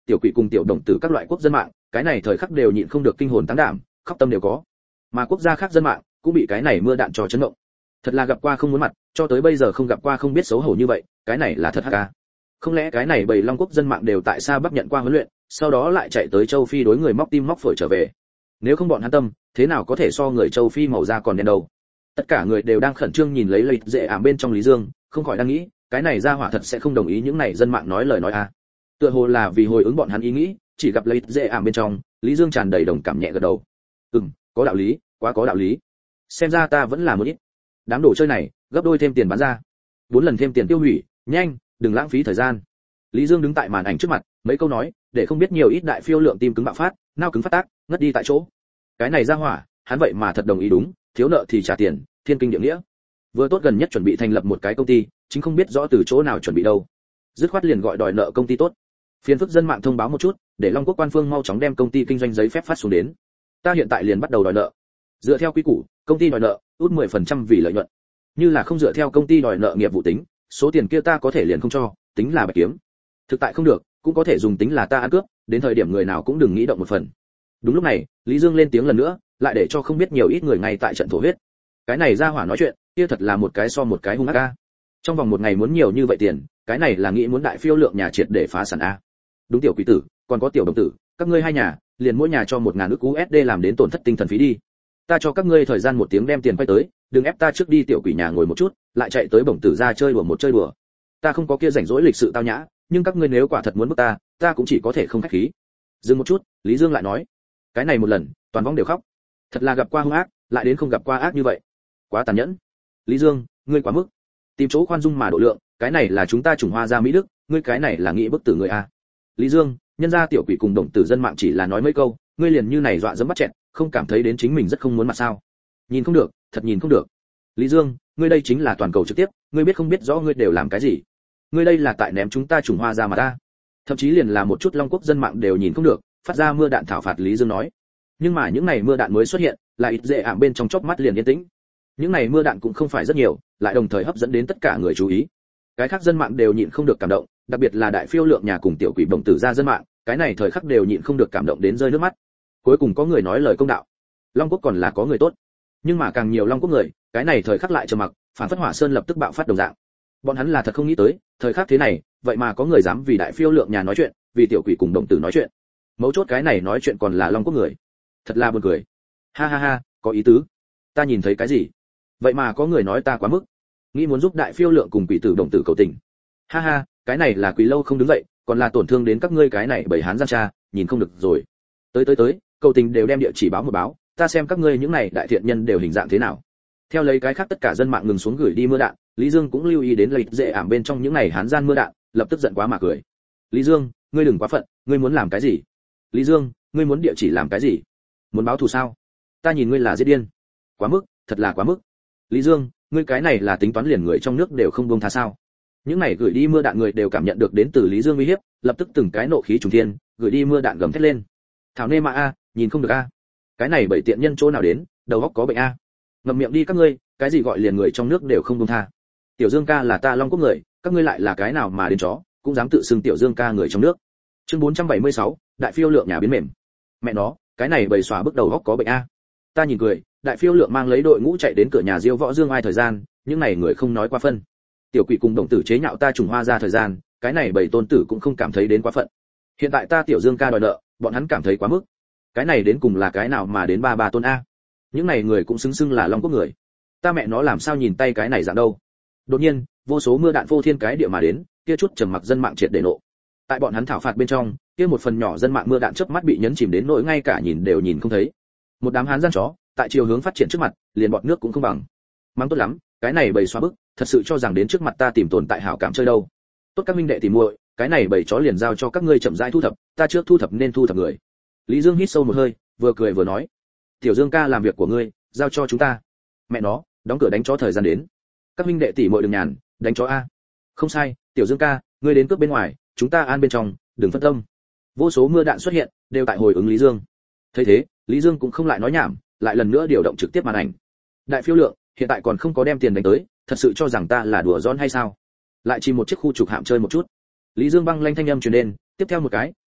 tiểu quỷ cùng tiểu đồng tử các loại quốc dân mạng, cái này thời khắc đều nhịn không được kinh hồn tăng đảm, khóc tâm đều có. Mà quốc gia khác dân mạng cũng bị cái này mưa đạn cho chấn động. Thật là gặp qua không muốn mặt, cho tới bây giờ không gặp qua không biết xấu hổ như vậy, cái này là thật hắc a. Không lẽ cái này bảy long quốc dân mạng đều tại Sa Bắc nhận qua huấn luyện, sau đó lại chạy tới châu Phi đối người móc tim móc phổi trở về. Nếu không bọn hắn tâm, thế nào có thể so người châu Phi màu da còn đen đâu. Tất cả người đều đang khẩn trương nhìn lấy lợi dễ ảm bên trong Lý Dương, không khỏi đang nghĩ, cái này ra hỏa thật sẽ không đồng ý những này dân mạng nói lời nói a. Tựa hồ là vì hồi ứng bọn hắn ý nghĩ, chỉ gặp lợi dễ ảm bên trong, Lý Dương tràn đầy đồng cảm nhẹ gật đầu. Ừm, có đạo lý, quá có đạo lý. Xem ra ta vẫn là một ít. Đám đồ chơi này, gấp đôi thêm tiền bán ra. Bốn lần thêm tiền tiêu hủy, nhanh, đừng lãng phí thời gian. Lý Dương đứng tại màn ảnh trước mặt, mấy câu nói, để không biết nhiều ít đại phiêu lượng tim cứng bạo phát, nao cứng phát tác, ngất đi tại chỗ. Cái này ra hỏa, hắn vậy mà thật đồng ý đúng, thiếu nợ thì trả tiền, thiên kinh địa nghĩa. Vừa tốt gần nhất chuẩn bị thành lập một cái công ty, chính không biết rõ từ chỗ nào chuẩn bị đâu. Dứt khoát liền gọi đòi nợ công ty tốt. Phiền phức dân mạng thông báo một chút, để Long Quốc quan phương mau chóng đem công ty kinh doanh giấy phép phát xuống đến. Ta hiện tại liền bắt đầu đòi nợ. Dựa theo quy củ, công ty đòi nợ, út mười phần trăm vì lợi nhuận. Như là không dựa theo công ty đòi nợ nghiệp vụ tính, số tiền kia ta có thể liền không cho, tính là bạch kiếm. Thực tại không được, cũng có thể dùng tính là ta ăn cướp, đến thời điểm người nào cũng đừng nghĩ động một phần. Đúng lúc này, Lý Dương lên tiếng lần nữa, lại để cho không biết nhiều ít người ngay tại trận thổ huyết. Cái này ra hỏa nói chuyện, kia thật là một cái so một cái hung ác a. Trong vòng một ngày muốn nhiều như vậy tiền, cái này là nghĩ muốn đại phiêu lượng nhà triệt để phá sản a. Đúng tiểu quỷ tử, còn có tiểu đồng tử, các ngươi hai nhà, liền mỗi nhà cho một ngàn ức u ét đê làm đến tổn thất tinh thần phí đi. Ta cho các ngươi thời gian một tiếng đem tiền quay tới, đừng ép ta trước đi tiểu quỷ nhà ngồi một chút, lại chạy tới bổng tử ra chơi đùa một chơi đùa. Ta không có kia rảnh rỗi lịch sự tao nhã, nhưng các ngươi nếu quả thật muốn bức ta, ta cũng chỉ có thể không khách khí. Dừng một chút, Lý Dương lại nói, cái này một lần, toàn võng đều khóc. Thật là gặp qua hung ác, lại đến không gặp qua ác như vậy. Quá tàn nhẫn. Lý Dương, ngươi quá mức. Tìm chỗ khoan dung mà độ lượng, cái này là chúng ta chủng hoa gia Mỹ Đức, ngươi cái này là nghĩ bức tử người a. Lý Dương, nhân gia tiểu quỷ cùng đồng tử dân mạng chỉ là nói mấy câu, ngươi liền như này dọa dẫm bắt chẹn, không cảm thấy đến chính mình rất không muốn mặt sao? Nhìn không được, thật nhìn không được. Lý Dương, ngươi đây chính là toàn cầu trực tiếp, ngươi biết không biết rõ ngươi đều làm cái gì? Ngươi đây là tại ném chúng ta chủng hoa ra mà ta. Thậm chí liền là một chút Long Quốc dân mạng đều nhìn không được, phát ra mưa đạn thảo phạt Lý Dương nói. Nhưng mà những này mưa đạn mới xuất hiện, lại ít dễ ảm bên trong chốc mắt liền yên tĩnh. Những này mưa đạn cũng không phải rất nhiều, lại đồng thời hấp dẫn đến tất cả người chú ý. Cái khác dân mạng đều nhịn không được cảm động, đặc biệt là đại phiêu lượng nhà cùng tiểu quỷ đồng tử ra dân mạng, cái này thời khắc đều nhịn không được cảm động đến rơi nước mắt. Cuối cùng có người nói lời công đạo. Long Quốc còn là có người tốt, nhưng mà càng nhiều Long Quốc người, cái này thời khắc lại trầm mặc, phản phất hỏa sơn lập tức bạo phát đồng dạng. Bọn hắn là thật không nghĩ tới, thời khắc thế này, vậy mà có người dám vì đại phiêu lượng nhà nói chuyện, vì tiểu quỷ cùng đồng tử nói chuyện. Mấu chốt cái này nói chuyện còn là Long Quốc người. Thật là buồn cười. Ha ha ha, có ý tứ. Ta nhìn thấy cái gì? Vậy mà có người nói ta quá mức, nghĩ muốn giúp đại phiêu lượng cùng quỷ tử đồng tử cầu tình. Ha ha, cái này là quỷ lâu không đứng dậy, còn là tổn thương đến các ngươi cái này bởi hán gian cha, nhìn không được rồi. Tới tới tới, cầu tình đều đem địa chỉ báo một báo, ta xem các ngươi những này đại thiện nhân đều hình dạng thế nào. Theo lấy cái khác tất cả dân mạng ngừng xuống gửi đi mưa đạn, Lý Dương cũng lưu ý đến lợi dễ ảm bên trong những này hán gian mưa đạn, lập tức giận quá mà cười. Lý Dương, ngươi đừng quá phận, ngươi muốn làm cái gì? Lý Dương, ngươi muốn địa chỉ làm cái gì? Muốn báo thù sao? Ta nhìn ngươi là giết điên. Quá mức, thật là quá mức. Lý Dương, ngươi cái này là tính toán liền người trong nước đều không buông tha sao? Những này gửi đi mưa đạn người đều cảm nhận được đến từ Lý Dương uy hiếp, lập tức từng cái nộ khí trùng thiên, gửi đi mưa đạn gầm thét lên. Thảo nê mà a, nhìn không được a. Cái này bảy tiện nhân chỗ nào đến, đầu óc có bệnh a. Ngậm miệng đi các ngươi, cái gì gọi liền người trong nước đều không buông tha. Tiểu Dương ca là ta Long Quốc người, các ngươi lại là cái nào mà đến chó, cũng dám tự xưng Tiểu Dương ca người trong nước. Chương bốn trăm bảy mươi sáu, đại phiêu lượng nhà biến mềm. Mẹ nó, cái này bầy xóa bước đầu óc có bệnh a. Ta nhìn cười, đại phiêu lượng mang lấy đội ngũ chạy đến cửa nhà Diêu Võ Dương ai thời gian, những này người không nói quá phân. Tiểu quỷ cùng đồng tử chế nhạo ta trùng hoa ra thời gian, cái này bầy tôn tử cũng không cảm thấy đến quá phận. Hiện tại ta Tiểu Dương ca đòi nợ, bọn hắn cảm thấy quá mức. Cái này đến cùng là cái nào mà đến ba ba tôn a? Những này người cũng xứng xưng là Long Quốc người. Ta mẹ nó làm sao nhìn tay cái này dạng đâu? Đột nhiên, vô số mưa đạn vô thiên cái địa mà đến, kia chút trầm mặc dân mạng triệt để nộ. Tại bọn hắn thảo phạt bên trong, kia một phần nhỏ dân mạng mưa đạn chớp mắt bị nhấn chìm đến nỗi ngay cả nhìn đều nhìn không thấy. Một đám hán gian chó, tại chiều hướng phát triển trước mặt, liền bọt nước cũng không bằng. Mắng tốt lắm, cái này bầy xóa bức, thật sự cho rằng đến trước mặt ta tìm tồn tại hảo cảm chơi đâu. Tốt các minh đệ tìm muội, cái này bầy chó liền giao cho các ngươi chậm rãi thu thập, ta trước thu thập nên thu thập người. Lý Dương hít sâu một hơi, vừa cười vừa nói, Tiểu Dương ca làm việc của ngươi, giao cho chúng ta. Mẹ nó, đóng cửa đánh chó thời gian đến. Các minh đệ tỷ muội đừng nhàn, đánh chó a. Không sai, Tiểu Dương ca, ngươi đến cướp bên ngoài, chúng ta an bên trong, đừng phân tâm. Vô số mưa đạn xuất hiện, đều tại hồi ứng Lý Dương. Thấy thế, Lý Dương cũng không lại nói nhảm, lại lần nữa điều động trực tiếp màn ảnh. Đại phiêu lượng, hiện tại còn không có đem tiền đánh tới, thật sự cho rằng ta là đùa giỡn hay sao? Lại chỉ một chiếc khu trục hạm chơi một chút. Lý Dương băng lanh thanh âm truyền đến, tiếp theo một cái,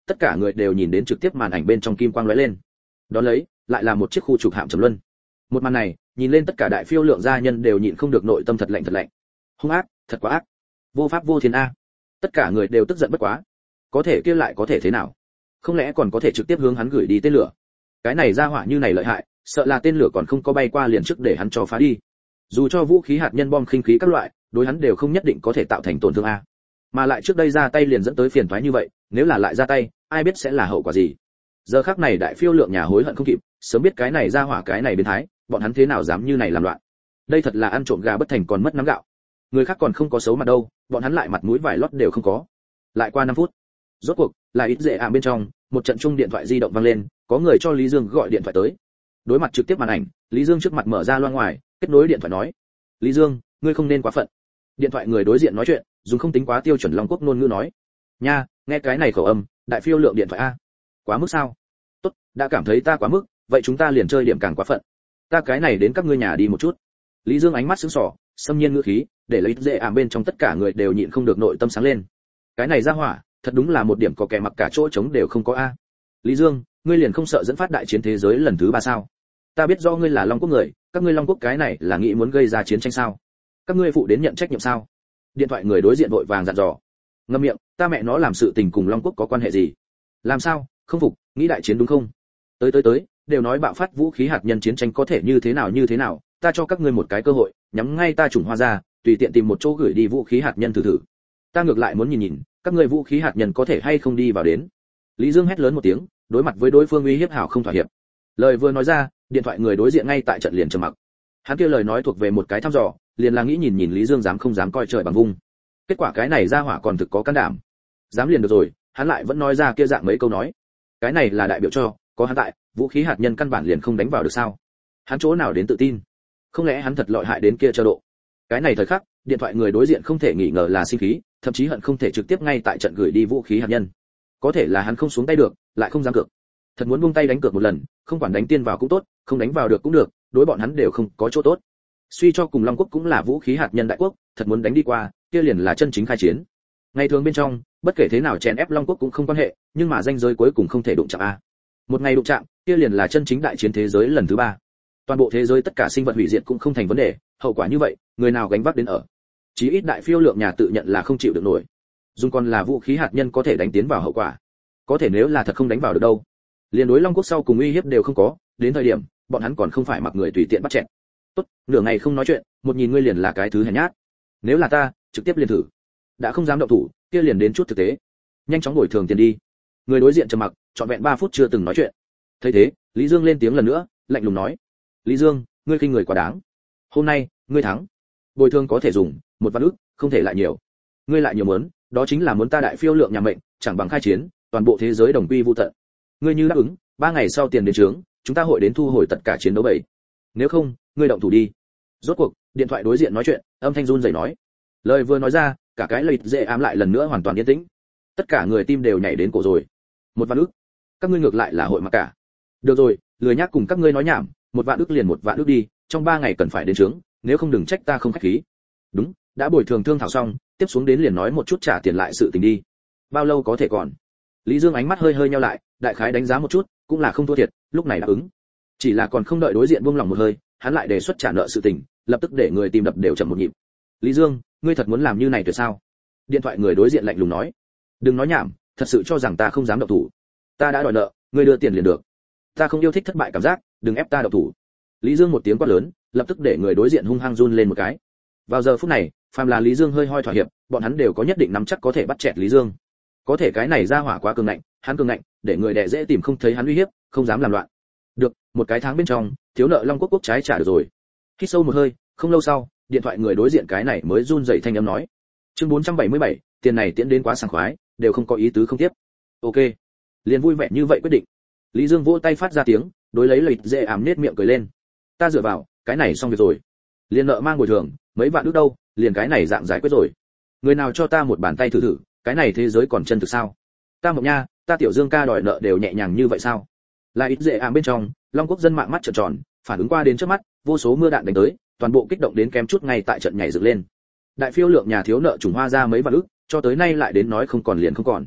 tất cả người đều nhìn đến trực tiếp màn ảnh bên trong kim quang lóe lên. Đón lấy, lại là một chiếc khu trục hạm trầm luân. Một màn này, nhìn lên tất cả đại phiêu lượng gia nhân đều nhịn không được nội tâm thật lạnh thật lạnh. Hung ác, thật quá ác. Vô pháp vô thiên a. Tất cả người đều tức giận bất quá. Có thể kia lại có thể thế nào? Không lẽ còn có thể trực tiếp hướng hắn gửi đi tên lửa? Cái này ra hỏa như này lợi hại, sợ là tên lửa còn không có bay qua liền trước để hắn cho phá đi. Dù cho vũ khí hạt nhân bom khinh khí các loại, đối hắn đều không nhất định có thể tạo thành tổn thương a. Mà lại trước đây ra tay liền dẫn tới phiền toái như vậy, nếu là lại ra tay, ai biết sẽ là hậu quả gì. Giờ khắc này đại phiêu lượng nhà hối hận không kịp, sớm biết cái này ra hỏa cái này biến thái, bọn hắn thế nào dám như này làm loạn. Đây thật là ăn trộm gà bất thành còn mất nắm gạo. Người khác còn không có xấu mặt đâu, bọn hắn lại mặt mũi vải lót đều không có. Lại qua năm phút, rốt cuộc là ít dễ ảm bên trong, một trận chung điện thoại di động vang lên, có người cho Lý Dương gọi điện thoại tới. Đối mặt trực tiếp màn ảnh, Lý Dương trước mặt mở ra loa ngoài, kết nối điện thoại nói: "Lý Dương, ngươi không nên quá phận." Điện thoại người đối diện nói chuyện, dùng không tính quá tiêu chuẩn Long Quốc ngôn ngữ nói: "Nha, nghe cái này khẩu âm, đại phiêu lượng điện thoại a. Quá mức sao? Tốt, đã cảm thấy ta quá mức, vậy chúng ta liền chơi điểm càng quá phận. Ta cái này đến các ngươi nhà đi một chút." Lý Dương ánh mắt sững sờ, xâm nhiên ngữ khí, để lấy dễ ảm bên trong tất cả người đều nhịn không được nội tâm sáng lên. Cái này ra hỏa, thật đúng là một điểm có kẻ mặc cả chỗ trống đều không có a. Lý Dương, ngươi liền không sợ dẫn phát đại chiến thế giới lần thứ ba sao? Ta biết do ngươi là Long Quốc người, các ngươi Long Quốc cái này là nghĩ muốn gây ra chiến tranh sao? Các ngươi phụ đến nhận trách nhiệm sao? Điện thoại người đối diện vội vàng dặn dò. Ngậm miệng, ta mẹ nó làm sự tình cùng Long Quốc có quan hệ gì? Làm sao? Không phục, nghĩ đại chiến đúng không? Tới tới tới, đều nói bạo phát vũ khí hạt nhân chiến tranh có thể như thế nào như thế nào, ta cho các ngươi một cái cơ hội, nhắm ngay ta Trùng Hoa ra, tùy tiện tìm một chỗ gửi đi vũ khí hạt nhân thử thử. Ta ngược lại muốn nhìn nhìn, các ngươi vũ khí hạt nhân có thể hay không đi vào đến. Lý Dương hét lớn một tiếng, đối mặt với đối phương uy hiếp hảo không thỏa hiệp. Lời vừa nói ra, điện thoại người đối diện ngay tại trận liền trầm mặc. Hắn kia lời nói thuộc về một cái thăm dò, liền là nghĩ nhìn nhìn Lý Dương dám không dám coi trời bằng vung. Kết quả cái này ra hỏa còn thực có can đảm. Dám liền được rồi, hắn lại vẫn nói ra kia dạng mấy câu nói. Cái này là đại biểu cho, có hắn tại, vũ khí hạt nhân căn bản liền không đánh vào được sao? Hắn chỗ nào đến tự tin? Không lẽ hắn thật lợi hại đến kia chờ độ? Cái này thời khắc, điện thoại người đối diện không thể nghi ngờ là sinh khí, thậm chí hận không thể trực tiếp ngay tại trận gửi đi vũ khí hạt nhân. Có thể là hắn không xuống tay được, lại không dám cược. Thật muốn buông tay đánh cược một lần, không quản đánh tiên vào cũng tốt, không đánh vào được cũng được, đối bọn hắn đều không có chỗ tốt. Suy cho cùng Long Quốc cũng là vũ khí hạt nhân đại quốc, thật muốn đánh đi qua, kia liền là chân chính khai chiến. Ngày thường bên trong, bất kể thế nào chèn ép Long Quốc cũng không quan hệ, nhưng mà danh giới cuối cùng không thể đụng chạm a. Một ngày đụng chạm, kia liền là chân chính đại chiến thế giới lần thứ ba. Toàn bộ thế giới tất cả sinh vật hủy diệt cũng không thành vấn đề, hậu quả như vậy, người nào gánh vác đến ở. Chí ít đại phiêu lượng nhà tự nhận là không chịu được nổi. Dùng còn là vũ khí hạt nhân có thể đánh tiến vào hậu quả. Có thể nếu là thật không đánh vào được đâu. Liên đối Long Quốc sau cùng uy hiếp đều không có, đến thời điểm, bọn hắn còn không phải mặc người tùy tiện bắt chẹt. Tốt, nửa ngày không nói chuyện, một nhìn ngươi liền là cái thứ hèn nhát. Nếu là ta, trực tiếp liền thử. Đã không dám động thủ, kia liền đến chút thực tế. Nhanh chóng bồi thường tiền đi. Người đối diện trầm mặc, trọn vẹn ba phút chưa từng nói chuyện. Thấy thế, Lý Dương lên tiếng lần nữa, lạnh lùng nói: "Lý Dương, ngươi khinh người quá đáng. Hôm nay, ngươi thắng. Bồi thường có thể dùng, một vạn ức, không thể lại nhiều. Ngươi lại nhiều muốn, đó chính là muốn ta đại phiêu lượng nhà mệnh, chẳng bằng khai chiến, toàn bộ thế giới đồng quy vu tận. Ngươi như đáp ứng, ba ngày sau tiền đến trướng, chúng ta hội đến thu hồi tất cả chiến đấu bầy. Nếu không, ngươi động thủ đi." Rốt cuộc, điện thoại đối diện nói chuyện, âm thanh run rẩy nói. Lời vừa nói ra, cả cái lợi dễ ám lại lần nữa hoàn toàn yên tĩnh. Tất cả người tim đều nhảy đến cổ rồi. Một vạn ức, các ngươi ngược lại là hội mặc cả. Được rồi, lười nhác cùng các ngươi nói nhảm, một vạn ức liền một vạn ức đi, trong ba ngày cần phải đến trướng, nếu không đừng trách ta không khách khí. Đúng, đã bồi thường thương thảo xong, tiếp xuống đến liền nói một chút trả tiền lại sự tình đi. Bao lâu có thể còn? Lý Dương ánh mắt hơi hơi nheo lại, đại khái đánh giá một chút, cũng là không thua thiệt, lúc này đáp ứng. Chỉ là còn không đợi đối diện buông lòng một hơi, hắn lại đề xuất trả nợ sự tình, lập tức để người tim đập đều chậm một nhịp. Lý Dương, ngươi thật muốn làm như này tuyệt sao? Điện thoại người đối diện lạnh lùng nói. Đừng nói nhảm, thật sự cho rằng ta không dám động thủ. Ta đã đòi nợ, ngươi đưa tiền liền được. Ta không yêu thích thất bại cảm giác, đừng ép ta động thủ. Lý Dương một tiếng quát lớn, lập tức để người đối diện hung hăng run lên một cái. Vào giờ phút này, phàm là Lý Dương hơi hoi thỏa hiệp, bọn hắn đều có nhất định nắm chắc có thể bắt chẹt Lý Dương. Có thể cái này ra hỏa quá cường ngạnh, hắn cường ngạnh, để người đẻ dễ tìm không thấy hắn uy hiếp, không dám làm loạn. Được, một cái tháng bên trong, thiếu nợ Long Quốc quốc trái trả được rồi. Hít sâu một hơi, không lâu sau, điện thoại người đối diện cái này mới run rẩy thanh âm nói. Chương bốn trăm bảy mươi bảy, tiền này tiễn đến quá sảng khoái, đều không có ý tứ không tiếp. Ok, liền vui vẻ như vậy quyết định. Lý Dương vỗ tay phát ra tiếng, đối lấy lợi dễ ảm nết miệng cười lên. Ta dựa vào, cái này xong việc rồi. Liền nợ mang bồi thường, mấy vạn ức đâu, liền cái này dạng giải quyết rồi. Người nào cho ta một bàn tay thử thử, cái này thế giới còn chân thực sao? Ta mộng nha, ta tiểu Dương ca đòi nợ đều nhẹ nhàng như vậy sao? Là ít dễ ảm bên trong, Long Quốc dân mạng mắt trợn tròn, phản ứng qua đến trước mắt, vô số mưa đạn đánh tới, toàn bộ kích động đến kém chút ngay tại trận nhảy dựng lên. Đại phiêu lượng nhà thiếu nợ Trùng Hoa ra mấy vạn ức, cho tới nay lại đến nói không còn liền không còn.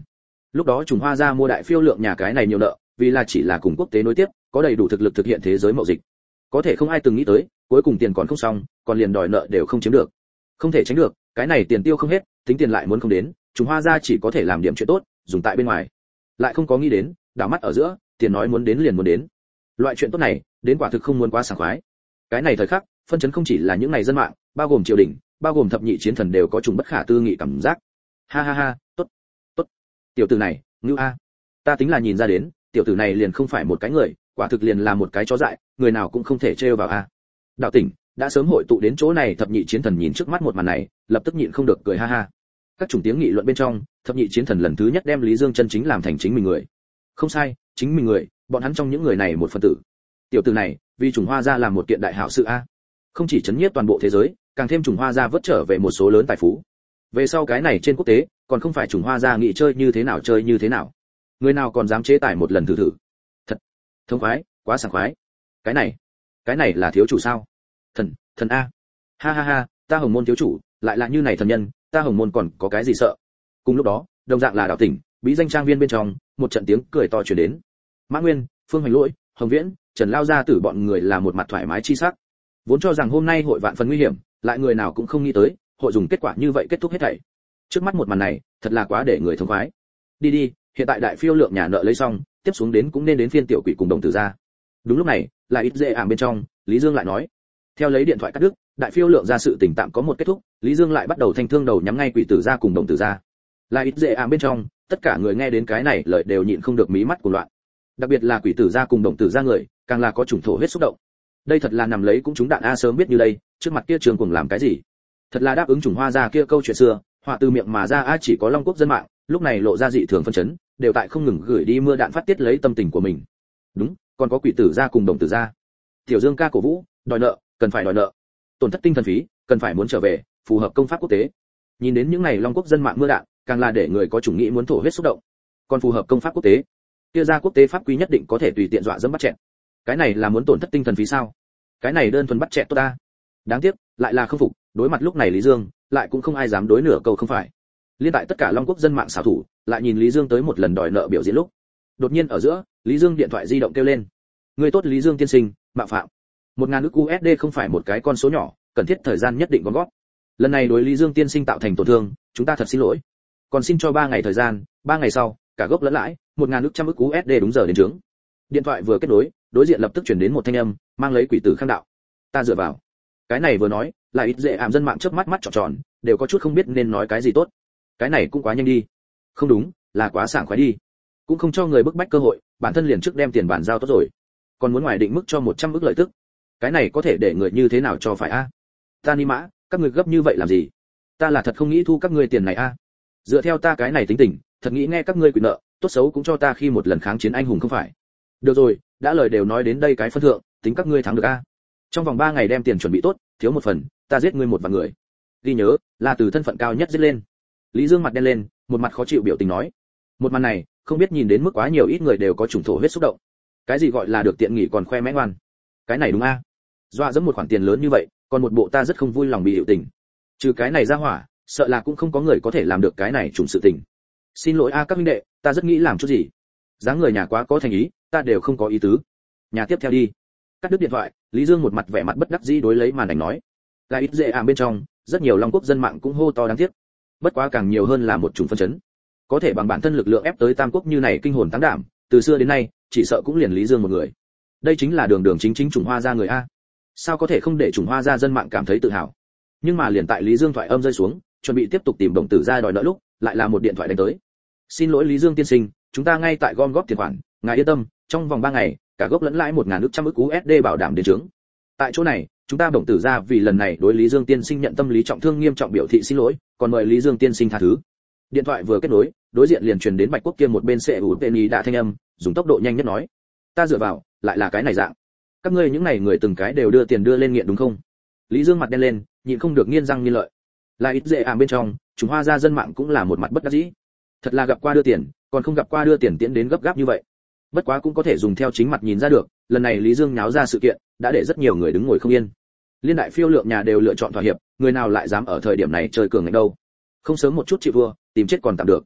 Lúc đó Trùng Hoa gia mua đại phiêu lượng nhà cái này nhiều nợ, vì là chỉ là cùng quốc tế nối tiếp, có đầy đủ thực lực thực hiện thế giới mậu dịch. Có thể không ai từng nghĩ tới, cuối cùng tiền còn không xong, còn liền đòi nợ đều không chiếm được. Không thể tránh được, cái này tiền tiêu không hết, tính tiền lại muốn không đến, Trùng Hoa gia chỉ có thể làm điểm chuyện tốt, dùng tại bên ngoài. Lại không có nghĩ đến, đảo mắt ở giữa, tiền nói muốn đến liền muốn đến. Loại chuyện tốt này, đến quả thực không muốn quá sảng khoái. Cái này thời khắc, phân chấn không chỉ là những này dân mạng, bao gồm triều đình, bao gồm thập nhị chiến thần đều có trùng bất khả tư nghị cảm giác. Ha ha ha, tốt, tốt. Tiểu tử này, ngưu a. Ta tính là nhìn ra đến, tiểu tử này liền không phải một cái người, quả thực liền là một cái chó dại, người nào cũng không thể trêu vào a. Đạo tỉnh, đã sớm hội tụ đến chỗ này, thập nhị chiến thần nhìn trước mắt một màn này, lập tức nhịn không được cười ha ha. Các chủng tiếng nghị luận bên trong, thập nhị chiến thần lần thứ nhất đem Lý Dương chân chính làm thành chính mình người. Không sai, chính mình người, bọn hắn trong những người này một phần tử. Tiểu tử này, vì Trùng Hoa gia làm một kiện đại hảo sự a. Không chỉ chấn nhiếp toàn bộ thế giới, càng thêm Trùng Hoa gia vớt trở về một số lớn tài phú. Về sau cái này trên quốc tế, còn không phải Trùng Hoa gia nghĩ chơi như thế nào chơi như thế nào. Người nào còn dám chế tài một lần thử thử. Thật, thông khoái, quá sảng khoái. Cái này, cái này là thiếu chủ sao? Thần, thần a. Ha ha ha, ta Hồng Môn thiếu chủ, lại là như này thần nhân, ta Hồng Môn còn có cái gì sợ. Cùng lúc đó, đồng dạng là Đạo tỉnh, bí danh trang viên bên trong, một trận tiếng cười to truyền đến. Mã Nguyên, Phương Hoành Lỗi, Hồng Viễn, Trần Lao gia tử bọn người là một mặt thoải mái chi sắc. Vốn cho rằng hôm nay hội vạn phần nguy hiểm, lại người nào cũng không nghĩ tới, hội dùng kết quả như vậy kết thúc hết thảy. Trước mắt một màn này, thật là quá để người thông khoái. Đi đi, hiện tại đại phiêu lượng nhà nợ lấy xong, tiếp xuống đến cũng nên đến phiên tiểu quỷ cùng đồng tử ra. Đúng lúc này, lại ít dễ ảm bên trong, Lý Dương lại nói. Theo lấy điện thoại cắt đứt, đại phiêu lượng ra sự tình tạm có một kết thúc, Lý Dương lại bắt đầu thanh thương đầu nhắm ngay quỷ tử ra cùng đồng tử ra. Lại ít dễ ảm bên trong, tất cả người nghe đến cái này lời đều nhịn không được mí mắt cuồng loạn. Đặc biệt là quỷ tử ra cùng đồng tử ra người, càng là có chủng thổ huyết xúc động. Đây thật là nằm lấy cũng chúng đạn a, sớm biết như đây, trước mặt kia trường cuồng làm cái gì? Thật là đáp ứng Trùng Hoa gia kia câu chuyện xưa, họa từ miệng mà ra a, chỉ có Long Quốc dân mạng, lúc này lộ ra dị thường phân chấn, đều tại không ngừng gửi đi mưa đạn phát tiết lấy tâm tình của mình. Đúng, còn có quỷ tử gia cùng đồng tử gia. Tiểu Dương ca cổ vũ, đòi nợ, cần phải đòi nợ. Tổn thất tinh thần phí, cần phải muốn trở về, phù hợp công pháp quốc tế. Nhìn đến những này Long Quốc dân mạng mưa đạn, càng là để người có chủng nghĩ muốn thổ huyết xúc động. Còn phù hợp công pháp quốc tế, kia ra quốc tế pháp quy nhất định có thể tùy tiện dọa dẫm bắt chẹn. Cái này là muốn tổn thất tinh thần phí sao? Cái này đơn thuần bắt chẹn tốt ta. Đáng tiếc, lại là không phục, đối mặt lúc này Lý Dương, lại cũng không ai dám đối nửa câu không phải. Liên tại tất cả Long Quốc dân mạng xảo thủ, lại nhìn Lý Dương tới một lần đòi nợ biểu diễn lúc. Đột nhiên ở giữa, Lý Dương điện thoại di động kêu lên. Người tốt Lý Dương tiên sinh, mạo phạm. một ngàn ức u ét đê không phải một cái con số nhỏ, cần thiết thời gian nhất định gom góp. Lần này đối Lý Dương tiên sinh tạo thành tổn thương, chúng ta thật xin lỗi. Còn xin cho ba ngày thời gian, ba ngày sau, cả gốc lẫn lãi, một ngàn ức trăm ức u ét đê đúng giờ đến trướng. Điện thoại vừa kết nối, đối diện lập tức truyền đến một thanh âm, mang lấy quỷ tử khang đạo. Ta dựa vào. Cái này vừa nói, lại ít dễ ảm dân mạng chớp mắt mắt tròn tròn, đều có chút không biết nên nói cái gì tốt. Cái này cũng quá nhanh đi. Không đúng, là quá sảng khoái đi. Cũng không cho người bức bách cơ hội, bản thân liền trước đem tiền bản giao tốt rồi. Còn muốn ngoài định mức cho một trăm ức lợi tức. Cái này có thể để người như thế nào cho phải a? Ta ni mã, các ngươi gấp như vậy làm gì? Ta là thật không nghĩ thu các ngươi tiền này a. Dựa theo ta cái này tính tình, thật nghĩ nghe các ngươi quỵ nợ, tốt xấu cũng cho ta khi một lần kháng chiến anh hùng không phải. Được rồi, đã lời đều nói đến đây cái phân thượng, tính các ngươi thắng được a. Trong vòng ba ngày đem tiền chuẩn bị tốt, thiếu một phần, ta giết ngươi một vạn người. Ghi nhớ, là từ thân phận cao nhất giết lên. Lý Dương mặt đen lên, một mặt khó chịu biểu tình nói. Một màn này, không biết nhìn đến mức quá nhiều ít người đều có trùng thổ huyết xúc động. Cái gì gọi là được tiện nghỉ còn khoe mẽ ngoan? Cái này đúng a? Dọa dẫm một khoản tiền lớn như vậy, còn một bộ ta rất không vui lòng bị hiệu tình. Trừ cái này ra hỏa, sợ là cũng không có người có thể làm được cái này trùng sự tình. Xin lỗi a các huynh đệ, ta rất nghĩ làm chút gì. Dáng người nhà quá có thành ý, ta đều không có ý tứ. Nhà tiếp theo đi. Cắt đứt điện thoại, Lý Dương một mặt vẻ mặt bất đắc dĩ đối lấy màn ảnh nói. Là ít dễ ảm bên trong, rất nhiều Long Quốc dân mạng cũng hô to đáng tiếc. Bất quá càng nhiều hơn là một trùng phân chấn. Có thể bằng bản thân lực lượng ép tới Tam Quốc như này kinh hồn táng đảm, từ xưa đến nay, chỉ sợ cũng liền Lý Dương một người. Đây chính là đường đường chính chính Trùng Hoa gia người a. Sao có thể không để Trùng Hoa gia dân mạng cảm thấy tự hào? Nhưng mà liền tại Lý Dương thoại âm rơi xuống, chuẩn bị tiếp tục tìm đồng tử ra đòi nợ lúc, lại là một điện thoại đánh tới. Xin lỗi Lý Dương tiên sinh, chúng ta ngay tại gom góp tiền khoản, ngài yên tâm, trong vòng ba ngày, cả gốc lẫn lãi một ngàn ức trăm ức u ét đê bảo đảm đến trướng. Tại chỗ này, chúng ta đồng tử ra vì lần này đối Lý Dương tiên sinh nhận tâm lý trọng thương nghiêm trọng biểu thị xin lỗi, còn mời Lý Dương tiên sinh tha thứ. Điện thoại vừa kết nối, đối diện liền truyền đến Bạch Quốc kia một bên sẽ ủ Penny đã thanh âm, dùng tốc độ nhanh nhất nói: "Ta dựa vào, lại là cái này dạng. Các ngươi những này người từng cái đều đưa tiền đưa lên nghiện đúng không?" Lý Dương mặt đen lên, nhịn không được nghiến răng nghiến lợi. Là ít dễ ảm bên trong, chúng Hoa gia dân mạng cũng là một mặt bất đắc dĩ. Thật là gặp qua đưa tiền, còn không gặp qua đưa tiền tiễn đến gấp gáp như vậy. Bất quá cũng có thể dùng theo chính mặt nhìn ra được, lần này Lý Dương nháo ra sự kiện, đã để rất nhiều người đứng ngồi không yên. Liên đại phiêu lượng nhà đều lựa chọn thỏa hiệp, người nào lại dám ở thời điểm này chơi cường ngạnh đâu. Không sớm một chút chịu vua, tìm chết còn tạm được.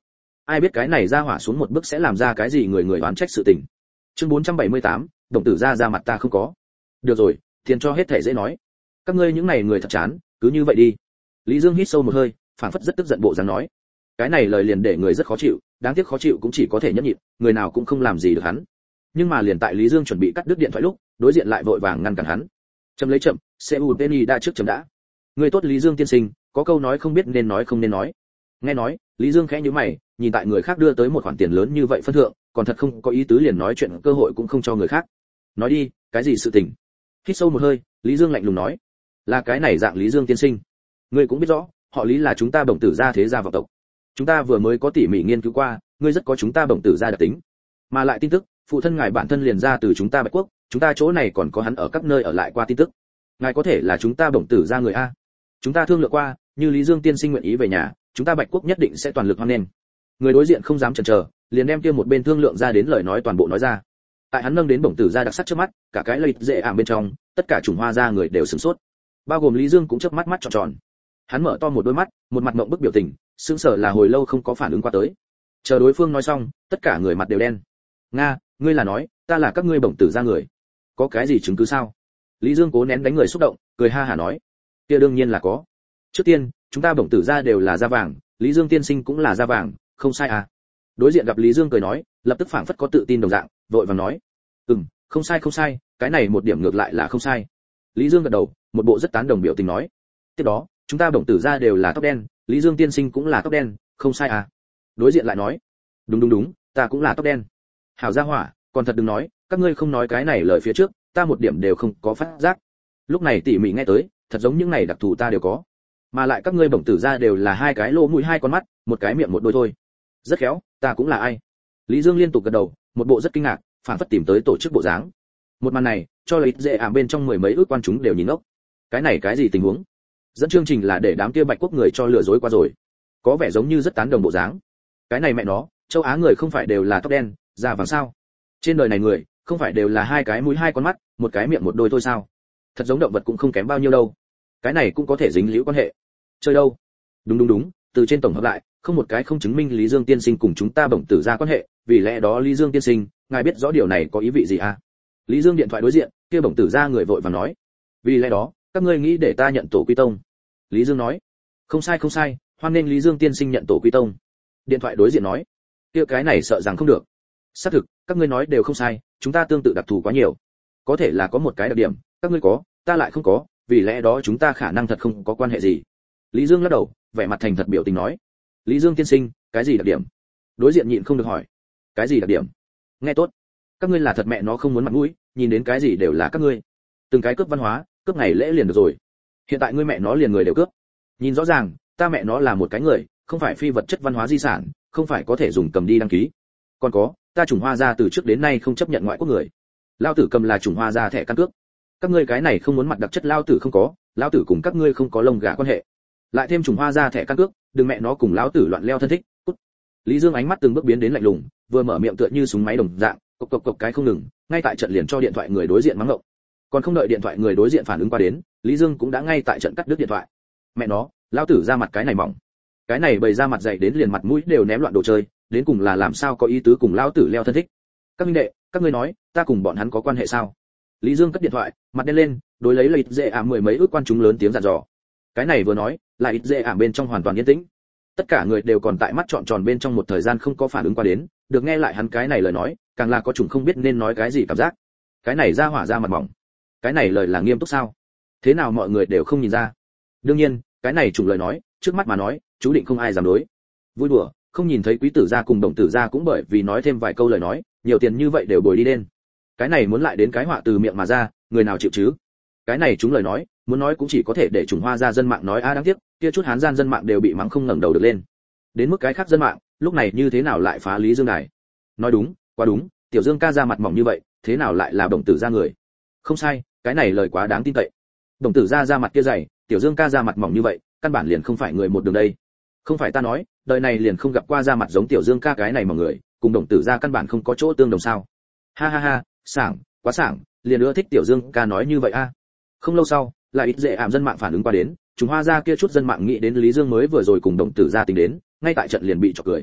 ai biết cái này ra hỏa xuống một bước sẽ làm ra cái gì người người oán trách sự tình. Chương bốn trăm bảy mươi tám, đồng tử ra ra mặt ta không có. Được rồi, tiền cho hết thể dễ nói. Các ngươi những này người thật chán, cứ như vậy đi. Lý Dương hít sâu một hơi, phảng phất rất tức giận bộ dáng nói. Cái này lời liền để người rất khó chịu, đáng tiếc khó chịu cũng chỉ có thể nhẫn nhịn, người nào cũng không làm gì được hắn. Nhưng mà liền tại Lý Dương chuẩn bị cắt đứt điện thoại lúc, đối diện lại vội vàng ngăn cản hắn. Chậm lấy chậm, Seoul Penny đã trước chậm đã. Người tốt Lý Dương tiên sinh, có câu nói không biết nên nói không nên nói. Nghe nói, Lý Dương khẽ nhíu mày, nhìn tại người khác đưa tới một khoản tiền lớn như vậy phân thượng, còn thật không có ý tứ liền nói chuyện cơ hội cũng không cho người khác. Nói đi, cái gì sự tình? Hít sâu một hơi, Lý Dương lạnh lùng nói, là cái này dạng Lý Dương tiên sinh. Ngươi cũng biết rõ, họ Lý là chúng ta bổng tử gia thế gia vọng tộc. Chúng ta vừa mới có tỉ mỉ nghiên cứu qua, ngươi rất có chúng ta bổng tử gia đặc tính. Mà lại tin tức, phụ thân ngài bản thân liền ra từ chúng ta Bạch Quốc, chúng ta chỗ này còn có hắn ở các nơi ở lại qua tin tức. Ngài có thể là chúng ta bổng tử gia người a. Chúng ta thương lượng qua, như Lý Dương tiên sinh nguyện ý về nhà, chúng ta Bạch Quốc nhất định sẽ toàn lực hoan nghênh. Người đối diện không dám chần chờ, liền đem kia một bên thương lượng ra đến lời nói toàn bộ nói ra. Tại hắn nâng đến bổng tử gia đặc sắc trước mắt, cả cái lợi dễ ảm bên trong, tất cả chủng hoa gia người đều sửng sốt. Bao gồm Lý Dương cũng chớp mắt mắt tròn tròn. Hắn mở to một đôi mắt, một mặt ngậm bức biểu tình, sững sờ là hồi lâu không có phản ứng qua tới. Chờ đối phương nói xong, tất cả người mặt đều đen. Nga, ngươi là nói, ta là các ngươi bổng tử gia người? Có cái gì chứng cứ sao? Lý Dương cố nén đánh người xúc động, cười ha hả nói, kia đương nhiên là có. Trước tiên, chúng ta bổng tử gia đều là da vàng, Lý Dương tiên sinh cũng là da vàng, không sai à? Đối diện gặp Lý Dương cười nói, lập tức phảng phất có tự tin đồng dạng, vội vàng nói, ừm, không sai không sai, cái này một điểm ngược lại là không sai. Lý Dương gật đầu, một bộ rất tán đồng biểu tình nói, tiếp đó, chúng ta bổng tử gia đều là tóc đen, Lý Dương tiên sinh cũng là tóc đen, không sai à? Đối diện lại nói, đúng đúng đúng, ta cũng là tóc đen. Hảo gia hỏa, còn thật đừng nói, các ngươi không nói cái này lời phía trước, ta một điểm đều không có phát giác. Lúc này tỉ mỉ nghe tới, thật giống những này đặc thù ta đều có. Mà lại các ngươi bổng tử gia đều là hai cái lỗ mũi hai con mắt, một cái miệng một đôi thôi. Rất khéo, ta cũng là ai? Lý Dương liên tục gật đầu, một bộ rất kinh ngạc, phản phất tìm tới tổ chức bộ dáng. Một màn này, cho lợi dễ ảm bên trong mười mấy ước quan chúng đều nhìn ngốc. Cái này cái gì tình huống? Dẫn chương trình là để đám kia Bạch Quốc người cho lừa dối qua rồi. Có vẻ giống như rất tán đồng bộ dáng. Cái này mẹ nó, châu Á người không phải đều là tóc đen, da vàng sao? Trên đời này người, không phải đều là hai cái mũi hai con mắt, một cái miệng một đôi thôi sao? Thật giống động vật cũng không kém bao nhiêu đâu. Cái này cũng có thể dính liễu quan hệ. Chơi đâu? Đúng đúng đúng, từ trên tổng hợp lại, không một cái không chứng minh Lý Dương tiên sinh cùng chúng ta bổng tử ra quan hệ, vì lẽ đó Lý Dương tiên sinh, ngài biết rõ điều này có ý vị gì à? Lý Dương điện thoại đối diện, kia bổng tử ra người vội vàng nói, vì lẽ đó, các ngươi nghĩ để ta nhận tổ quy tông? Lý Dương nói, không sai không sai, hoan nên Lý Dương tiên sinh nhận tổ quy tông. Điện thoại đối diện nói, kia cái này sợ rằng không được. Xác thực, các ngươi nói đều không sai, chúng ta tương tự đặc thù quá nhiều. Có thể là có một cái đặc điểm, các ngươi có, ta lại không có, vì lẽ đó chúng ta khả năng thật không có quan hệ gì. Lý Dương lắc đầu, vẻ mặt thành thật biểu tình nói, Lý Dương tiên sinh, cái gì đặc điểm? Đối diện nhịn không được hỏi, cái gì đặc điểm? Nghe tốt, các ngươi là thật mẹ nó không muốn mặt mũi, nhìn đến cái gì đều là các ngươi. Từng cái cướp văn hóa, cướp ngày lễ liền được rồi. Hiện tại ngươi mẹ nó liền người đều cướp. Nhìn rõ ràng, ta mẹ nó là một cái người, không phải phi vật chất văn hóa di sản, không phải có thể dùng cầm đi đăng ký. Còn có, ta chủng hoa gia từ trước đến nay không chấp nhận ngoại quốc người. Lao tử cầm là chủng hoa gia thẻ căn cước. Các ngươi cái này không muốn mặt đặc chất lao tử không có, lao tử cùng các ngươi không có lông gà quan hệ. Lại thêm chủng hoa gia thẻ căn cước, đừng mẹ nó cùng lão tử loạn leo thân thích. Cút. Lý Dương ánh mắt từng bước biến đến lạnh lùng, vừa mở miệng tựa như súng máy đồng dạng, cộc cộc cộc cái không ngừng, ngay tại trận liền cho điện thoại người đối diện mắng ngộng. Còn không đợi điện thoại người đối diện phản ứng qua đến, Lý Dương cũng đã ngay tại trận cắt đứt điện thoại. Mẹ nó, lão tử ra mặt cái này mỏng. Cái này bày ra mặt dày đến liền mặt mũi đều ném loạn đồ chơi, đến cùng là làm sao có ý tứ cùng lão tử leo thân thích. Các minh đệ, các ngươi nói, ta cùng bọn hắn có quan hệ sao? Lý Dương cất điện thoại, mặt đen lên, đối lấy lợi dễ ảm mười mấy ước quan chúng lớn tiếng dặn dò. Cái này vừa nói, lại ít dễ ảm bên trong hoàn toàn yên tĩnh. Tất cả người đều còn tại mắt trọn tròn bên trong một thời gian không có phản ứng qua đến, được nghe lại hắn cái này lời nói, càng là có chủng không biết nên nói cái gì cảm giác. Cái này ra hỏa ra mặt mỏng. Cái này lời là nghiêm túc sao? Thế nào mọi người đều không nhìn ra? Đương nhiên, cái này chủng lời nói, trước mắt mà nói, chú định không ai dám đối. Vui đùa, không nhìn thấy quý tử gia cùng đồng tử gia cũng bởi vì nói thêm vài câu lời nói, nhiều tiền như vậy đều bồi đi lên. Cái này muốn lại đến cái họa từ miệng mà ra, người nào chịu chứ? Cái này chúng lời nói, muốn nói cũng chỉ có thể để chủng hoa gia dân mạng nói a đáng tiếc, kia chút hán gian dân mạng đều bị mắng không ngẩng đầu được lên. Đến mức cái khác dân mạng, lúc này như thế nào lại phá Lý Dương đài? Nói đúng, quá đúng, Tiểu Dương ca ra mặt mỏng như vậy, thế nào lại là đồng tử gia người? Không sai, cái này lời quá đáng tin cậy. Đồng tử gia ra mặt kia dày, Tiểu Dương ca ra mặt mỏng như vậy, căn bản liền không phải người một đường đây. Không phải ta nói, đời này liền không gặp qua ra mặt giống Tiểu Dương ca cái này mà người, cùng đồng tử gia căn bản không có chỗ tương đồng sao? Ha ha ha, sảng, quá sảng, liền ưa thích Tiểu Dương ca nói như vậy a. Không lâu sau, lại ít dễ ảm dân mạng phản ứng qua đến, chúng hoa gia kia chút dân mạng nghĩ đến Lý Dương mới vừa rồi cùng đồng tử gia tính đến, ngay tại trận liền bị chọc cười.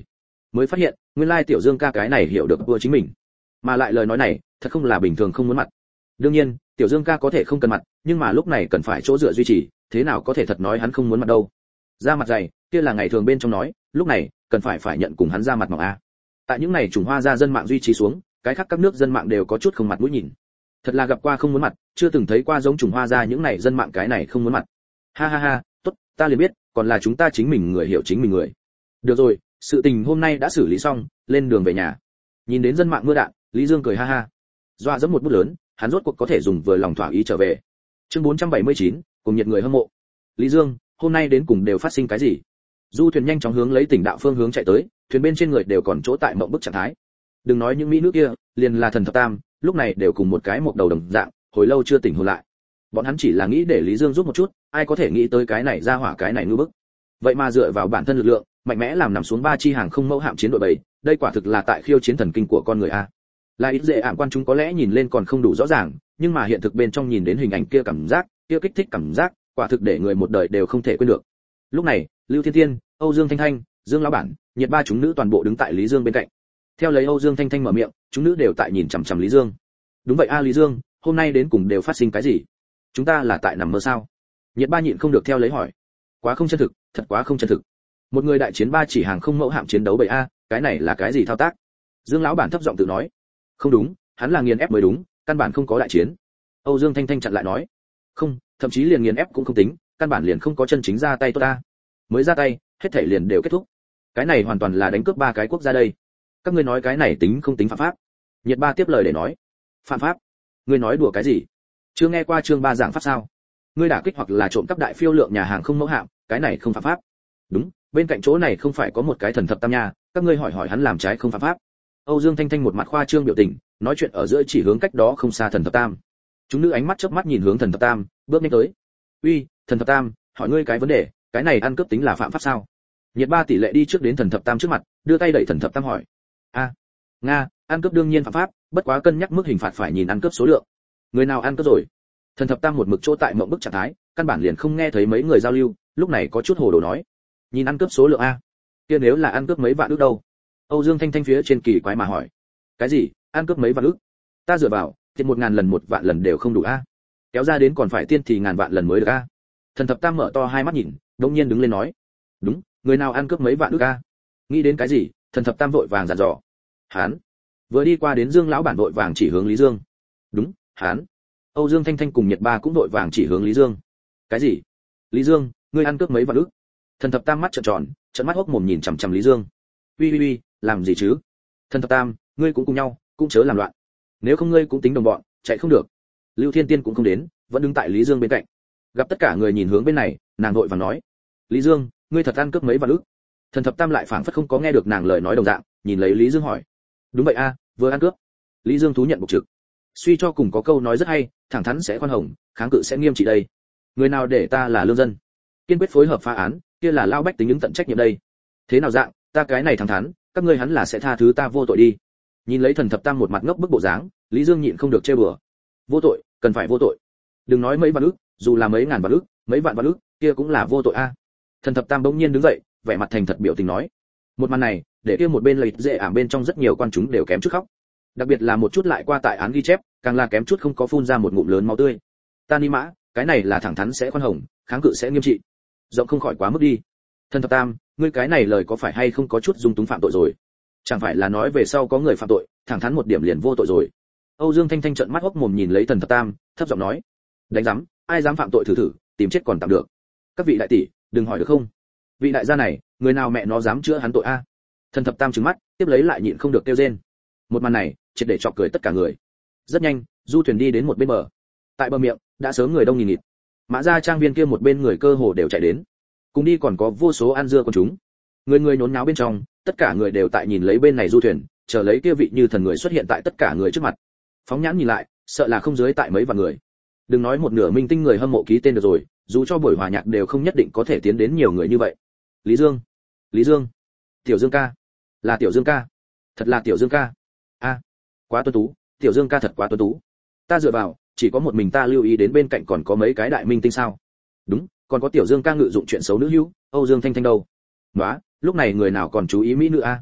mới phát hiện nguyên lai tiểu Dương ca cái này hiểu được vua chính mình, mà lại lời nói này thật không là bình thường không muốn mặt. Đương nhiên tiểu Dương ca có thể không cần mặt, nhưng mà lúc này cần phải chỗ dựa duy trì, thế nào có thể thật nói hắn không muốn mặt đâu. Ra mặt dày kia là ngày thường bên trong nói, lúc này cần phải phải nhận cùng hắn ra mặt mỏng a. Tại những này trùng hoa gia dân mạng duy trì xuống, cái khác các nước dân mạng đều có chút không mặt mũi nhìn. Thật là gặp qua không muốn mặt, chưa từng thấy qua giống trùng hoa gia những này dân mạng cái này không muốn mặt. Ha ha ha, tốt, ta liền biết, còn là chúng ta chính mình người hiểu chính mình người. Được rồi, sự tình hôm nay đã xử lý xong, lên đường về nhà. Nhìn đến dân mạng mưa đạn, Lý Dương cười ha ha. Doa dẫm một bút lớn, hắn rốt cuộc có thể dùng vừa lòng thỏa ý trở về. Chương bốn trăm bảy mươi chín, cùng nhiệt người hâm mộ. Lý Dương, hôm nay đến cùng đều phát sinh cái gì? Du thuyền nhanh chóng hướng lấy tỉnh đạo phương hướng chạy tới, thuyền bên trên người đều còn chỗ tại mộng bức trạng thái. Đừng nói những mỹ nữ kia, liền là thần thập tam, lúc này đều cùng một cái một đầu đồng dạng, hồi lâu chưa tỉnh hồn lại. Bọn hắn chỉ là nghĩ để Lý Dương giúp một chút, ai có thể nghĩ tới cái này ra hỏa cái này ngư bức. Vậy mà dựa vào bản thân lực lượng, mạnh mẽ làm nằm xuống ba chi hàng không mẫu hạm chiến đội bảy, đây quả thực là tại khiêu chiến thần kinh của con người a. Là ít dễ ảm quan chúng có lẽ nhìn lên còn không đủ rõ ràng, nhưng mà hiện thực bên trong nhìn đến hình ảnh kia cảm giác, kia kích thích cảm giác, quả thực để người một đời đều không thể quên được. Lúc này, Lưu Thiên Thiên, Âu Dương Thanh Thanh, Dương lão bản, Nhiệt ba chúng nữ toàn bộ đứng tại Lý Dương bên cạnh. Theo lấy Âu Dương Thanh Thanh mở miệng, chúng nữ đều tại nhìn chằm chằm Lý Dương. Đúng vậy a Lý Dương, hôm nay đến cùng đều phát sinh cái gì? Chúng ta là tại nằm mơ sao? Nhiệt ba nhịn không được theo lấy hỏi. Quá không chân thực, thật quá không chân thực. Một người đại chiến ba chỉ hàng không mẫu hạm chiến đấu bảy a, cái này là cái gì thao tác? Dương lão bản thấp giọng tự nói. Không đúng, hắn là nghiền ép mới đúng, căn bản không có đại chiến. Âu Dương Thanh Thanh chặn lại nói. Không, thậm chí liền nghiền ép cũng không tính, căn bản liền không có chân chính ra tay tốt ta. Mới ra tay, hết thảy liền đều kết thúc. Cái này hoàn toàn là đánh cướp ba cái quốc gia đây. Các ngươi nói cái này tính không tính phạm pháp? Nhiệt ba tiếp lời để nói. Phạm pháp? Ngươi nói đùa cái gì? Chưa nghe qua chương ba giảng pháp sao? Ngươi đả kích hoặc là trộm cắp đại phiêu lượng nhà hàng không mẫu hạm, cái này không phạm pháp. Đúng, bên cạnh chỗ này không phải có một cái thần thập tam nha, các ngươi hỏi hỏi hắn làm trái không phạm pháp. Âu Dương Thanh Thanh một mặt khoa trương biểu tình, nói chuyện ở giữa chỉ hướng cách đó không xa thần thập tam. Chúng nữ ánh mắt chớp mắt nhìn hướng thần thập tam, bước nhanh tới. Uy, thần thập tam, hỏi ngươi cái vấn đề, cái này ăn cướp tính là phạm pháp sao? Nhiệt ba tỷ lệ đi trước đến thần thập tam trước mặt, đưa tay đẩy thần thập tam hỏi. A, nga, ăn cướp đương nhiên phạm pháp, bất quá cân nhắc mức hình phạt phải nhìn ăn cướp số lượng. Người nào ăn cướp rồi? Thần thập tam một mực chỗ tại mộng bức trạng thái, căn bản liền không nghe thấy mấy người giao lưu, lúc này có chút hồ đồ nói. Nhìn ăn cướp số lượng a, kia nếu là ăn cướp mấy vạn ức đâu? Âu Dương Thanh Thanh phía trên kỳ quái mà hỏi. Cái gì? Ăn cướp mấy vạn ức? Ta dựa vào, tiền một ngàn lần một vạn lần đều không đủ a. Kéo ra đến còn phải tiên thì ngàn vạn lần mới được a. Thần thập tam mở to hai mắt nhìn, đột nhiên đứng lên nói. Đúng, người nào ăn cướp mấy vạn ức a? Nghĩ đến cái gì? Thần thập tam vội vàng dặn dò. Hán. Vừa đi qua đến Dương lão bản vội vàng chỉ hướng Lý Dương. Đúng, hán. Âu Dương Thanh Thanh cùng Nhiệt ba cũng vội vàng chỉ hướng Lý Dương. Cái gì? Lý Dương, ngươi ăn cướp mấy vạn ức? Thần thập tam mắt trợn tròn, trợn mắt hốc mồm nhìn chằm chằm Lý Dương. Uy uy uy, làm gì chứ? Thần thập tam, ngươi cũng cùng nhau, cũng chớ làm loạn. Nếu không ngươi cũng tính đồng bọn, chạy không được. Lưu Thiên Tiên cũng không đến, vẫn đứng tại Lý Dương bên cạnh. Gặp tất cả người nhìn hướng bên này, nàng vội vàng nói: Lý Dương, ngươi thật ăn cướp mấy vạn ức? Thần thập tam lại phảng phất không có nghe được nàng lời nói đồng dạng, nhìn lấy Lý Dương hỏi: Đúng vậy a, vừa ăn cướp. Lý Dương thú nhận bộc trực. Suy cho cùng có câu nói rất hay, thẳng thắn sẽ khoan hồng, kháng cự sẽ nghiêm trị đây. Người nào để ta là lương dân, kiên quyết phối hợp phá án, kia là lao bách tính ứng tận trách nhiệm đây. Thế nào dạng, ta cái này thẳng thắn, các ngươi hắn là sẽ tha thứ ta vô tội đi. Nhìn lấy thần thập tam một mặt ngốc bức bộ dáng, Lý Dương nhịn không được trêu bừa. Vô tội, cần phải vô tội. Đừng nói mấy vạn ức, dù là mấy ngàn vạn ức, mấy vạn vạn ức, kia cũng là vô tội a. Thần thập tam bỗng nhiên đứng dậy, vẻ mặt thành thật biểu tình nói. Một màn này, để kia một bên lợi dễ ảm bên trong rất nhiều quan chúng đều kém chút khóc. Đặc biệt là một chút lại qua tại án ghi chép, càng là kém chút không có phun ra một ngụm lớn máu tươi. Ta ni mã, cái này là thẳng thắn sẽ khoan hồng, kháng cự sẽ nghiêm trị. Rộng không khỏi quá mức đi. Thần thập tam, ngươi cái này lời có phải hay không có chút dung túng phạm tội rồi? Chẳng phải là nói về sau có người phạm tội, thẳng thắn một điểm liền vô tội rồi? Âu Dương Thanh Thanh trợn mắt hốc mồm nhìn lấy thần thập tam, thấp giọng nói: Đánh rắm, ai dám phạm tội thử thử, tìm chết còn tạm được. Các vị đại tỷ, đừng hỏi được không? Vị đại gia này, người nào mẹ nó dám chữa hắn tội a? Thần thập tam trừng mắt, tiếp lấy lại nhịn không được kêu rên. Một màn này, triệt để chọc cười tất cả người. Rất nhanh, du thuyền đi đến một bên bờ. Tại bờ miệng, đã sớm người đông nghìn nghịt. Mã gia trang viên kia một bên người cơ hồ đều chạy đến. Cùng đi còn có vô số ăn dưa con chúng. Người người nhốn nháo bên trong, tất cả người đều tại nhìn lấy bên này du thuyền, chờ lấy kia vị như thần người xuất hiện tại tất cả người trước mặt. Phóng nhãn nhìn lại, sợ là không dưới tại mấy vạn người. Đừng nói một nửa minh tinh người hâm mộ ký tên được rồi, dù cho buổi hòa nhạc đều không nhất định có thể tiến đến nhiều người như vậy. Lý Dương, Lý Dương, Tiểu Dương ca, là Tiểu Dương ca, thật là Tiểu Dương ca. A, quá tuấn tú, Tiểu Dương ca thật quá tuấn tú. Ta dựa vào, chỉ có một mình ta lưu ý đến bên cạnh còn có mấy cái đại minh tinh sao? Đúng, còn có Tiểu Dương ca ngự dụng chuyện xấu nữ hữu, Âu Dương Thanh Thanh đâu? Nóa, lúc này người nào còn chú ý mỹ nữ a?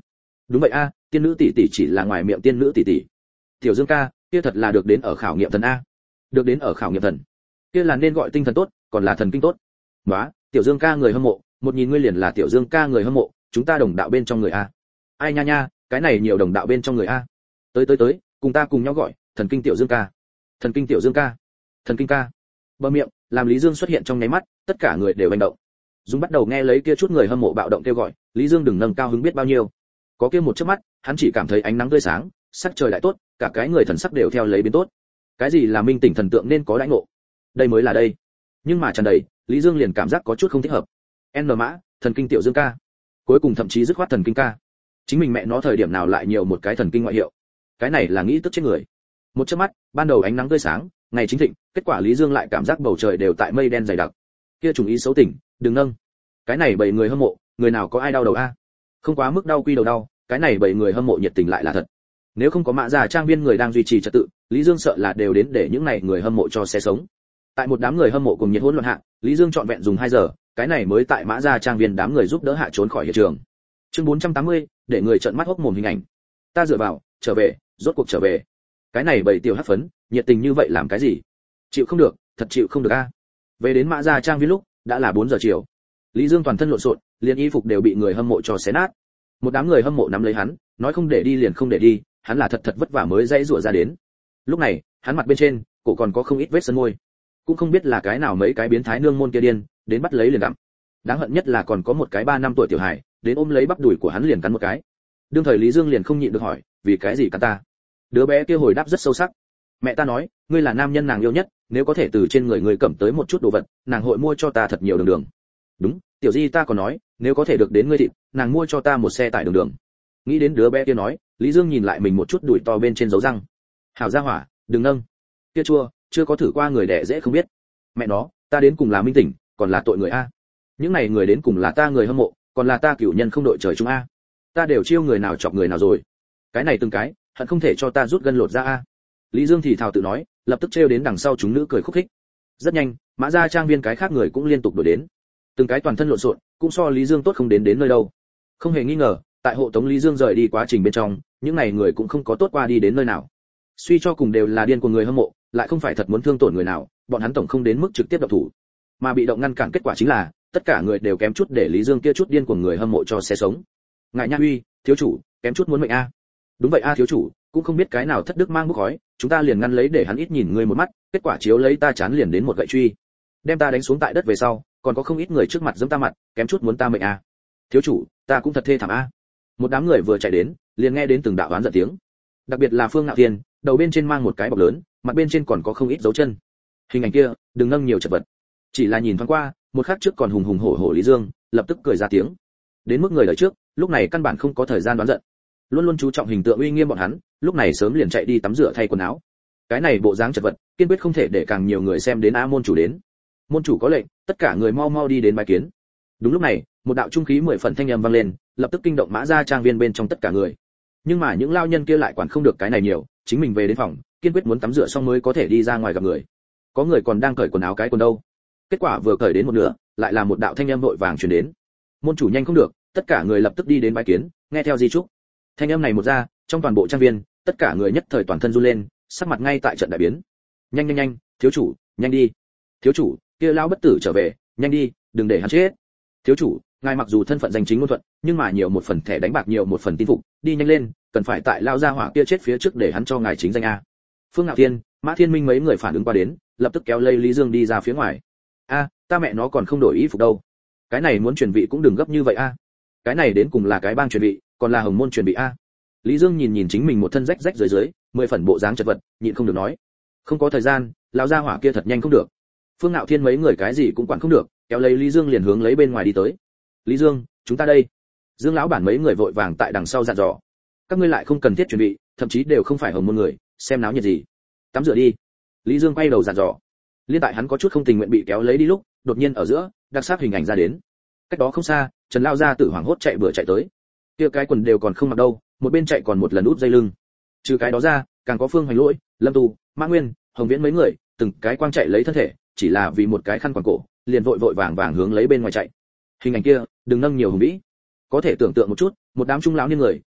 Đúng vậy a, tiên nữ tỷ tỷ chỉ là ngoài miệng tiên nữ tỷ tỷ. Tiểu Dương ca, kia thật là được đến ở khảo nghiệm thần a. Được đến ở khảo nghiệm thần. Kia là nên gọi tinh thần tốt, còn là thần kinh tốt. Nóa, Tiểu Dương ca người hâm mộ, một nhìn ngươi liền là Tiểu Dương ca người hâm mộ, chúng ta đồng đạo bên trong người a. Ai nha nha, cái này nhiều đồng đạo bên trong người a. Tới tới tới, cùng ta cùng nhau gọi, thần kinh Tiểu Dương ca. Thần kinh Tiểu Dương ca. Thần kinh ca. Bờ miệng, làm Lý Dương xuất hiện trong nháy mắt, tất cả người đều hành động. Dung bắt đầu nghe lấy kia chút người hâm mộ bạo động kêu gọi, Lý Dương đừng nâng cao hứng biết bao nhiêu. Có kia một chớp mắt, hắn chỉ cảm thấy ánh nắng tươi sáng, sắc trời lại tốt, cả cái người thần sắc đều theo lấy biến tốt. Cái gì là minh tỉnh thần tượng nên có đãi ngộ? Đây mới là đây. Nhưng mà tràn đầy, Lý Dương liền cảm giác có chút không thích hợp. N mã, thần kinh Tiểu Dương ca. Cuối cùng thậm chí dứt khoát thần kinh ca. Chính mình mẹ nó thời điểm nào lại nhiều một cái thần kinh ngoại hiệu. Cái này là nghĩ tức chết người. Một chớp mắt, ban đầu ánh nắng tươi sáng, ngày chính thịnh, kết quả Lý Dương lại cảm giác bầu trời đều tại mây đen dày đặc. Kia trùng ý xấu tỉnh, đừng nâng. Cái này bảy người hâm mộ, người nào có ai đau đầu a? Không quá mức đau quy đầu đau, cái này bảy người hâm mộ nhiệt tình lại là thật. Nếu không có Mã Gia trang viên người đang duy trì trật tự, Lý Dương sợ là đều đến để những này người hâm mộ cho xe sống. Tại một đám người hâm mộ cùng nhiệt hỗn loạn hạ, Lý Dương trọn vẹn dùng hai giờ, cái này mới tại Mã Gia trang viên đám người giúp đỡ hạ trốn khỏi hiện trường. Chương bốn trăm tám mươi, để người trợn mắt hốc mồm hình ảnh. Ta dựa vào, trở về, rốt cuộc trở về. Cái này bảy tiểu hắc phấn, nhiệt tình như vậy làm cái gì? Chịu không được, thật chịu không được a. Về đến Mã Gia trang viên lúc, đã là bốn giờ chiều. Lý Dương toàn thân lộn xộn, liền y phục đều bị người hâm mộ cho xé nát. Một đám người hâm mộ nắm lấy hắn, nói không để đi liền không để đi, hắn là thật thật vất vả mới dãy rủa ra đến. Lúc này, hắn mặt bên trên, cổ còn có không ít vết sơn môi. Cũng không biết là cái nào mấy cái biến thái nương môn kia điên, đến bắt lấy liền gặm. Đáng hận nhất là còn có một cái ba năm tuổi tiểu hải, đến ôm lấy bắp đùi của hắn liền cắn một cái. Đương thời Lý Dương liền không nhịn được hỏi, vì cái gì cắn ta? Đứa bé kia hồi đáp rất sâu sắc. Mẹ ta nói, ngươi là nam nhân nàng yêu nhất, nếu có thể từ trên người ngươi cầm tới một chút đồ vật, nàng hội mua cho ta thật nhiều đường đường. Đúng, tiểu di ta còn nói, nếu có thể được đến ngươi thịt, nàng mua cho ta một xe tải đường đường. Nghĩ đến đứa bé kia nói, Lý Dương nhìn lại mình một chút đùi to bên trên dấu răng. Hảo gia hỏa, đừng nâng. Kia chua, chưa có thử qua người đẻ dễ không biết. Mẹ nó, ta đến cùng là minh tỉnh, còn là tội người a. Những này người đến cùng là ta người hâm mộ, còn là ta cửu nhân không đội trời chung a. Ta đều chiêu người nào chọc người nào rồi. Cái này từng cái, hận không thể cho ta rút gân lột ra a. Lý Dương thì thào tự nói, lập tức trêu đến đằng sau chúng nữ cười khúc khích. Rất nhanh, Mã Gia trang viên cái khác người cũng liên tục đuổi đến. Từng cái toàn thân lộn xộn, cũng so Lý Dương tốt không đến đến nơi đâu. Không hề nghi ngờ, tại hộ tống Lý Dương rời đi quá trình bên trong, những này người cũng không có tốt qua đi đến nơi nào. Suy cho cùng đều là điên của người hâm mộ, lại không phải thật muốn thương tổn người nào, bọn hắn tổng không đến mức trực tiếp động thủ, mà bị động ngăn cản kết quả chính là tất cả người đều kém chút để Lý Dương kia chút điên của người hâm mộ cho xe sống. Ngại nha uy, thiếu chủ, kém chút muốn mệnh a. Đúng vậy a thiếu chủ, cũng không biết cái nào thất đức mang bốc khói, chúng ta liền ngăn lấy để hắn ít nhìn người một mắt, kết quả chiếu lấy ta chán liền đến một gậy truy, đem ta đánh xuống tại đất về sau, còn có không ít người trước mặt giẫm ta mặt, kém chút muốn ta mệnh a. Thiếu chủ, ta cũng thật thê thảm a. Một đám người vừa chạy đến, liền nghe đến từng đạo oán giận tiếng. Đặc biệt là Phương Ngạo Thiên, đầu bên trên mang một cái bọc lớn, mặt bên trên còn có không ít dấu chân. Hình ảnh kia, đừng nâng nhiều chật vật. Chỉ là nhìn thoáng qua, một khắc trước còn hùng hùng hổ hổ Lý Dương, lập tức cười ra tiếng. Đến mức người đời trước, lúc này căn bản không có thời gian đoán giận. Luôn luôn chú trọng hình tượng uy nghiêm bọn hắn, lúc này sớm liền chạy đi tắm rửa thay quần áo. Cái này bộ dáng chật vật, kiên quyết không thể để càng nhiều người xem đến a môn chủ đến. Môn chủ có lệnh, tất cả người mau mau đi đến bái kiến. Đúng lúc này, một đạo trung khí mười phần thanh âm vang lên, lập tức kinh động Mã Gia trang viên bên trong tất cả người. Nhưng mà những lao nhân kia lại quản không được cái này nhiều, chính mình về đến phòng, kiên quyết muốn tắm rửa xong mới có thể đi ra ngoài gặp người. Có người còn đang cởi quần áo cái quần đâu. Kết quả vừa cởi đến một nửa, lại là một đạo thanh âm vội vàng truyền đến. Môn chủ nhanh không được, tất cả người lập tức đi đến bái kiến, nghe theo di chúc. Thanh âm này một ra, trong toàn bộ trang viên, tất cả người nhất thời toàn thân run lên, sắc mặt ngay tại trận đại biến. Nhanh nhanh nhanh, thiếu chủ, nhanh đi. Thiếu chủ, kia lão bất tử trở về, nhanh đi, đừng để hắn chết. Thiếu chủ, ngài mặc dù thân phận danh chính ngôn thuận, nhưng mà nhiều một phần thẻ đánh bạc nhiều một phần tin phục, đi nhanh lên, cần phải tại lao gia hỏa kia chết phía trước để hắn cho ngài chính danh a. Phương Ngạo Thiên, Mã Thiên Minh mấy người phản ứng qua đến, lập tức kéo lây Lý Dương đi ra phía ngoài. A, ta mẹ nó còn không đổi y phục đâu. Cái này muốn chuyển vị cũng đừng gấp như vậy a. Cái này đến cùng là cái bang chuyển vị, còn là hồng môn chuyển vị a. Lý Dương nhìn nhìn chính mình một thân rách rách dưới dưới, mười phần bộ dáng chật vật, nhịn không được nói. Không có thời gian, lão gia hỏa kia thật nhanh không được. Phương Ngạo Thiên mấy người cái gì cũng quản không được, kéo lấy Lý Dương liền hướng lấy bên ngoài đi tới. Lý Dương, chúng ta đây. Dương lão bản mấy người vội vàng tại đằng sau dặn dò. Các ngươi lại không cần thiết chuẩn bị, thậm chí đều không phải hồng môn người, xem náo nhiệt gì. Tắm rửa đi. Lý Dương quay đầu dặn dò. Liên tại hắn có chút không tình nguyện bị kéo lấy đi lúc, đột nhiên ở giữa, đặc sắc hình ảnh ra đến. Cách đó không xa, Trần Lao gia tử hoảng hốt chạy bừa chạy tới. Kia cái quần đều còn không mặc đâu, một bên chạy còn một lần út dây lưng. Trừ cái đó ra, càng có Phương Hoành Lỗi, Lâm Tu, Mã Nguyên, Hồng Viễn mấy người, từng cái quang chạy lấy thân thể, chỉ là vì một cái khăn quàng cổ, liền vội vội vàng vàng hướng lấy bên ngoài chạy. Hình ảnh kia, đừng nâng nhiều hùng vĩ. Có thể tưởng tượng một chút, một đám trung lão niên người,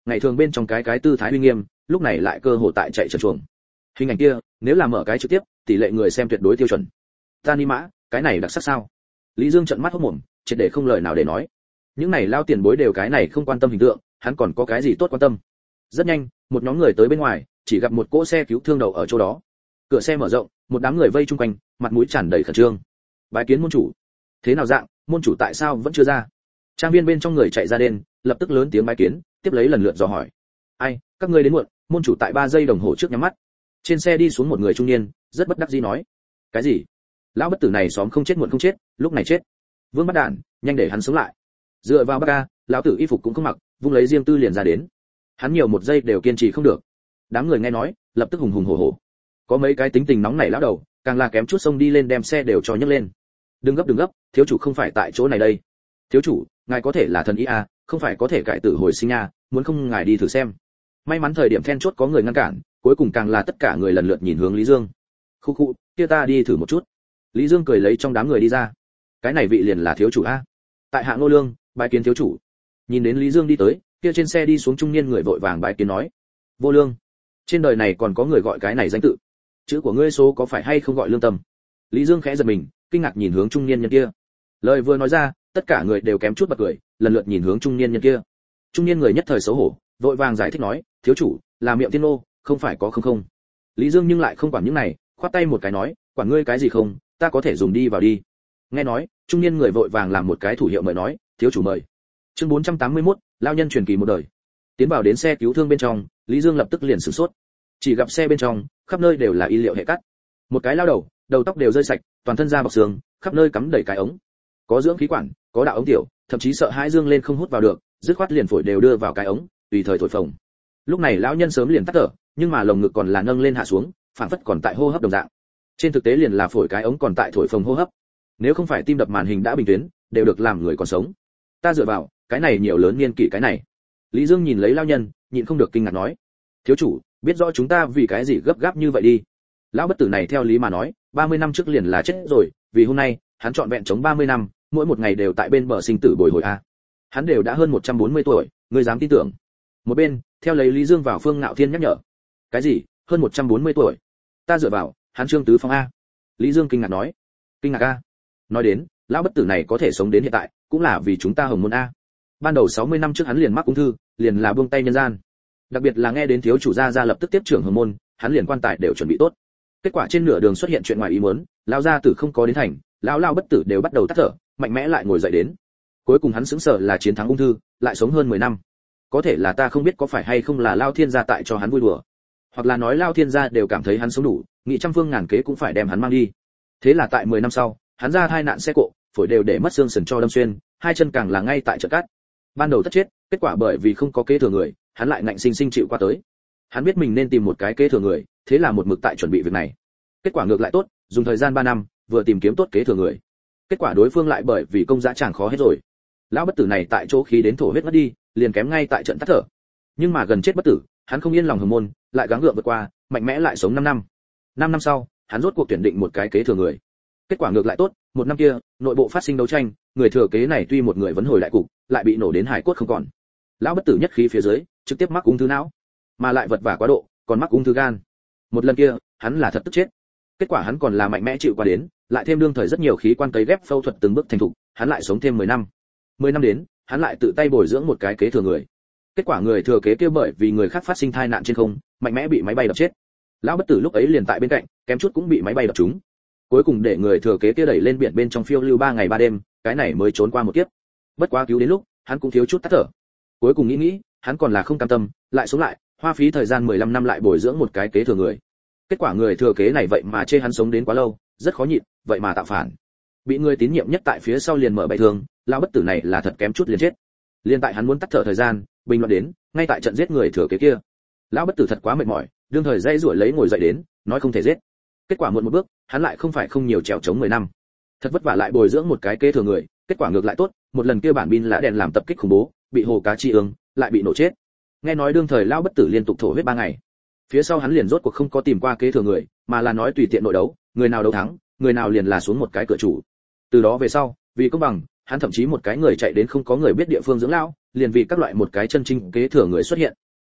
ngày thường bên trong cái cái tư thái uy nghiêm, lúc này lại cơ hồ tại chạy trần chuồng. Hình ảnh kia, nếu là mở cái trực tiếp, tỷ lệ người xem tuyệt đối tiêu chuẩn. Ta ni mã, cái này đặc sắc sao? Lý Dương trợn mắt hốt mồm, triệt để không lời nào để nói. Những này lao tiền bối đều cái này không quan tâm hình tượng, hắn còn có cái gì tốt quan tâm? Rất nhanh, một nhóm người tới bên ngoài, chỉ gặp một cỗ xe cứu thương đậu ở chỗ đó. Cửa xe mở rộng, một đám người vây chung quanh, mặt mũi tràn đầy khẩn trương. Bái kiến môn chủ. Thế nào dạng, môn chủ tại sao vẫn chưa ra? Trang viên bên trong người chạy ra đến, lập tức lớn tiếng bái kiến, tiếp lấy lần lượt dò hỏi. Ai, các ngươi đến muộn, môn chủ tại ba giây đồng hồ trước nhắm mắt. Trên xe đi xuống một người trung niên, rất bất đắc dĩ nói. Cái gì? Lão bất tử này xóm không chết muộn không chết, lúc này chết. Vương Bắt Đản, nhanh để hắn sống lại. Dựa vào bác ca, lão tử y phục cũng không mặc, vung lấy riêng tư liền ra đến. Hắn nhiều một giây đều kiên trì không được. Đám người nghe nói, lập tức hùng hùng hổ hổ. Có mấy cái tính tình nóng nảy lão đầu, càng là kém chút xông đi lên đem xe đều cho nhấc lên. Đừng gấp đừng gấp, thiếu chủ không phải tại chỗ này đây. Thiếu chủ, ngài có thể là thần ý à, không phải có thể cải tử hồi sinh nha, muốn không ngài đi thử xem. May mắn thời điểm then chốt có người ngăn cản, cuối cùng càng là tất cả người lần lượt nhìn hướng Lý Dương. Khu khu, kia ta đi thử một chút. Lý Dương cười lấy trong đám người đi ra. Cái này vị liền là thiếu chủ a. Tại hạ Ngô Lương, bái kiến thiếu chủ. Nhìn đến Lý Dương đi tới, kia trên xe đi xuống trung niên người vội vàng bái kiến nói. Vô Lương, trên đời này còn có người gọi cái này danh tự. Chữ của ngươi số có phải hay không gọi Lương Tâm? Lý Dương khẽ giật mình, kinh ngạc nhìn hướng trung niên nhân kia. Lời vừa nói ra, tất cả người đều kém chút bật cười, lần lượt nhìn hướng trung niên nhân kia. Trung niên người nhất thời xấu hổ, vội vàng giải thích nói, thiếu chủ, là miệng tiên nô, không phải có không không. Lý Dương nhưng lại không quản những này, khoát tay một cái nói, quản ngươi cái gì không, ta có thể dùng đi vào đi. Nghe nói, trung niên người vội vàng làm một cái thủ hiệu mời nói, thiếu chủ mời. Chương bốn trăm tám mươi mốt, lao nhân truyền kỳ một đời. Tiến vào đến xe cứu thương bên trong, Lý Dương lập tức liền sửng sốt. Chỉ gặp xe bên trong, khắp nơi đều là y liệu hệ cắt. Một cái lao đầu, đầu tóc đều rơi sạch, toàn thân da bọc xương, khắp nơi cắm đầy cái ống. Có dưỡng khí quản, có đạo ống tiểu, thậm chí sợ hãi Dương lên không hút vào được, dứt khoát liền phổi đều đưa vào cái ống, tùy thời thổi phồng. Lúc này lão nhân sớm liền tắt thở, nhưng mà lồng ngực còn là nâng lên hạ xuống, phảng phất còn tại hô hấp đồng dạng. Trên thực tế liền là phổi cái ống còn tại thổi phồng hô hấp. Nếu không phải tim đập màn hình đã bình tuyến, đều được làm người còn sống. Ta dựa vào, cái này nhiều lớn niên kỷ cái này. Lý Dương nhìn lấy lão nhân, nhịn không được kinh ngạc nói: "Thiếu chủ, biết rõ chúng ta vì cái gì gấp gáp như vậy đi." Lão bất tử này theo lý mà nói, ba mươi năm trước liền là chết rồi, vì hôm nay, hắn trọn vẹn chống ba mươi năm, mỗi một ngày đều tại bên bờ sinh tử bồi hồi a. Hắn đều đã hơn một trăm bốn mươi tuổi, ngươi dám tin tưởng? Một bên, theo lấy Lý Dương vào Phương Ngạo Thiên nhắc nhở. Cái gì? Hơn một trăm bốn mươi tuổi? Ta dựa vào, hắn Trương Tứ Phong a. Lý Dương kinh ngạc nói. Kinh ngạc a? Nói đến, lão bất tử này có thể sống đến hiện tại, cũng là vì chúng ta Hồng Môn a. Ban đầu sáu mươi năm trước hắn liền mắc ung thư, liền là buông tay nhân gian. Đặc biệt là nghe đến thiếu chủ gia gia lập tức tiếp trưởng Hồng Môn, hắn liền quan tài đều chuẩn bị tốt. Kết quả trên nửa đường xuất hiện chuyện ngoài ý muốn, lão gia tử không có đến thành, lão lão bất tử đều bắt đầu tắt thở, mạnh mẽ lại ngồi dậy đến. Cuối cùng hắn sững sờ là chiến thắng ung thư, lại sống hơn mười năm. Có thể là ta không biết có phải hay không là Lao Thiên gia tại cho hắn vui đùa, hoặc là nói Lao Thiên gia đều cảm thấy hắn sống đủ, nghĩ trăm phương ngàn kế cũng phải đem hắn mang đi. Thế là tại mười năm sau, hắn ra thai nạn xe cộ, phổi đều để mất xương sườn cho đâm xuyên, hai chân càng là ngay tại chợ cát. Ban đầu tất chết, kết quả bởi vì không có kế thừa người, hắn lại ngạnh sinh sinh chịu qua tới. Hắn biết mình nên tìm một cái kế thừa người, thế là một mực tại chuẩn bị việc này. Kết quả ngược lại tốt, dùng thời gian ba năm, vừa tìm kiếm tốt kế thừa người. Kết quả đối phương lại bởi vì công dã chẳng khó hết rồi. Lão bất tử này tại chỗ khí đến thổ huyết mất đi, liền kém ngay tại trận tắt thở. Nhưng mà gần chết bất tử, hắn không yên lòng Hồng Môn, lại gắng gượng vượt qua, mạnh mẽ lại sống năm năm. năm năm sau, hắn rốt cuộc tuyển định một cái kế thừa người. Kết quả ngược lại tốt, một năm kia, nội bộ phát sinh đấu tranh, người thừa kế này tuy một người vẫn hồi lại cục, lại bị nổ đến hải cốt không còn. Lão bất tử nhất khí phía dưới, trực tiếp mắc ung thư não, mà lại vật vã quá độ, còn mắc ung thư gan. Một lần kia, hắn là thật tức chết. Kết quả hắn còn là mạnh mẽ chịu qua đến, lại thêm đương thời rất nhiều khí quan cấy ghép phẫu thuật từng bước thành thục, hắn lại sống thêm mười năm. mười năm đến, hắn lại tự tay bồi dưỡng một cái kế thừa người. Kết quả người thừa kế kia bởi vì người khác phát sinh tai nạn trên không, mạnh mẽ bị máy bay đập chết. Lão bất tử lúc ấy liền tại bên cạnh, kém chút cũng bị máy bay đập trúng. Cuối cùng để người thừa kế kia đẩy lên biển bên trong phiêu lưu ba ngày ba đêm, cái này mới trốn qua một kiếp. Bất quá cứu đến lúc, hắn cũng thiếu chút tắt thở. Cuối cùng nghĩ nghĩ, hắn còn là không cam tâm, lại sống lại, hoa phí thời gian mười lăm năm lại bồi dưỡng một cái kế thừa người. Kết quả người thừa kế này vậy mà chê hắn sống đến quá lâu, rất khó nhịn, vậy mà tạo phản. Bị người tín nhiệm nhất tại phía sau liền mở bậy thương, lão bất tử này là thật kém chút liền chết. Liên tại hắn muốn tắt thở thời gian, bình luận đến, ngay tại trận giết người thừa kế kia. Lão bất tử thật quá mệt mỏi, đương thời dây rủi lấy ngồi dậy đến, nói không thể giết. Kết quả muộn một bước, hắn lại không phải không nhiều trèo chống mười năm. Thật vất vả lại bồi dưỡng một cái kế thừa người, kết quả ngược lại tốt, một lần kia bản pin lã đèn làm tập kích khủng bố, bị hồ cá chi ương, lại bị nổ chết. Nghe nói đương thời lão bất tử liên tục thổ huyết ba ngày. Phía sau hắn liền rốt cuộc không có tìm qua kế thừa người, mà là nói tùy tiện nội đấu, người nào đấu thắng, người nào liền là xuống một cái cửa chủ. Từ đó về sau, vì công bằng, hắn thậm chí một cái người chạy đến không có người biết địa phương dưỡng lão, liền vì các loại một cái chân chính kế thừa người xuất hiện,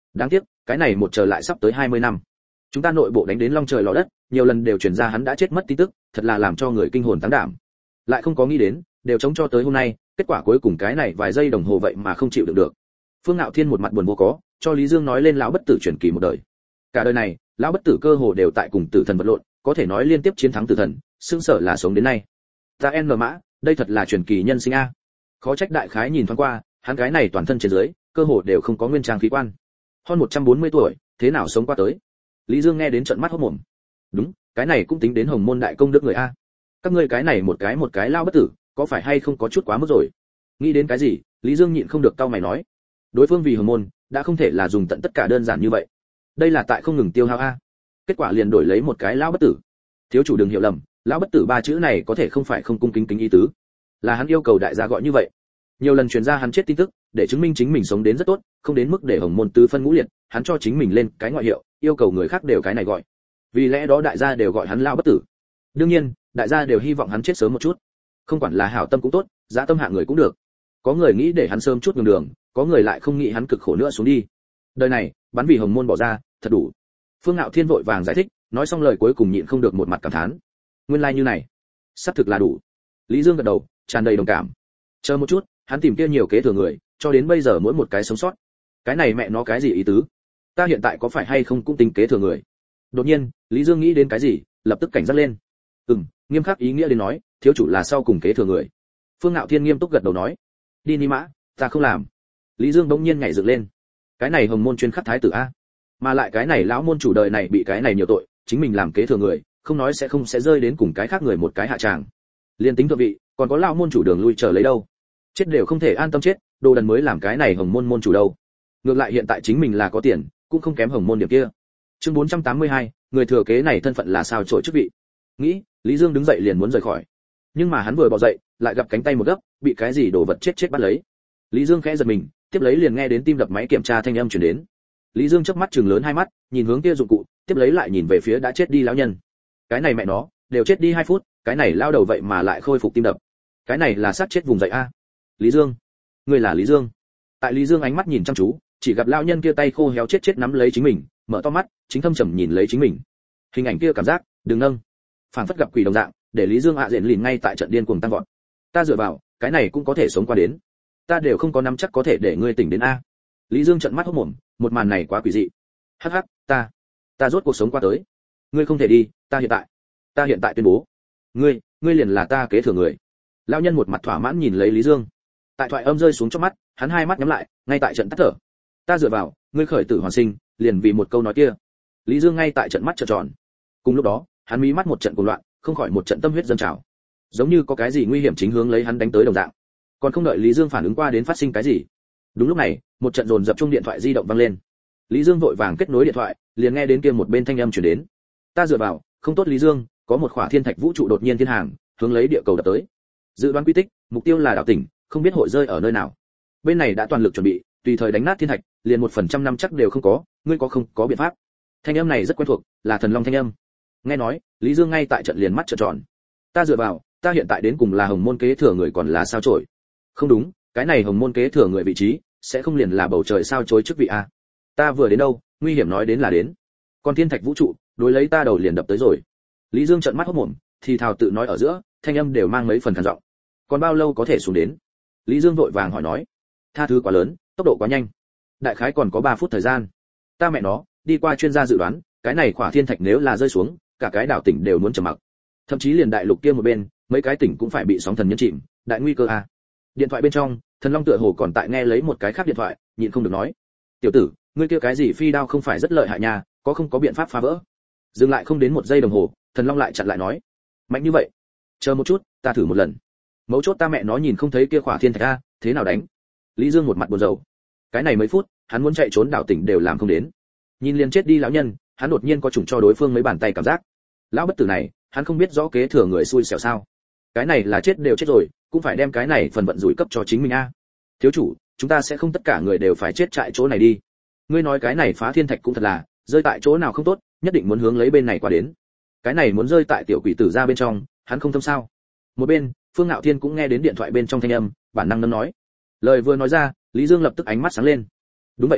Đáng tiếc, cái này một chờ lại sắp tới hai mươi năm. Chúng ta nội bộ đánh đến long trời lở đất, nhiều lần đều truyền ra hắn đã chết mất tin tức, thật là làm cho người kinh hồn táng đảm. Lại không có nghĩ đến, đều chống cho tới hôm nay, kết quả cuối cùng cái này vài giây đồng hồ vậy mà không chịu được được. Phương Ngạo Thiên một mặt buồn vô có, cho Lý Dương nói lên lão bất tử truyền kỳ một đời. Cả đời này, lão bất tử cơ hồ đều tại cùng tử thần vật lộn, có thể nói liên tiếp chiến thắng tử thần, xương sở là sống đến nay. Ta En Mã, đây thật là truyền kỳ nhân sinh a. Khó trách đại khái nhìn thoáng qua, hắn cái này toàn thân trên dưới, cơ hồ đều không có nguyên trang khí quan. Hơn một trăm bốn mươi tuổi, thế nào sống qua tới? Lý Dương nghe đến trợn mắt hốt mồm. Đúng, cái này cũng tính đến hồng môn đại công đức người a. Các ngươi cái này một cái một cái lao bất tử, có phải hay không có chút quá mức rồi? Nghĩ đến cái gì, Lý Dương nhịn không được cau mày nói. Đối phương vì hồng môn, đã không thể là dùng tận tất cả đơn giản như vậy. Đây là tại không ngừng tiêu hao a. Kết quả liền đổi lấy một cái lao bất tử. Thiếu chủ đừng hiểu lầm, lão bất tử ba chữ này có thể không phải không cung kính kính ý tứ, là hắn yêu cầu đại gia gọi như vậy. Nhiều lần truyền ra hắn chết tin tức, để chứng minh chính mình sống đến rất tốt, không đến mức để hồng môn tứ phân ngũ liệt, hắn cho chính mình lên cái ngoại hiệu, yêu cầu người khác đều cái này gọi. Vì lẽ đó đại gia đều gọi hắn lão bất tử. Đương nhiên, đại gia đều hy vọng hắn chết sớm một chút. Không quản là hảo tâm cũng tốt, dã tâm hạng người cũng được. Có người nghĩ để hắn sớm chút nhường đường, có người lại không nghĩ hắn cực khổ nữa xuống đi. Đời này, bắn vì hồng môn bỏ ra, thật đủ. Phương Ngạo Thiên vội vàng giải thích, nói xong lời cuối cùng nhịn không được một mặt cảm thán. Nguyên lai like như này, sắp thực là đủ. Lý Dương gật đầu, tràn đầy đồng cảm. Chờ một chút, hắn tìm kia nhiều kế thừa người, cho đến bây giờ mỗi một cái sống sót. Cái này mẹ nó cái gì ý tứ? Ta hiện tại có phải hay không cũng tính kế thừa người? Đột nhiên, Lý Dương nghĩ đến cái gì, lập tức cảnh giác lên. Ừm, nghiêm khắc ý nghĩa đến nói, thiếu chủ là sau cùng kế thừa người. Phương Ngạo Thiên nghiêm túc gật đầu nói. Đi Ni Mã, ta không làm. Lý Dương bỗng nhiên nhảy dựng lên. Cái này hồng môn chuyên khắc thái tử a, mà lại cái này lão môn chủ đời này bị cái này nhiều tội, chính mình làm kế thừa người, không nói sẽ không sẽ rơi đến cùng cái khác người một cái hạ tràng. Liên tính thượng vị, còn có lão môn chủ đường lui chờ lấy đâu. Chết đều không thể an tâm chết, đồ đần mới làm cái này hồng môn môn chủ đâu. Ngược lại hiện tại chính mình là có tiền, cũng không kém hồng môn điểm kia. Chương bốn trăm tám mươi hai, người thừa kế này thân phận là sao trội chức vị. Nghĩ, Lý Dương đứng dậy liền muốn rời khỏi. Nhưng mà hắn vừa bò dậy, lại gặp cánh tay một gấp, bị cái gì đồ vật chết chết bắt lấy. Lý Dương khẽ giật mình, tiếp lấy liền nghe đến tim đập máy kiểm tra thanh âm truyền đến. Lý Dương chớp mắt trừng lớn hai mắt, nhìn hướng kia dụng cụ, tiếp lấy lại nhìn về phía đã chết đi lão nhân. Cái này mẹ nó, đều chết đi hai phút, cái này lao đầu vậy mà lại khôi phục tim đập. Cái này là sát chết vùng dậy a. Lý Dương, ngươi là Lý Dương? Tại Lý Dương ánh mắt nhìn chăm chú, chỉ gặp lão nhân kia tay khô héo chết chết nắm lấy chính mình, mở to mắt, chính thâm trầm nhìn lấy chính mình. Hình ảnh kia cảm giác, đừng nâng, phảng phất gặp quỷ đồng dạng, để Lý Dương ạ à diện lìn ngay tại trận điên cuồng tăng vọt. Ta dựa vào, cái này cũng có thể sống qua đến. Ta đều không có nắm chắc có thể để ngươi tỉnh đến a. Lý Dương trợn mắt hốt mồm, một màn này quá quỷ dị. Hắc hắc, ta, ta rốt cuộc sống qua tới. Ngươi không thể đi, ta hiện tại, ta hiện tại tuyên bố, ngươi, ngươi liền là ta kế thừa người. Lão nhân một mặt thỏa mãn nhìn lấy Lý Dương. Tại thoại âm rơi xuống trong mắt, hắn hai mắt nhắm lại, ngay tại trận tắt thở. Ta dựa vào, ngươi khởi tử hoàn sinh, liền vì một câu nói kia. Lý Dương ngay tại trận mắt trợn tròn. Cùng lúc đó, hắn mí mắt một trận cuồng loạn, không khỏi một trận tâm huyết dâng trào, giống như có cái gì nguy hiểm chính hướng lấy hắn đánh tới đồng dạng. Còn không đợi Lý Dương phản ứng qua đến phát sinh cái gì. Đúng lúc này, một trận dồn dập chuông điện thoại di động vang lên. Lý Dương vội vàng kết nối điện thoại, liền nghe đến kia một bên thanh âm truyền đến. Ta dựa vào, không tốt Lý Dương, có một khỏa thiên thạch vũ trụ đột nhiên thiên hàng, hướng lấy địa cầu đập tới. Dự đoán quy tích, mục tiêu là đảo tỉnh, không biết hội rơi ở nơi nào. Bên này đã toàn lực chuẩn bị, tùy thời đánh nát thiên thạch, liền một phần trăm năm chắc đều không có, ngươi có không có biện pháp? Thanh âm này rất quen thuộc, là thần long thanh âm. Nghe nói, Lý Dương ngay tại trận liền mắt trợn tròn. Ta dựa vào, ta hiện tại đến cùng là hồng môn kế thừa người còn là sao chổi? Không đúng, cái này hồng môn kế thừa người vị trí, sẽ không liền là bầu trời sao chối chức vị a. Ta vừa đến đâu, nguy hiểm nói đến là đến. Còn thiên thạch vũ trụ, đối lấy ta đầu liền đập tới rồi. Lý Dương trợn mắt hốt mồm, thì thào tự nói ở giữa, thanh âm đều mang mấy phần khàn giọng. Còn bao lâu có thể xuống đến? Lý Dương vội vàng hỏi nói. Tha thứ quá lớn, tốc độ quá nhanh. Đại khái còn có ba phút thời gian. Ta mẹ nó, đi qua chuyên gia dự đoán, cái này khỏa thiên thạch nếu là rơi xuống, cả cái đảo tỉnh đều muốn trầm mặc. Thậm chí liền đại lục kia một bên, mấy cái tỉnh cũng phải bị sóng thần nhấn chìm, đại nguy cơ a. Điện thoại bên trong, Thần Long tựa hồ còn tại nghe lấy một cái khác điện thoại, nhịn không được nói: "Tiểu tử, ngươi kia cái gì phi đao không phải rất lợi hại nha, có không có biện pháp phá vỡ?" Dừng lại không đến một giây đồng hồ, Thần Long lại chặn lại nói: "Mạnh như vậy? Chờ một chút, ta thử một lần." Mấu chốt ta mẹ nó nhìn không thấy kia khỏa thiên thạch a, thế nào đánh? Lý Dương một mặt buồn rầu. Cái này mấy phút, hắn muốn chạy trốn đảo tỉnh đều làm không đến. Nhìn liền chết đi lão nhân, hắn đột nhiên có chủng cho đối phương mấy bàn tay cảm giác. Lão bất tử này, hắn không biết rõ kế thừa người xui xẻo sao? Cái này là chết đều chết rồi, cũng phải đem cái này phần vận rủi cấp cho chính mình a. Thiếu chủ, chúng ta sẽ không tất cả người đều phải chết tại chỗ này đi. Ngươi nói cái này phá thiên thạch cũng thật là, rơi tại chỗ nào không tốt, nhất định muốn hướng lấy bên này qua đến. Cái này muốn rơi tại tiểu quỷ tử ra bên trong, hắn không tâm sao? Một bên, Phương Ngạo Thiên cũng nghe đến điện thoại bên trong thanh âm, bản năng nâng nói. Lời vừa nói ra, Lý Dương lập tức ánh mắt sáng lên. Đúng vậy à,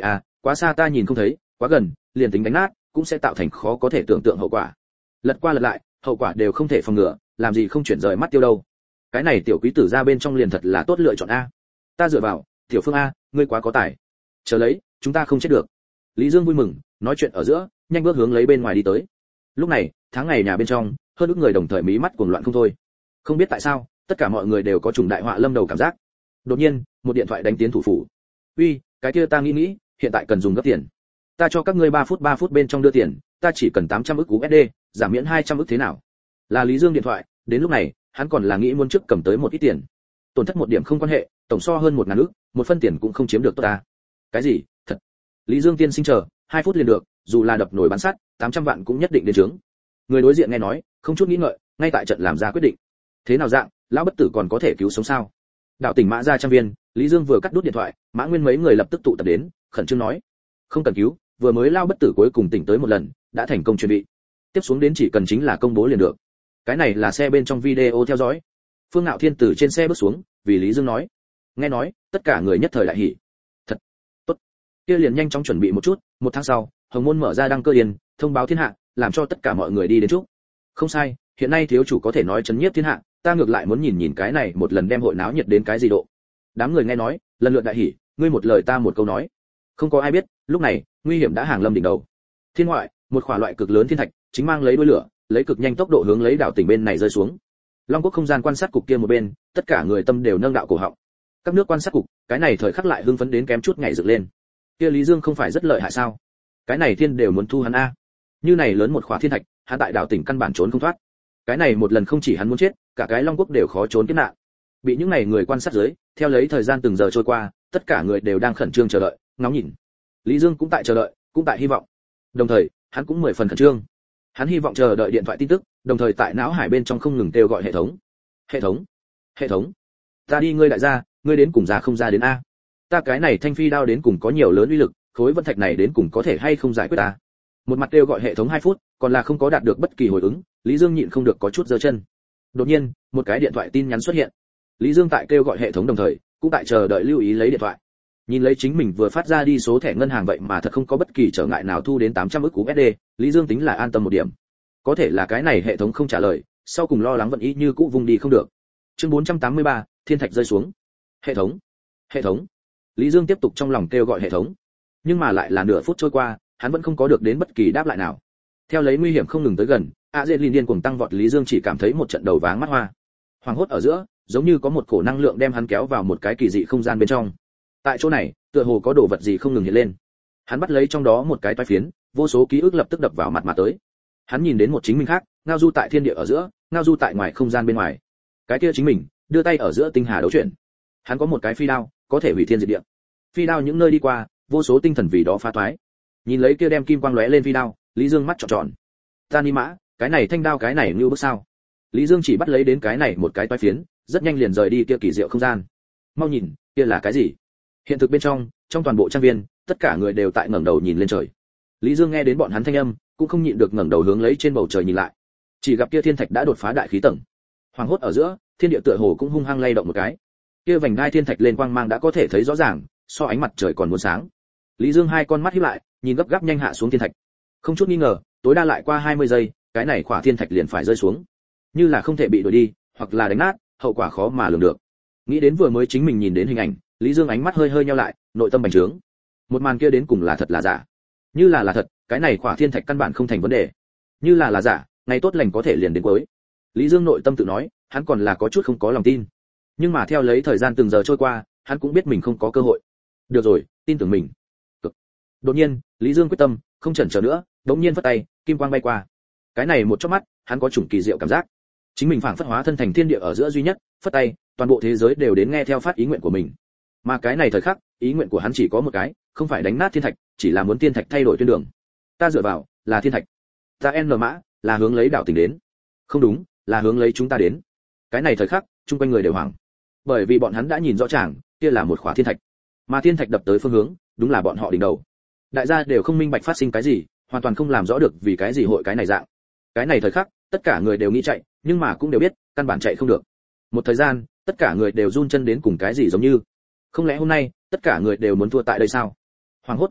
quá xa ta nhìn không thấy, quá gần, liền tính đánh nát, cũng sẽ tạo thành khó có thể tưởng tượng hậu quả. Lật qua lật lại, hậu quả đều không thể phòng ngừa, làm gì không chuyển rời mắt tiêu đâu. Cái này tiểu quý tử ra bên trong liền thật là tốt lựa chọn a. Ta dựa vào, tiểu Phương a, ngươi quá có tài. Chờ lấy, chúng ta không chết được. Lý Dương vui mừng, nói chuyện ở giữa, nhanh bước hướng lấy bên ngoài đi tới. Lúc này, tháng ngày nhà bên trong, hơn ức người đồng thời mí mắt cuồng loạn không thôi. Không biết tại sao, tất cả mọi người đều có trùng đại họa lâm đầu cảm giác. Đột nhiên, một điện thoại đánh tiến thủ phủ. "Uy, cái kia ta nghĩ nghĩ, hiện tại cần dùng gấp tiền. Ta cho các ngươi ba phút ba phút bên trong đưa tiền, ta chỉ cần tám trăm ức u ét đê, giảm miễn hai trăm ức thế nào?" Là Lý Dương điện thoại, đến lúc này, hắn còn là nghĩ muốn trước cầm tới một ít tiền. Tổn thất một điểm không quan hệ, tổng so hơn một ngàn ức, một phân tiền cũng không chiếm được tốt ta. Cái gì? Thật? Lý Dương tiên sinh chờ, hai phút liền được, dù là đập nổi bán sắt, tám trăm vạn cũng nhất định đến trướng. Người đối diện nghe nói, không chút nghĩ ngợi, ngay tại trận làm ra quyết định. Thế nào dạng, lão bất tử còn có thể cứu sống sao? Đạo tỉnh Mã gia trang viên, Lý Dương vừa cắt đút điện thoại, Mã Nguyên mấy người lập tức tụ tập đến, khẩn trương nói: "Không cần cứu, vừa mới lao bất tử cuối cùng tỉnh tới một lần, đã thành công chuẩn bị. Tiếp xuống đến chỉ cần chính là công bố liền được." Cái này là xe bên trong video theo dõi. Phương Ngạo Thiên từ trên xe bước xuống, vì Lý Dương nói. Nghe nói, tất cả người nhất thời đại hỉ. Thật tốt. Kia liền nhanh chóng chuẩn bị một chút, một tháng sau, Hồng Môn mở ra đăng cơ điền, thông báo thiên hạ, làm cho tất cả mọi người đi đến chúc. Không sai, hiện nay thiếu chủ có thể nói chấn nhiếp thiên hạ, ta ngược lại muốn nhìn nhìn cái này một lần đem hội náo nhiệt đến cái gì độ. Đám người nghe nói, lần lượt đại hỉ, ngươi một lời ta một câu nói. Không có ai biết, lúc này, nguy hiểm đã hàng lâm đỉnh đầu. Thiên ngoại, một khỏa loại cực lớn thiên thạch, chính mang lấy đuôi lửa, lấy cực nhanh tốc độ hướng lấy đảo tỉnh bên này rơi xuống. Long quốc không gian quan sát cục kia một bên, tất cả người tâm đều nâng đạo cổ họng. Các nước quan sát cục, cái này thời khắc lại hưng phấn đến kém chút ngày dựng lên. Kia Lý Dương không phải rất lợi hại sao? Cái này thiên đều muốn thu hắn a. Như này lớn một khỏa thiên thạch, hắn tại đảo tỉnh căn bản trốn không thoát. Cái này một lần không chỉ hắn muốn chết, cả cái Long quốc đều khó trốn kiếp nạn. Bị những này người quan sát dưới, theo lấy thời gian từng giờ trôi qua, tất cả người đều đang khẩn trương chờ đợi, ngóng nhìn. Lý Dương cũng tại chờ đợi, cũng tại hy vọng. Đồng thời, hắn cũng mười phần khẩn trương. Hắn hy vọng chờ đợi điện thoại tin tức, đồng thời tại não hải bên trong không ngừng kêu gọi hệ thống. Hệ thống, hệ thống, ta đi ngươi đại gia, ngươi đến cùng ra không ra đến a? Ta cái này thanh phi đao đến cùng có nhiều lớn uy lực, khối vân thạch này đến cùng có thể hay không giải quyết ta? Một mặt kêu gọi hệ thống hai phút, còn là không có đạt được bất kỳ hồi ứng, Lý Dương nhịn không được có chút giơ chân. Đột nhiên, một cái điện thoại tin nhắn xuất hiện. Lý Dương tại kêu gọi hệ thống đồng thời, cũng tại chờ đợi lưu ý lấy điện thoại. Nhìn lấy chính mình vừa phát ra đi số thẻ ngân hàng vậy mà thật không có bất kỳ trở ngại nào thu đến tám trăm ức u ét đê, Lý Dương tính là an tâm một điểm. Có thể là cái này hệ thống không trả lời, sau cùng lo lắng vận ý như cũ vùng đi không được. Chương bốn trăm tám mươi ba, thiên thạch rơi xuống. Hệ thống, hệ thống. Lý Dương tiếp tục trong lòng kêu gọi hệ thống. Nhưng mà lại là nửa phút trôi qua, hắn vẫn không có được đến bất kỳ đáp lại nào. Theo lấy nguy hiểm không ngừng tới gần, Adrenaline điên cuồng tăng vọt, Lý Dương chỉ cảm thấy một trận đầu váng mắt hoa. Hoàng hốt ở giữa, giống như có một cổ năng lượng đem hắn kéo vào một cái kỳ dị không gian bên trong. Tại chỗ này, tựa hồ có đồ vật gì không ngừng hiện lên. Hắn bắt lấy trong đó một cái toái phiến, vô số ký ức lập tức đập vào mặt mà tới. Hắn nhìn đến một chính mình khác, ngao du tại thiên địa ở giữa, ngao du tại ngoài không gian bên ngoài. Cái kia chính mình, đưa tay ở giữa tinh hà đấu chuyển. Hắn có một cái phi đao, có thể hủy thiên diệt địa. Phi đao những nơi đi qua, vô số tinh thần vì đó phá toái. Nhìn lấy kia đem kim quang lóe lên phi đao, Lý Dương mắt tròn tròn. Ta ni mã, cái này thanh đao cái này như bước sao? Lý Dương chỉ bắt lấy đến cái này một cái toái phiến, rất nhanh liền rời đi kia kỳ diệu không gian. Mau nhìn, kia là cái gì? Hiện thực bên trong, trong toàn bộ trang viên, tất cả người đều tại ngẩng đầu nhìn lên trời. Lý Dương nghe đến bọn hắn thanh âm, cũng không nhịn được ngẩng đầu hướng lấy trên bầu trời nhìn lại. Chỉ gặp kia thiên thạch đã đột phá đại khí tầng. Hoàng hốt ở giữa, thiên địa tựa hồ cũng hung hăng lay động một cái. Kia vành đai thiên thạch lên quang mang đã có thể thấy rõ ràng, so ánh mặt trời còn muốn sáng. Lý Dương hai con mắt híp lại, nhìn gấp gáp nhanh hạ xuống thiên thạch. Không chút nghi ngờ, tối đa lại qua hai mươi giây, cái này khỏa thiên thạch liền phải rơi xuống. Như là không thể bị đuổi đi, hoặc là đánh nát, hậu quả khó mà lường được. Nghĩ đến vừa mới chính mình nhìn đến hình ảnh, Lý Dương ánh mắt hơi hơi nheo lại, nội tâm bành trướng. Một màn kia đến cùng là thật là giả? Như là là thật, cái này khỏa thiên thạch căn bản không thành vấn đề. Như là là giả, ngày tốt lành có thể liền đến cuối. Lý Dương nội tâm tự nói, hắn còn là có chút không có lòng tin. Nhưng mà theo lấy thời gian từng giờ trôi qua, hắn cũng biết mình không có cơ hội. Được rồi, tin tưởng mình. Cực. Đột nhiên, Lý Dương quyết tâm, không chần chờ nữa, đống nhiên vất tay, kim quang bay qua. Cái này một chớp mắt, hắn có chủng kỳ diệu cảm giác. Chính mình phảng phất hóa thân thành thiên địa ở giữa duy nhất, phất tay, toàn bộ thế giới đều đến nghe theo phát ý nguyện của mình. Mà cái này thời khắc, ý nguyện của hắn chỉ có một cái, không phải đánh nát thiên thạch, chỉ là muốn thiên thạch thay đổi tuyến đường. Ta dựa vào, là thiên thạch. Ta N mã, là hướng lấy đảo tỉnh đến. Không đúng, là hướng lấy chúng ta đến. Cái này thời khắc, chung quanh người đều hoảng. Bởi vì bọn hắn đã nhìn rõ ràng, kia là một khỏa thiên thạch. Mà thiên thạch đập tới phương hướng, đúng là bọn họ đỉnh đầu. Đại gia đều không minh bạch phát sinh cái gì, hoàn toàn không làm rõ được vì cái gì hội cái này dạng. Cái này thời khắc, tất cả người đều nghĩ chạy, nhưng mà cũng đều biết, căn bản chạy không được. Một thời gian, tất cả người đều run chân đến cùng cái gì giống như. Không lẽ hôm nay, tất cả người đều muốn thua tại đây sao? Hoàng hốt ở giữa,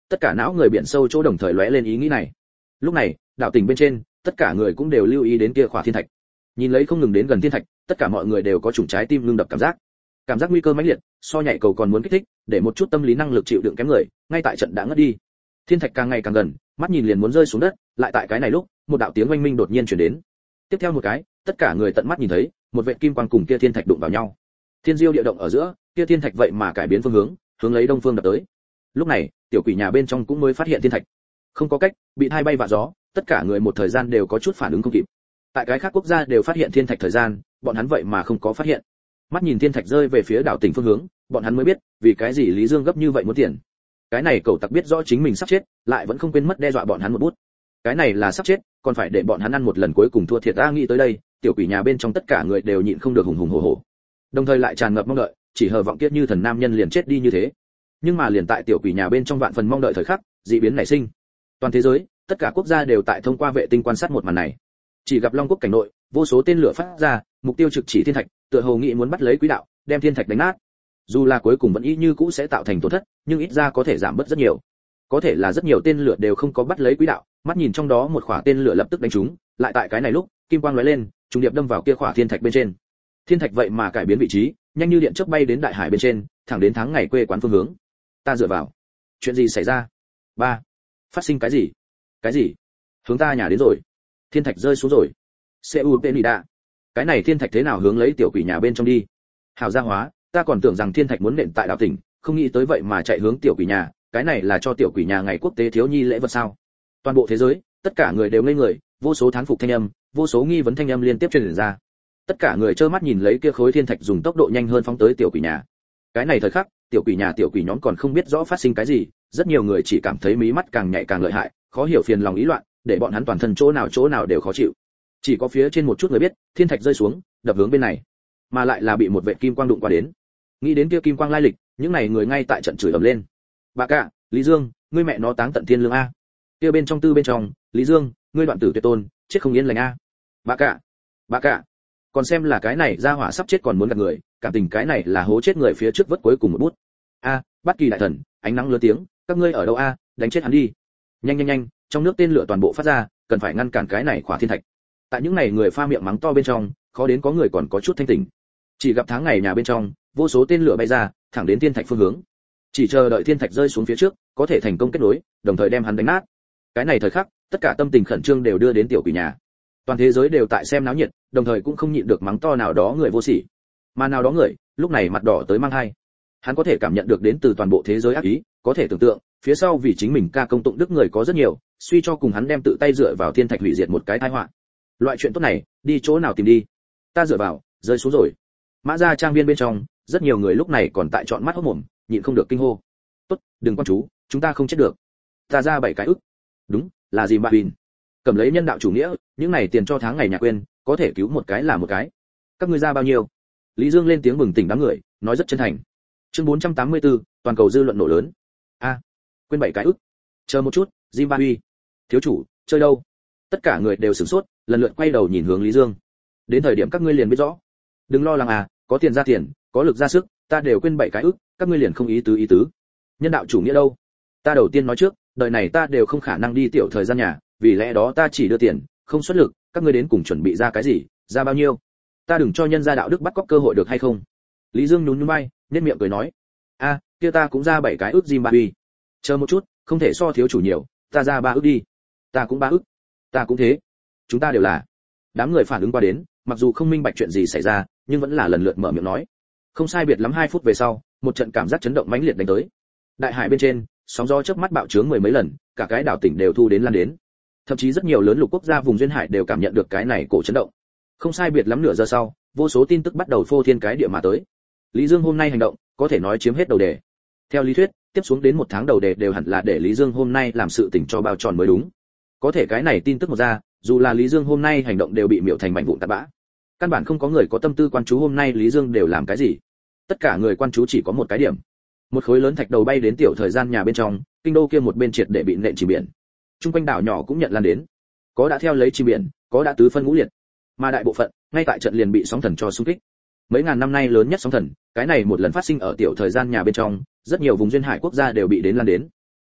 tất cả não người biển sâu chỗ đồng thời lóe lên ý nghĩ này. Lúc này, đảo tỉnh bên trên, tất cả người cũng đều lưu ý đến kia khỏa thiên thạch. Nhìn lấy không ngừng đến gần thiên thạch, tất cả mọi người đều có chủng trái tim ngưng đập cảm giác. Cảm giác nguy cơ mãnh liệt, so nhảy cầu còn muốn kích thích, để một chút tâm lý năng lực chịu đựng kém người, ngay tại trận đã ngất đi. Thiên thạch càng ngày càng gần, mắt nhìn liền muốn rơi xuống đất, lại tại cái này lúc, một đạo tiếng oanh minh đột nhiên truyền đến. Tiếp theo một cái, tất cả người tận mắt nhìn thấy, một vệt kim quang cùng kia thiên thạch đụng vào nhau. Thiên diêu địa động ở giữa, kia thiên thạch vậy mà cải biến phương hướng, hướng lấy đông phương đập tới. Lúc này, tiểu quỷ nhà bên trong cũng mới phát hiện thiên thạch. Không có cách, bị hai bay vạ gió, tất cả người một thời gian đều có chút phản ứng không kịp. Tại cái khác quốc gia đều phát hiện thiên thạch thời gian, bọn hắn vậy mà không có phát hiện. Mắt nhìn thiên thạch rơi về phía đảo tỉnh phương hướng, bọn hắn mới biết, vì cái gì Lý Dương gấp như vậy muốn tiền. Cái này cậu tặc biết rõ chính mình sắp chết, lại vẫn không quên mất đe dọa bọn hắn một bút. Cái này là sắp chết, còn phải để bọn hắn ăn một lần cuối cùng thua thiệt. Ta nghĩ tới đây, tiểu quỷ nhà bên trong tất cả người đều nhịn không được hùng hùng hổ hổ. Đồng thời lại tràn ngập mong đợi, chỉ hờ vọng kiết như thần nam nhân liền chết đi như thế. Nhưng mà liền tại tiểu quỷ nhà bên trong vạn phần mong đợi thời khắc, dị biến nảy sinh. Toàn thế giới, tất cả quốc gia đều tại thông qua vệ tinh quan sát một màn này. Chỉ gặp Long quốc cảnh nội, vô số tên lửa phát ra, mục tiêu trực chỉ thiên thạch, tựa hồ nghĩ muốn bắt lấy quỹ đạo, đem thiên thạch đánh nát. Dù là cuối cùng vẫn y như cũ sẽ tạo thành tổn thất, nhưng ít ra có thể giảm bớt rất nhiều. Có thể là rất nhiều tên lửa đều không có bắt lấy quỹ đạo, mắt nhìn trong đó một quả tên lửa lập tức đánh trúng, lại tại cái này lúc, kim quang lóe lên, trùng điệp đâm vào kia quả thiên thạch bên trên. Thiên thạch vậy mà cải biến vị trí, nhanh như điện chớp bay đến đại hải bên trên, thẳng đến tháng ngày quê quán phương hướng. Ta dựa vào. Chuyện gì xảy ra? Ba. Phát sinh cái gì? Cái gì? Hướng ta nhà đến rồi. Thiên thạch rơi xuống rồi. Seoul Penida. Cái này thiên thạch thế nào hướng lấy tiểu quỷ nhà bên trong đi? Hảo gia hóa, ta còn tưởng rằng thiên thạch muốn nện tại đảo tỉnh, không nghĩ tới vậy mà chạy hướng tiểu quỷ nhà, cái này là cho tiểu quỷ nhà ngày quốc tế thiếu nhi lễ vật sao? Toàn bộ thế giới, tất cả người đều ngây người, vô số thán phục thanh âm, vô số nghi vấn thanh âm liên tiếp truyền ra. Tất cả người trơ mắt nhìn lấy kia khối thiên thạch dùng tốc độ nhanh hơn phóng tới tiểu quỷ nhà. Cái này thời khắc, tiểu quỷ nhà tiểu quỷ nhóm còn không biết rõ phát sinh cái gì, rất nhiều người chỉ cảm thấy mí mắt càng nhạy càng lợi hại, khó hiểu phiền lòng ý loạn, để bọn hắn toàn thân chỗ nào chỗ nào đều khó chịu. Chỉ có phía trên một chút người biết, thiên thạch rơi xuống, đập hướng bên này, mà lại là bị một vệt kim quang đụng qua đến. Nghĩ đến kia kim quang lai lịch, những này người ngay tại trận chửi ầm lên. Bà cả, Lý Dương, ngươi mẹ nó táng tận thiên lương a. Kia bên trong tư bên trong, Lý Dương, ngươi đoạn tử tuyệt tôn, chết không yên lành a. Bà cả, bà cả, còn xem là cái này ra hỏa sắp chết còn muốn gạt người, cảm tình cái này là hố chết người phía trước vớt cuối cùng một bút. A, Bất Kỳ đại thần, ánh nắng lớn tiếng, các ngươi ở đâu a, đánh chết hắn đi. Nhanh nhanh nhanh, trong nước tên lửa toàn bộ phát ra, cần phải ngăn cản cái này khỏa thiên thạch. Tại những này người pha miệng mắng to bên trong, khó đến có người còn có chút thanh tỉnh. Chỉ gặp tháng ngày nhà bên trong, vô số tên lửa bay ra, thẳng đến thiên thạch phương hướng. Chỉ chờ đợi thiên thạch rơi xuống phía trước, có thể thành công kết nối, đồng thời đem hắn đánh nát. Cái này thời khắc, tất cả tâm tình khẩn trương đều đưa đến tiểu quỷ nhà. Toàn thế giới đều tại xem náo nhiệt, đồng thời cũng không nhịn được mắng to nào đó người vô sỉ. Mà nào đó người, lúc này mặt đỏ tới mang hai. Hắn có thể cảm nhận được đến từ toàn bộ thế giới ác ý, có thể tưởng tượng, phía sau vì chính mình ca công tụng đức người có rất nhiều, suy cho cùng hắn đem tự tay dựa vào thiên thạch hủy diệt một cái tai họa. Loại chuyện tốt này, đi chỗ nào tìm đi? Ta dựa vào, rơi xuống rồi. Mã gia trang viên bên trong, rất nhiều người lúc này còn tại trọn mắt hốt mồm, nhịn không được kinh hô. Tốt, đừng quan chú, chúng ta không chết được. Ta ra bảy cái ức. Đúng, là gì mà Win. Cầm lấy nhân đạo chủ nghĩa, những này tiền cho tháng ngày nhà quên, có thể cứu một cái là một cái. Các ngươi ra bao nhiêu? Lý Dương lên tiếng mừng tỉnh đám người, nói rất chân thành. Chương bốn trăm tám mươi tư, toàn cầu dư luận nổ lớn. A, quên bảy cái ức. Chờ một chút, Zimbabwe. Thiếu chủ, chơi đâu? Tất cả người đều sửng sốt, lần lượt quay đầu nhìn hướng Lý Dương. Đến thời điểm các ngươi liền biết rõ. Đừng lo lắng à, có tiền ra tiền, có lực ra sức, ta đều quên bảy cái ức, các ngươi liền không ý tứ ý tứ. Nhân đạo chủ nghĩa đâu? Ta đầu tiên nói trước, đời này ta đều không khả năng đi tiểu thời gian nhà, vì lẽ đó ta chỉ đưa tiền, không xuất lực, các ngươi đến cùng chuẩn bị ra cái gì, ra bao nhiêu? Ta đừng cho nhân gia đạo đức bắt cóc cơ hội được hay không? Lý Dương nhún nhún vai, nhếch miệng cười nói, a, kia ta cũng ra bảy cái ức Zimbabwe. Chờ một chút, không thể so thiếu chủ nhiều, ta ra ba ức đi. Ta cũng ba ức. Ta cũng thế. Chúng ta đều là. Đám người phản ứng qua đến, mặc dù không minh bạch chuyện gì xảy ra, nhưng vẫn là lần lượt mở miệng nói. Không sai biệt lắm hai phút về sau, một trận cảm giác chấn động mãnh liệt đánh tới. Đại hải bên trên, sóng gió chớp mắt bạo trướng mười mấy lần, cả cái đảo tỉnh đều thu đến lan đến. Thậm chí rất nhiều lớn lục quốc gia vùng duyên hải đều cảm nhận được cái này cổ chấn động. Không sai biệt lắm nửa giờ sau, vô số tin tức bắt đầu phô thiên cái địa mà tới. Lý Dương hôm nay hành động, có thể nói chiếm hết đầu đề. Theo lý thuyết, tiếp xuống đến một tháng đầu đề đều hẳn là để Lý Dương hôm nay làm sự tình cho bao tròn mới đúng. Có thể cái này tin tức một ra, dù là Lý Dương hôm nay hành động đều bị miểu thành mảnh vụn tạt bã. Căn bản không có người có tâm tư quan chú hôm nay Lý Dương đều làm cái gì. Tất cả người quan chú chỉ có một cái điểm. Một khối lớn thạch đầu bay đến tiểu thời gian nhà bên trong, kinh đô kia một bên triệt để bị nện chìm biển. Trung quanh đảo nhỏ cũng nhận lan đến. Có đã theo lấy chìm biển, có đã tứ phân ngũ liệt. Mà đại bộ phận, ngay tại trận liền bị sóng thần cho xung kích. Mấy ngàn năm nay lớn nhất sóng thần, cái này một lần phát sinh ở tiểu thời gian nhà bên trong, rất nhiều vùng duyên hải quốc gia đều bị đến lan đến.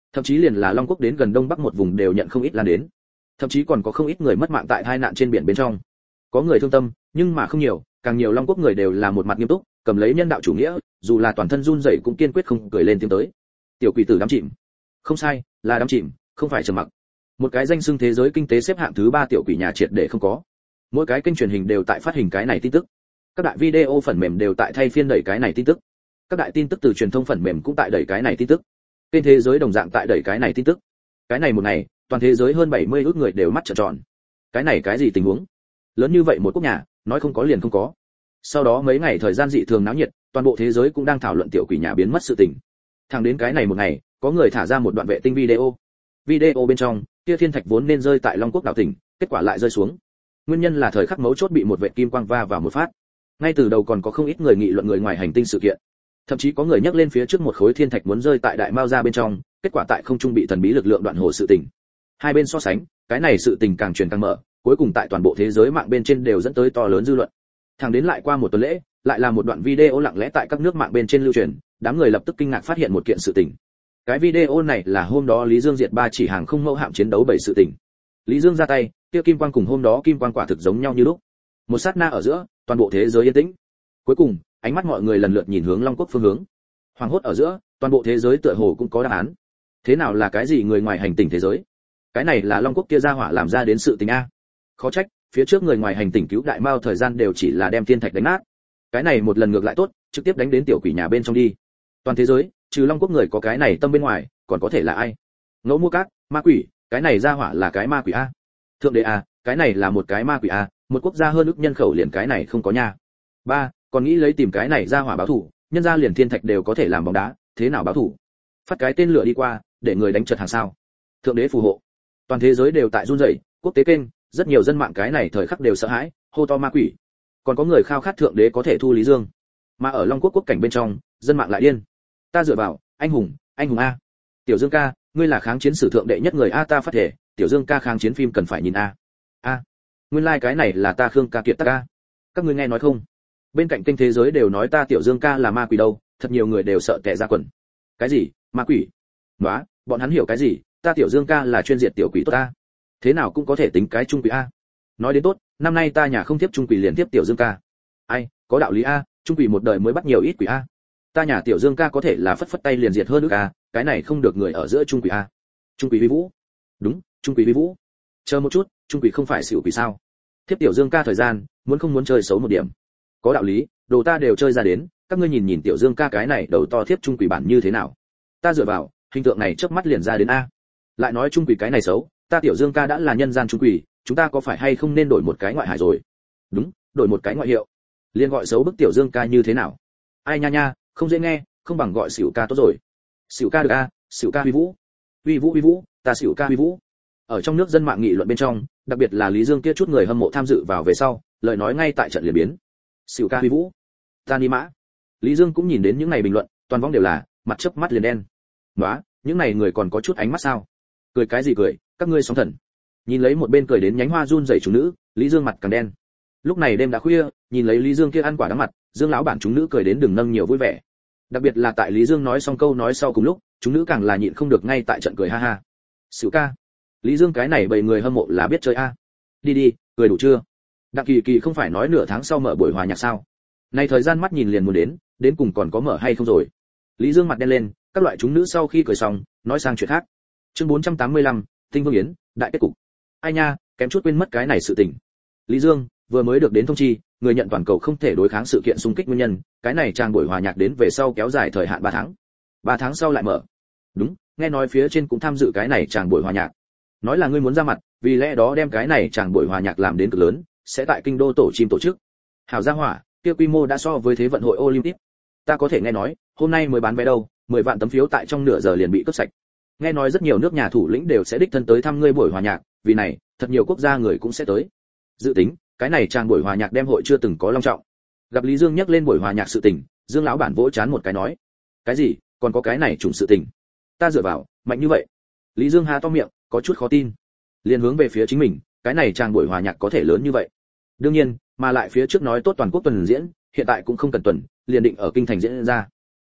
thậm chí liền là Long Quốc đến gần đông bắc một vùng đều nhận không ít lan đến, thậm chí còn có không ít người mất mạng tại tai nạn trên biển bên trong. Có người thương tâm, nhưng mà không nhiều, càng nhiều Long Quốc người đều là một mặt nghiêm túc, cầm lấy nhân đạo chủ nghĩa, dù là toàn thân run rẩy cũng kiên quyết không cười lên tiếng tới. Tiểu quỷ tử đắm chìm. Không sai, là đắm chìm, không phải trầm mặc. Một cái danh xưng thế giới kinh tế xếp hạng thứ ba tiểu quỷ nhà triệt để không có. Mỗi cái kênh truyền hình đều tại phát hình cái này tin tức. Các đại video phần mềm đều tại thay phiên đẩy cái này tin tức. Các đại tin tức từ truyền thông phần mềm cũng tại đẩy cái này tin tức. Kênh thế giới đồng dạng tại đẩy cái này tin tức. Cái này một ngày, toàn thế giới hơn bảy mươi ước người đều mắt trợn tròn. Cái này cái gì tình huống? Lớn như vậy một quốc nhà, nói không có liền không có. Sau đó mấy ngày thời gian dị thường náo nhiệt, toàn bộ thế giới cũng đang thảo luận tiểu quỷ nhà biến mất sự tình. Thẳng đến cái này một ngày, có người thả ra một đoạn vệ tinh video. Video bên trong, kia thiên thạch vốn nên rơi tại Long Quốc đảo tỉnh, kết quả lại rơi xuống. Nguyên nhân là thời khắc mấu chốt bị một vệ kim quang va vào một phát. Ngay từ đầu còn có không ít người nghị luận người ngoài hành tinh sự kiện. Thậm chí có người nhắc lên phía trước một khối thiên thạch muốn rơi tại Đại Mao ra bên trong, kết quả tại không trung bị thần bí lực lượng đoạn hồ sự tình. Hai bên so sánh, cái này sự tình càng truyền càng mở, cuối cùng tại toàn bộ thế giới mạng bên trên đều dẫn tới to lớn dư luận. Thẳng đến lại qua một tuần lễ, lại là một đoạn video lặng lẽ tại các nước mạng bên trên lưu truyền, đám người lập tức kinh ngạc phát hiện một kiện sự tình. Cái video này là hôm đó Lý Dương diệt ba chỉ hàng không mẫu hạm chiến đấu bảy sự tình. Lý Dương ra tay, kia kim quang cùng hôm đó kim quang quả thực giống nhau như lúc. Một sát na ở giữa, toàn bộ thế giới yên tĩnh. Cuối cùng, ánh mắt mọi người lần lượt nhìn hướng Long Quốc phương hướng. Hoàng hốt ở giữa, toàn bộ thế giới tựa hồ cũng có đáp án. Thế nào là cái gì người ngoài hành tinh thế giới? Cái này là Long Quốc kia ra hỏa làm ra đến sự tình a. Khó trách, phía trước người ngoài hành tinh cứu Đại Mao thời gian đều chỉ là đem thiên thạch đánh nát. Cái này một lần ngược lại tốt, trực tiếp đánh đến tiểu quỷ nhà bên trong đi. Toàn thế giới, trừ Long Quốc người có cái này tâm bên ngoài, còn có thể là ai? Ngẫu mua cát, ma quỷ, cái này ra hỏa là cái ma quỷ a. Thượng đế a, cái này là một cái ma quỷ a, một quốc gia hơn ức nhân khẩu liền cái này không có nha. Ba, còn nghĩ lấy tìm cái này ra hỏa báo thủ, nhân gia liền thiên thạch đều có thể làm bóng đá, thế nào báo thủ? Phát cái tên lửa đi qua, để người đánh trật hàng sao? Thượng đế phù hộ. Toàn thế giới đều tại run rẩy, quốc tế kênh, rất nhiều dân mạng cái này thời khắc đều sợ hãi, hô to ma quỷ. Còn có người khao khát thượng đế có thể thu Lý Dương. Mà ở Long Quốc quốc cảnh bên trong, dân mạng lại điên. Ta dựa vào, anh hùng, anh hùng a. Tiểu Dương ca, ngươi là kháng chiến sử thượng đệ nhất người a, ta phát thể, Tiểu Dương ca kháng chiến phim cần phải nhìn a. A. Nguyên lai like cái này là ta Khương ca kiệt ta ca. Các ngươi nghe nói không? Bên cạnh kênh thế giới đều nói ta Tiểu Dương ca là ma quỷ đâu, thật nhiều người đều sợ tè ra quần. Cái gì? Ma quỷ? Nóa, bọn hắn hiểu cái gì? Ta Tiểu Dương ca là chuyên diệt tiểu quỷ tốt ta. Thế nào cũng có thể tính cái trung quỷ a. Nói đến tốt, năm nay ta nhà không tiếp trung quỷ liền tiếp Tiểu Dương ca. Ai, có đạo lý a, trung quỷ một đời mới bắt nhiều ít quỷ a. Ta nhà Tiểu Dương ca có thể là phất phất tay liền diệt hơn nước a, cái này không được người ở giữa trung quỷ a. Trung quỷ vi vũ. Đúng, trung quỷ vi vũ. Chờ một chút, trung quỷ không phải xỉu quỷ sao? Tiếp Tiểu Dương ca thời gian, muốn không muốn chơi xấu một điểm. Có đạo lý, đồ ta đều chơi ra đến, các ngươi nhìn nhìn Tiểu Dương ca cái này đầu to tiếp trung quỷ bản như thế nào? Ta dựa vào, hình tượng này chớp mắt liền ra đến a. Lại nói trung quỷ cái này xấu, ta Tiểu Dương ca đã là nhân gian trung quỷ, chúng ta có phải hay không nên đổi một cái ngoại hải rồi? Đúng, đổi một cái ngoại hiệu. Liên gọi xấu bức Tiểu Dương ca như thế nào? Ai nha nha, không dễ nghe, không bằng gọi xỉu ca tốt rồi. Xỉu ca được a, xỉu ca huy vũ. Huy vũ huy vũ, ta xỉu ca huy vũ. Ở trong nước dân mạng nghị luận bên trong, đặc biệt là Lý Dương kia chút người hâm mộ tham dự vào về sau, lời nói ngay tại trận liền biến. Xỉu ca huy vũ. Ta ni mã. Lý Dương cũng nhìn đến những này bình luận, toàn vong đều là mặt chớp mắt liền đen. Nóa, những này người còn có chút ánh mắt sao? Cười cái gì cười, các ngươi sóng thần. Nhìn lấy một bên cười đến nhánh hoa run rẩy chúng nữ, Lý Dương mặt càng đen. Lúc này đêm đã khuya, nhìn lấy Lý Dương kia ăn quả đắng mặt, Dương lão bản chúng nữ cười đến đừng nâng nhiều vui vẻ. Đặc biệt là tại Lý Dương nói xong câu nói sau cùng lúc, chúng nữ càng là nhịn không được ngay tại trận cười ha ha. Xỉu ca. Lý Dương cái này bầy người hâm mộ là biết chơi a. Đi đi, cười đủ chưa? Đặng Kỳ Kỳ không phải nói nửa tháng sau mở buổi hòa nhạc sao? Này thời gian mắt nhìn liền muốn đến, đến cùng còn có mở hay không rồi? Lý Dương mặt đen lên, các loại chúng nữ sau khi cười xong, nói sang chuyện khác. Chương bốn trăm tám mươi lăm, Tinh Vương Yến, đại kết cục. Ai nha, kém chút quên mất cái này sự tình. Lý Dương vừa mới được đến thông chi, người nhận toàn cầu không thể đối kháng sự kiện xung kích nguyên nhân, cái này trang buổi hòa nhạc đến về sau kéo dài thời hạn ba tháng. ba tháng sau lại mở. Đúng, nghe nói phía trên cũng tham dự cái này trang buổi hòa nhạc. Nói là ngươi muốn ra mặt, vì lẽ đó đem cái này trang buổi hòa nhạc làm đến cực lớn, sẽ tại kinh đô tổ chim tổ chức. Hảo gia hỏa, kia quy mô đã so với thế vận hội Olympic. Ta có thể nghe nói, hôm nay mới bán vé đâu, mười vạn tấm phiếu tại trong nửa giờ liền bị cướp sạch. Nghe nói rất nhiều nước nhà thủ lĩnh đều sẽ đích thân tới thăm ngươi buổi hòa nhạc, vì này, thật nhiều quốc gia người cũng sẽ tới. Dự tính, cái này trang buổi hòa nhạc đem hội chưa từng có long trọng. Gặp Lý Dương nhắc lên buổi hòa nhạc sự tình, Dương lão bản vỗ chán một cái nói: "Cái gì? Còn có cái này trùng sự tình? Ta dựa vào, mạnh như vậy?" Lý Dương há to miệng, có chút khó tin. Liên hướng về phía chính mình, cái này trang buổi hòa nhạc có thể lớn như vậy. Đương nhiên, mà lại phía trước nói tốt toàn quốc tuần diễn, hiện tại cũng không cần tuần, liền định ở kinh thành diễn ra.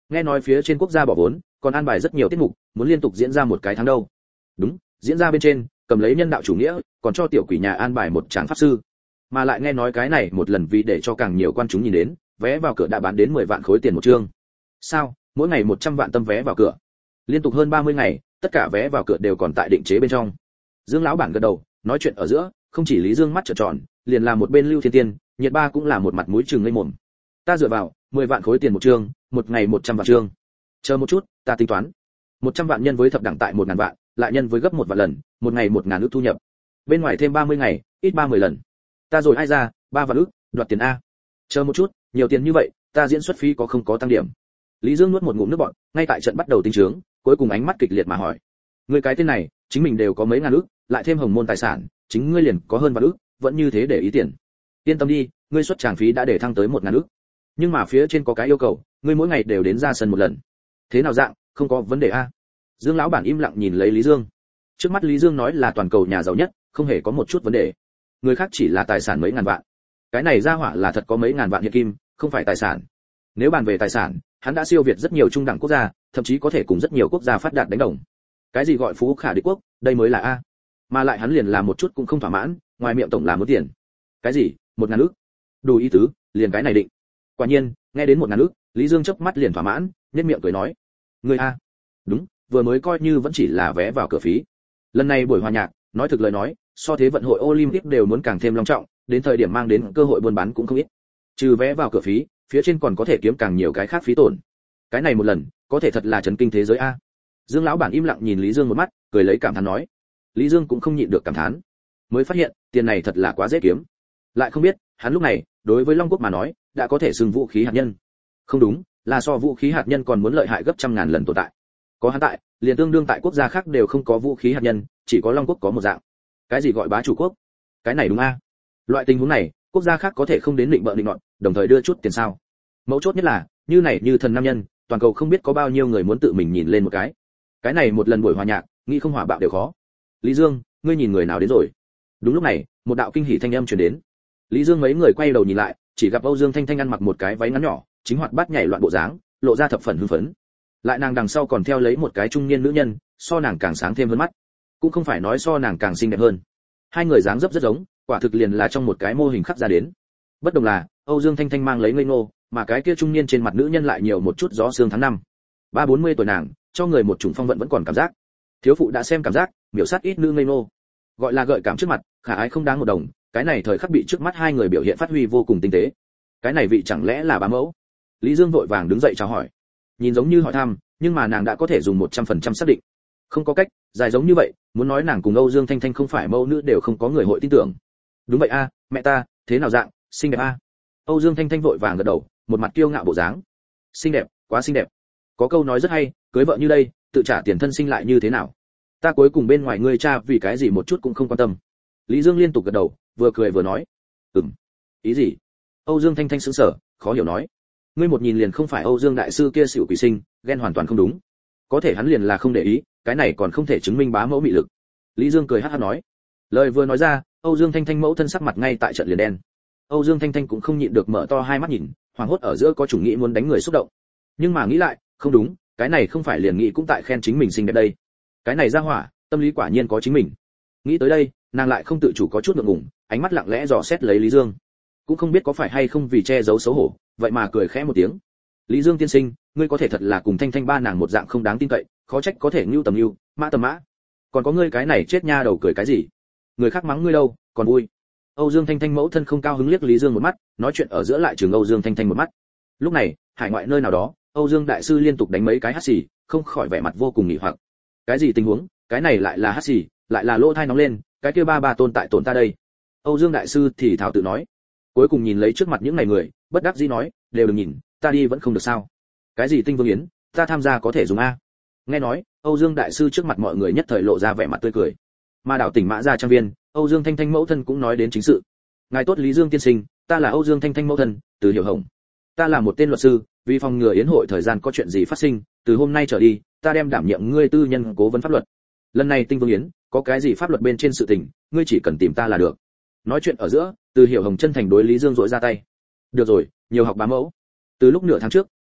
Nghe nói phía trên quốc gia bỏ vốn, còn an bài rất nhiều tiết mục, muốn liên tục diễn ra một cái tháng đâu. Đúng, diễn ra bên trên, cầm lấy nhân đạo chủ nghĩa, còn cho tiểu quỷ nhà an bài một tràng pháp sư. Mà lại nghe nói cái này một lần vì để cho càng nhiều quan chúng nhìn đến, vé vào cửa đã bán đến mười vạn khối tiền một chương. Sao? Mỗi ngày một trăm vạn tâm vé vào cửa. Liên tục hơn ba mươi ngày, tất cả vé vào cửa đều còn tại định chế bên trong. Dương lão bản gật đầu, nói chuyện ở giữa, không chỉ Lý Dương mắt trợn tròn, liền làm một bên Lưu Thiên Tiên, Nhiệt Ba cũng là một mặt mũi trừng ngây mồm. Ta dựa vào, mười vạn khối tiền một chương, một ngày một trăm vạn chương. Chờ một chút, ta tính toán. một trăm vạn nhân với thập đẳng tại một ngàn vạn, lại nhân với gấp một vạn lần, một ngày một ngàn ức thu nhập. Bên ngoài thêm ba mươi ngày, ít ba mươi lần. Ta rồi ai ra, ba vạn ức, đoạt tiền a. Chờ một chút, nhiều tiền như vậy, ta diễn xuất phí có không có tăng điểm? Lý Dương nuốt một ngụm nước bọt, ngay tại trận bắt đầu tinh trướng, cuối cùng ánh mắt kịch liệt mà hỏi: "Ngươi cái tên này, chính mình đều có mấy ngàn ức, lại thêm hồng môn tài sản, chính ngươi liền có hơn vạn ức, vẫn như thế để ý tiền. Yên tâm đi, ngươi xuất tràng phí đã để thăng tới một ngàn ức. Nhưng mà phía trên có cái yêu cầu, ngươi mỗi ngày đều đến ra sân một lần. Thế nào dạng, không có vấn đề a?" Dương lão bản im lặng nhìn lấy Lý Dương. Trước mắt Lý Dương nói là toàn cầu nhà giàu nhất, không hề có một chút vấn đề. Người khác chỉ là tài sản mấy ngàn vạn. Cái này ra hỏa là thật có mấy ngàn vạn hiện kim, không phải tài sản. Nếu bàn về tài sản, hắn đã siêu việt rất nhiều trung đẳng quốc gia, thậm chí có thể cùng rất nhiều quốc gia phát đạt đánh đồng. Cái gì gọi phú khả địch quốc, đây mới là a. Mà lại hắn liền làm một chút cũng không thỏa mãn, ngoài miệng tổng là muốn tiền. Cái gì? Một ngàn ức? Đủ ý tứ, liền cái này định. Quả nhiên, nghe đến một ngàn ức, Lý Dương chớp mắt liền thỏa mãn, nhếch miệng cười nói: "Ngươi a, đúng, vừa mới coi như vẫn chỉ là vé vào cửa phí. Lần này buổi hòa nhạc, nói thực lời nói, so thế vận hội Olympic đều muốn càng thêm long trọng, đến thời điểm mang đến cơ hội buôn bán cũng không ít. Trừ vé vào cửa phí, phía trên còn có thể kiếm càng nhiều cái khác phí tổn. Cái này một lần, có thể thật là chấn kinh thế giới a." Dương lão bản im lặng nhìn Lý Dương một mắt, cười lấy cảm thán nói. Lý Dương cũng không nhịn được cảm thán, mới phát hiện, tiền này thật là quá dễ kiếm. Lại không biết, hắn lúc này, đối với Long Quốc mà nói, đã có thể xưng vũ khí hạt nhân. Không đúng, là so vũ khí hạt nhân còn muốn lợi hại gấp trăm ngàn lần tồn tại. Có hắn tại, liền tương đương tại quốc gia khác đều không có vũ khí hạt nhân, chỉ có Long Quốc có một dạng. Cái gì gọi bá chủ quốc? Cái này đúng a? Loại tình huống này, quốc gia khác có thể không đến định bợ định nọt, đồng thời đưa chút tiền sao? Mấu chốt nhất là, như này như thần nam nhân, toàn cầu không biết có bao nhiêu người muốn tự mình nhìn lên một cái. Cái này một lần buổi hòa nhạc, nghĩ không hỏa bạo đều khó. Lý Dương, ngươi nhìn người nào đến rồi? Đúng lúc này, một đạo kinh hỉ thanh âm truyền đến. Lý Dương mấy người quay đầu nhìn lại, chỉ gặp Âu Dương Thanh Thanh ăn mặc một cái váy ngắn nhỏ, chính hoạt bát nhảy loạn bộ dáng, lộ ra thập phần hưng phấn. Lại nàng đằng sau còn theo lấy một cái trung niên nữ nhân, so nàng càng sáng thêm hơn mắt. Cũng không phải nói so nàng càng xinh đẹp hơn. Hai người dáng dấp rất giống, quả thực liền là trong một cái mô hình khắc ra đến. Bất đồng là, Âu Dương Thanh Thanh mang lấy ngây ngô, mà cái kia trung niên trên mặt nữ nhân lại nhiều một chút gió sương tháng năm. Ba bốn mươi tuổi nàng, cho người một chủng phong vận vẫn còn cảm giác. Thiếu phụ đã xem cảm giác, miểu sát ít nữ ngây ngô. Gọi là gợi cảm trước mặt, khả ái không đáng một đồng, cái này thời khắc bị trước mắt hai người biểu hiện phát huy vô cùng tinh tế. Cái này vị chẳng lẽ là bá mẫu? Lý Dương vội vàng đứng dậy chào hỏi. Nhìn giống như hỏi thăm, nhưng mà nàng đã có thể dùng một trăm phần trăm xác định. Không có cách, dài giống như vậy, muốn nói nàng cùng Âu Dương Thanh Thanh không phải mẫu nữ đều không có người hội tin tưởng. Đúng vậy a, mẹ ta, thế nào dạng, xinh đẹp a. Âu Dương Thanh Thanh vội vàng gật đầu, một mặt kiêu ngạo bộ dáng. Xinh đẹp, quá xinh đẹp. Có câu nói rất hay, cưới vợ như đây, tự trả tiền thân sinh lại như thế nào? Ta cuối cùng bên ngoài ngươi cha vì cái gì một chút cũng không quan tâm. Lý Dương liên tục gật đầu, vừa cười vừa nói. Ừm. Ý gì? Âu Dương Thanh Thanh sững sờ, khó hiểu nói. Ngươi một nhìn liền không phải Âu Dương đại sư kia xỉu quỷ sinh, ghen hoàn toàn không đúng. Có thể hắn liền là không để ý, cái này còn không thể chứng minh bá mẫu mị lực. Lý Dương cười hắc hắc nói. Lời vừa nói ra, Âu Dương Thanh Thanh mẫu thân sắc mặt ngay tại trận liền đen. Âu Dương Thanh Thanh cũng không nhịn được mở to hai mắt nhìn, hoảng hốt ở giữa có chủ nghĩ muốn đánh người xúc động. Nhưng mà nghĩ lại, không đúng, cái này không phải liền nghĩ cũng tại khen chính mình xinh đẹp đây. Cái này ra hỏa, tâm lý quả nhiên có chính mình. Nghĩ tới đây, nàng lại không tự chủ có chút ngượng ngùng, ánh mắt lặng lẽ dò xét lấy Lý Dương. Cũng không biết có phải hay không vì che giấu xấu hổ, vậy mà cười khẽ một tiếng. Lý Dương tiên sinh, ngươi có thể thật là cùng Thanh Thanh ba nàng một dạng không đáng tin cậy, khó trách có thể ngưu tầm ngưu, mã tầm mã. Còn có ngươi cái này chết nha đầu cười cái gì? Người khác mắng ngươi đâu, còn vui. Âu Dương Thanh Thanh mẫu thân không cao hứng liếc Lý Dương một mắt, nói chuyện ở giữa lại trường Âu Dương Thanh Thanh một mắt. Lúc này, hải ngoại nơi nào đó, Âu Dương đại sư liên tục đánh mấy cái hắt xì, không khỏi vẻ mặt vô cùng nghỉ hoặc. Cái gì tình huống, cái này lại là hắt xì, lại là lỗ thai nóng lên, cái kia ba ba tồn tại tồn ta đây. Âu Dương đại sư thì thảo tự nói. Cuối cùng nhìn lấy trước mặt những này người, bất đắc dĩ nói, đều đừng nhìn, ta đi vẫn không được sao? Cái gì tinh vương yến, ta tham gia có thể dùng a? Nghe nói, Âu Dương đại sư trước mặt mọi người nhất thời lộ ra vẻ mặt tươi cười. Mà đảo tỉnh Mã Gia trang viên, Âu Dương Thanh Thanh mẫu thân cũng nói đến chính sự. Ngài tốt Lý Dương tiên sinh, ta là Âu Dương Thanh Thanh mẫu thân, Từ Hiểu Hồng. Ta là một tên luật sư, vì phòng ngừa yến hội thời gian có chuyện gì phát sinh, từ hôm nay trở đi, ta đem đảm nhiệm ngươi tư nhân cố vấn pháp luật. Lần này tinh vương yến, có cái gì pháp luật bên trên sự tình, ngươi chỉ cần tìm ta là được. Nói chuyện ở giữa, Từ Hiểu Hồng chân thành đối Lý Dương dội ra tay. Được rồi, nhiều học bá mẫu. Từ lúc nửa tháng trước,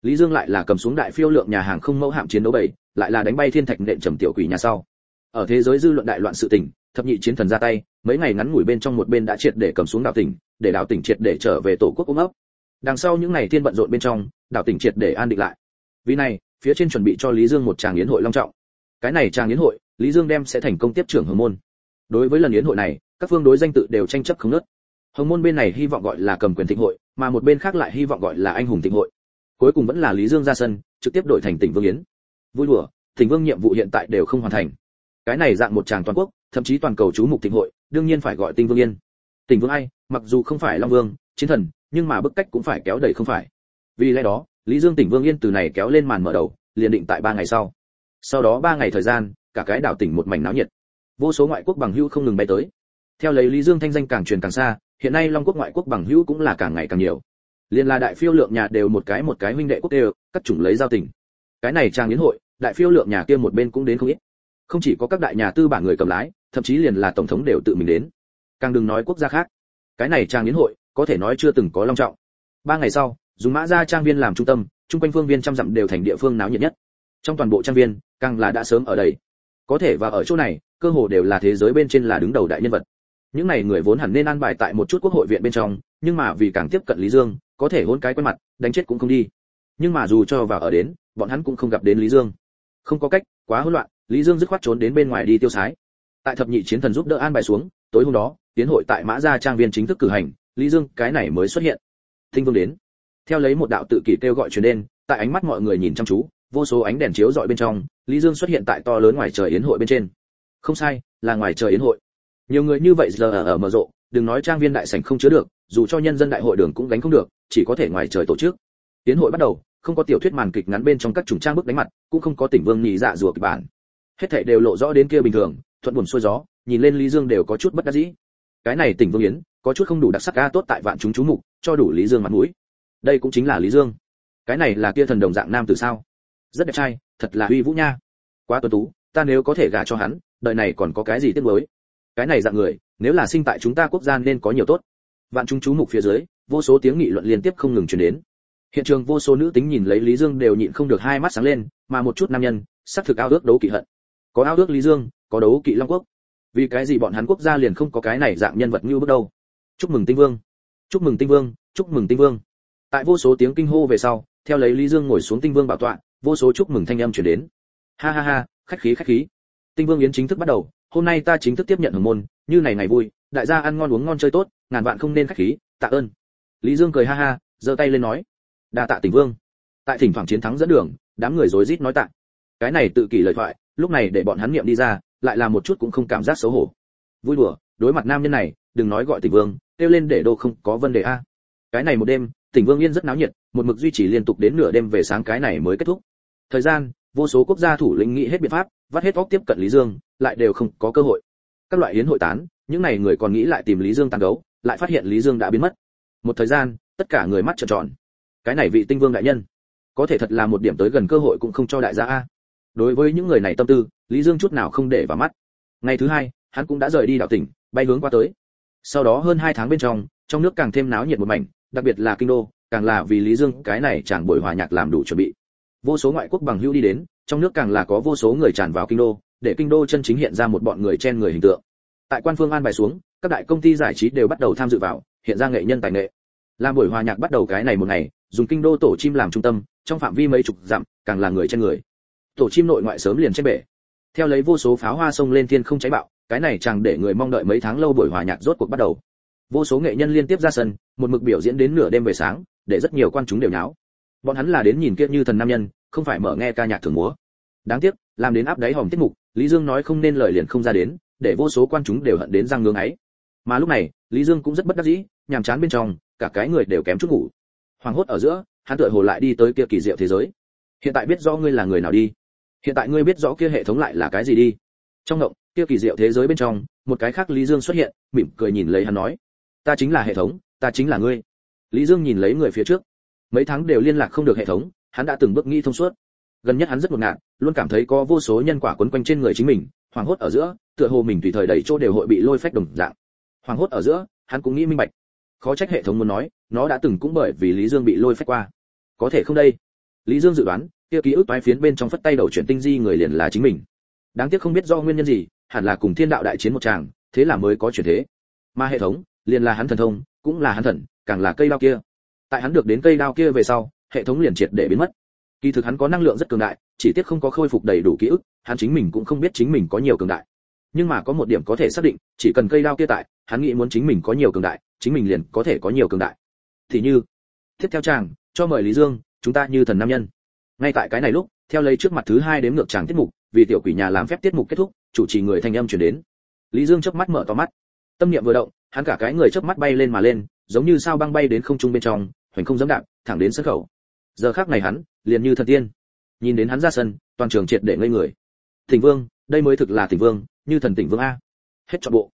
Lý Dương lại là cầm xuống đại phiêu lượng nhà hàng không mẫu hạm chiến đấu bảy, lại là đánh bay thiên thạch nện trầm tiểu quỷ nhà sau. Ở thế giới dư luận đại loạn sự tình, thập nhị chiến thần ra tay, mấy ngày ngắn ngủi bên trong một bên đã triệt để cầm xuống đảo tỉnh, để đảo tỉnh triệt để trở về tổ quốc ôm ấp. Đằng sau những ngày thiên bận rộn bên trong, đảo tỉnh triệt để an định lại. Vì này, phía trên chuẩn bị cho Lý Dương một tràng yến hội long trọng. Cái này tràng yến hội, Lý Dương đem sẽ thành công tiếp trưởng Hồng Môn. Đối với lần yến hội này, các phương đối danh tự đều tranh chấp không ngớt. Hồng Môn bên này hy vọng gọi là Cầm Quyền Thịnh hội, mà một bên khác lại hy vọng gọi là Anh Hùng Thịnh hội. Cuối cùng vẫn là Lý Dương ra sân, trực tiếp đổi thành Tỉnh Vương yến. Vui đùa, Tỉnh Vương nhiệm vụ hiện tại đều không hoàn thành. Cái này dạng một tràng toàn quốc, thậm chí toàn cầu chú mục thịnh hội, đương nhiên phải gọi Tinh Vương Yên. Tỉnh Vương ai, mặc dù không phải Long Vương, chiến thần, nhưng mà bức cách cũng phải kéo đẩy không phải. Vì lẽ đó, Lý Dương Tỉnh Vương Yên từ này kéo lên màn mở đầu, liền định tại ba ngày sau. Sau đó ba ngày thời gian, cả cái đảo tỉnh một mảnh náo nhiệt. Vô số ngoại quốc bằng hữu không ngừng bay tới. Theo lấy Lý Dương thanh danh càng truyền càng xa, hiện nay Long quốc ngoại quốc bằng hữu cũng là càng ngày càng nhiều. Liên là đại phiêu lượng nhà đều một cái một cái huynh đệ quốc đều, các chủng lấy giao tình. Cái này trang yến hội, đại phiêu lượng nhà kia một bên cũng đến không ít. Không chỉ có các đại nhà tư bản người cầm lái, thậm chí liền là tổng thống đều tự mình đến. Càng đừng nói quốc gia khác. Cái này trang yến hội, có thể nói chưa từng có long trọng. Ba ngày sau, dùng Mã Gia trang viên làm trung tâm, chung quanh phương viên trăm dặm đều thành địa phương náo nhiệt nhất. Trong toàn bộ trang viên, càng là đã sớm ở đây. Có thể và ở chỗ này, cơ hồ đều là thế giới bên trên là đứng đầu đại nhân vật. Những này người vốn hẳn nên an bài tại một chút quốc hội viện bên trong, nhưng mà vì càng tiếp cận Lý Dương, có thể hôn cái quen mặt, đánh chết cũng không đi. Nhưng mà dù cho vào ở đến, bọn hắn cũng không gặp đến Lý Dương. Không có cách, quá hỗn loạn, Lý Dương dứt khoát trốn đến bên ngoài đi tiêu sái. Tại thập nhị chiến thần giúp đỡ an bài xuống, tối hôm đó, tiến hội tại Mã Gia trang viên chính thức cử hành, Lý Dương cái này mới xuất hiện. Tinh Vương đến. Theo lấy một đạo tự kỷ kêu gọi truyền đến, tại ánh mắt mọi người nhìn chăm chú, vô số ánh đèn chiếu rọi bên trong, Lý Dương xuất hiện tại to lớn ngoài trời yến hội bên trên. Không sai, là ngoài trời yến hội. Nhiều người như vậy giờ ở, ở mở rộ, đừng nói trang viên đại sảnh không chứa được, dù cho nhân dân đại hội đường cũng gánh không được, chỉ có thể ngoài trời tổ chức. Yến hội bắt đầu, không có tiểu thuyết màn kịch ngắn bên trong các chủng trang bức đánh mặt, cũng không có Tỉnh Vương nhị dạ rùa kịch bản. Hết thảy đều lộ rõ đến kia bình thường, thuận buồm xuôi gió, nhìn lên Lý Dương đều có chút bất đắc dĩ. Cái này Tỉnh Vương yến, có chút không đủ đặc sắc a, tốt tại vạn chúng chú mục, cho đủ Lý Dương mặt mũi. Đây cũng chính là Lý Dương. Cái này là kia thần đồng dạng nam tử sao? Rất đẹp trai, thật là uy vũ nha. Quá tuấn tú, ta nếu có thể gả cho hắn, đời này còn có cái gì tiếc nuối. Cái này dạng người, nếu là sinh tại chúng ta quốc gia nên có nhiều tốt. Vạn chúng chú mục phía dưới, vô số tiếng nghị luận liên tiếp không ngừng truyền đến. Hiện trường vô số nữ tính nhìn lấy Lý Dương đều nhịn không được hai mắt sáng lên, mà một chút nam nhân, sắc thực ao ước đấu kỵ hận. Có ao ước Lý Dương, có đấu kỵ Long quốc. Vì cái gì bọn hắn quốc gia liền không có cái này dạng nhân vật như bước đâu? Chúc mừng Tinh Vương, chúc mừng Tinh Vương, chúc mừng Tinh Vương. Tại vô số tiếng kinh hô về sau, theo lấy Lý Dương ngồi xuống Tinh Vương bảo tọa, vô số chúc mừng thanh âm truyền đến. Ha ha ha, khách khí khách khí. Tinh Vương yến chính thức bắt đầu, hôm nay ta chính thức tiếp nhận Hồng Môn, như này ngày vui, đại gia ăn ngon uống ngon chơi tốt, ngàn vạn không nên khách khí, tạ ơn. Lý Dương cười ha ha, giơ tay lên nói, đa tạ Tỉnh Vương. Tại thỉnh thoảng chiến thắng dẫn đường, đám người rối rít nói tạ. Cái này tự kỷ lời thoại, lúc này để bọn hắn niệm đi ra, lại là một chút cũng không cảm giác xấu hổ. Vui đùa, đối mặt nam nhân này, đừng nói gọi Tỉnh Vương, kêu lên để đô không có vấn đề a. Cái này một đêm, Tỉnh Vương Yên rất náo nhiệt, một mực duy trì liên tục đến nửa đêm về sáng cái này mới kết thúc. Thời gian, vô số quốc gia thủ lĩnh nghĩ hết biện pháp, vắt hết óc tiếp cận Lý Dương, lại đều không có cơ hội. Các loại yến hội tán, những này người còn nghĩ lại tìm Lý Dương tán gấu, lại phát hiện Lý Dương đã biến mất. Một thời gian, tất cả người mắt trợn tròn. Cái này vị Tinh Vương đại nhân, có thể thật là một điểm tới gần cơ hội cũng không cho đại gia a. Đối với những người này tâm tư, Lý Dương chút nào không để vào mắt. Ngày thứ hai, hắn cũng đã rời đi đảo tỉnh, bay hướng qua tới. Sau đó hơn hai tháng bên trong, trong nước càng thêm náo nhiệt một mảnh, đặc biệt là kinh đô, càng là vì Lý Dương cái này chẳng buổi hòa nhạc làm đủ chuẩn bị. Vô số ngoại quốc bằng hữu đi đến, trong nước càng là có vô số người tràn vào kinh đô, để kinh đô chân chính hiện ra một bọn người chen người hình tượng. Tại quan phương an bài xuống, các đại công ty giải trí đều bắt đầu tham dự vào, hiện ra nghệ nhân tài nghệ. Làm buổi hòa nhạc bắt đầu cái này một ngày, dùng kinh đô tổ chim làm trung tâm, trong phạm vi mấy chục dặm, càng là người chen người. Tổ chim nội ngoại sớm liền trên bể. Theo lấy vô số pháo hoa sông lên thiên không cháy bạo, cái này chẳng để người mong đợi mấy tháng lâu buổi hòa nhạc rốt cuộc bắt đầu. Vô số nghệ nhân liên tiếp ra sân, một mực biểu diễn đến nửa đêm về sáng, để rất nhiều quan chúng đều nháo. Bọn hắn là đến nhìn kia như thần nam nhân, không phải mở nghe ca nhạc thưởng múa. Đáng tiếc, làm đến áp đáy hòm tiết mục, Lý Dương nói không nên lời liền không ra đến, để vô số quan chúng đều hận đến răng ngưỡng ấy. Mà lúc này, Lý Dương cũng rất bất đắc dĩ, nhàm chán bên trong, cả cái người đều kém chút ngủ. Hoàng hốt ở giữa, hắn tựa hồ lại đi tới kia kỳ diệu thế giới. Hiện tại biết rõ ngươi là người nào đi. Hiện tại ngươi biết rõ kia hệ thống lại là cái gì đi. Trong ngộng, kia kỳ diệu thế giới bên trong, một cái khác Lý Dương xuất hiện, mỉm cười nhìn lấy hắn nói, ta chính là hệ thống, ta chính là ngươi. Lý Dương nhìn lấy người phía trước, mấy tháng đều liên lạc không được hệ thống, hắn đã từng bước nghĩ thông suốt. Gần nhất hắn rất ngột ngạt, luôn cảm thấy có vô số nhân quả quấn quanh trên người chính mình, hoàng hốt ở giữa, tựa hồ mình tùy thời đầy chỗ đều hội bị lôi phách đồng dạng. Hoàng hốt ở giữa, hắn cũng nghĩ minh bạch, khó trách hệ thống muốn nói, nó đã từng cũng bởi vì Lý Dương bị lôi phách qua. Có thể không đây? Lý Dương dự đoán, kia ký ức toái phiến bên trong phất tay đầu chuyển tinh di người liền là chính mình. Đáng tiếc không biết do nguyên nhân gì, hẳn là cùng thiên đạo đại chiến một tràng, thế là mới có chuyển thế. Mà hệ thống, liền là hắn thần thông, cũng là hắn thần, càng là cây đao kia. Tại hắn được đến cây đao kia về sau, hệ thống liền triệt để biến mất. Kỳ thực hắn có năng lượng rất cường đại, chỉ tiếc không có khôi phục đầy đủ ký ức, hắn chính mình cũng không biết chính mình có nhiều cường đại. Nhưng mà có một điểm có thể xác định, chỉ cần cây đao kia tại, hắn nghĩ muốn chính mình có nhiều cường đại, chính mình liền có thể có nhiều cường đại. Thì như, tiếp theo chàng, cho mời Lý Dương, chúng ta như thần nam nhân. Ngay tại cái này lúc, theo lấy trước mặt thứ hai đếm ngược chàng tiết mục, vì tiểu quỷ nhà làm phép tiết mục kết thúc, chủ trì người thanh âm truyền đến. Lý Dương chớp mắt mở to mắt, tâm niệm vừa động, hắn cả cái người chớp mắt bay lên mà lên, giống như sao băng bay đến không trung bên trong, hoành không giẫm đạp, thẳng đến sân khẩu. Giờ khắc này hắn, liền như thần tiên. Nhìn đến hắn ra sân, toàn trường triệt để ngây người. Thỉnh Vương, đây mới thực là Thỉnh Vương, như thần Thỉnh Vương a. Hết trọn bộ.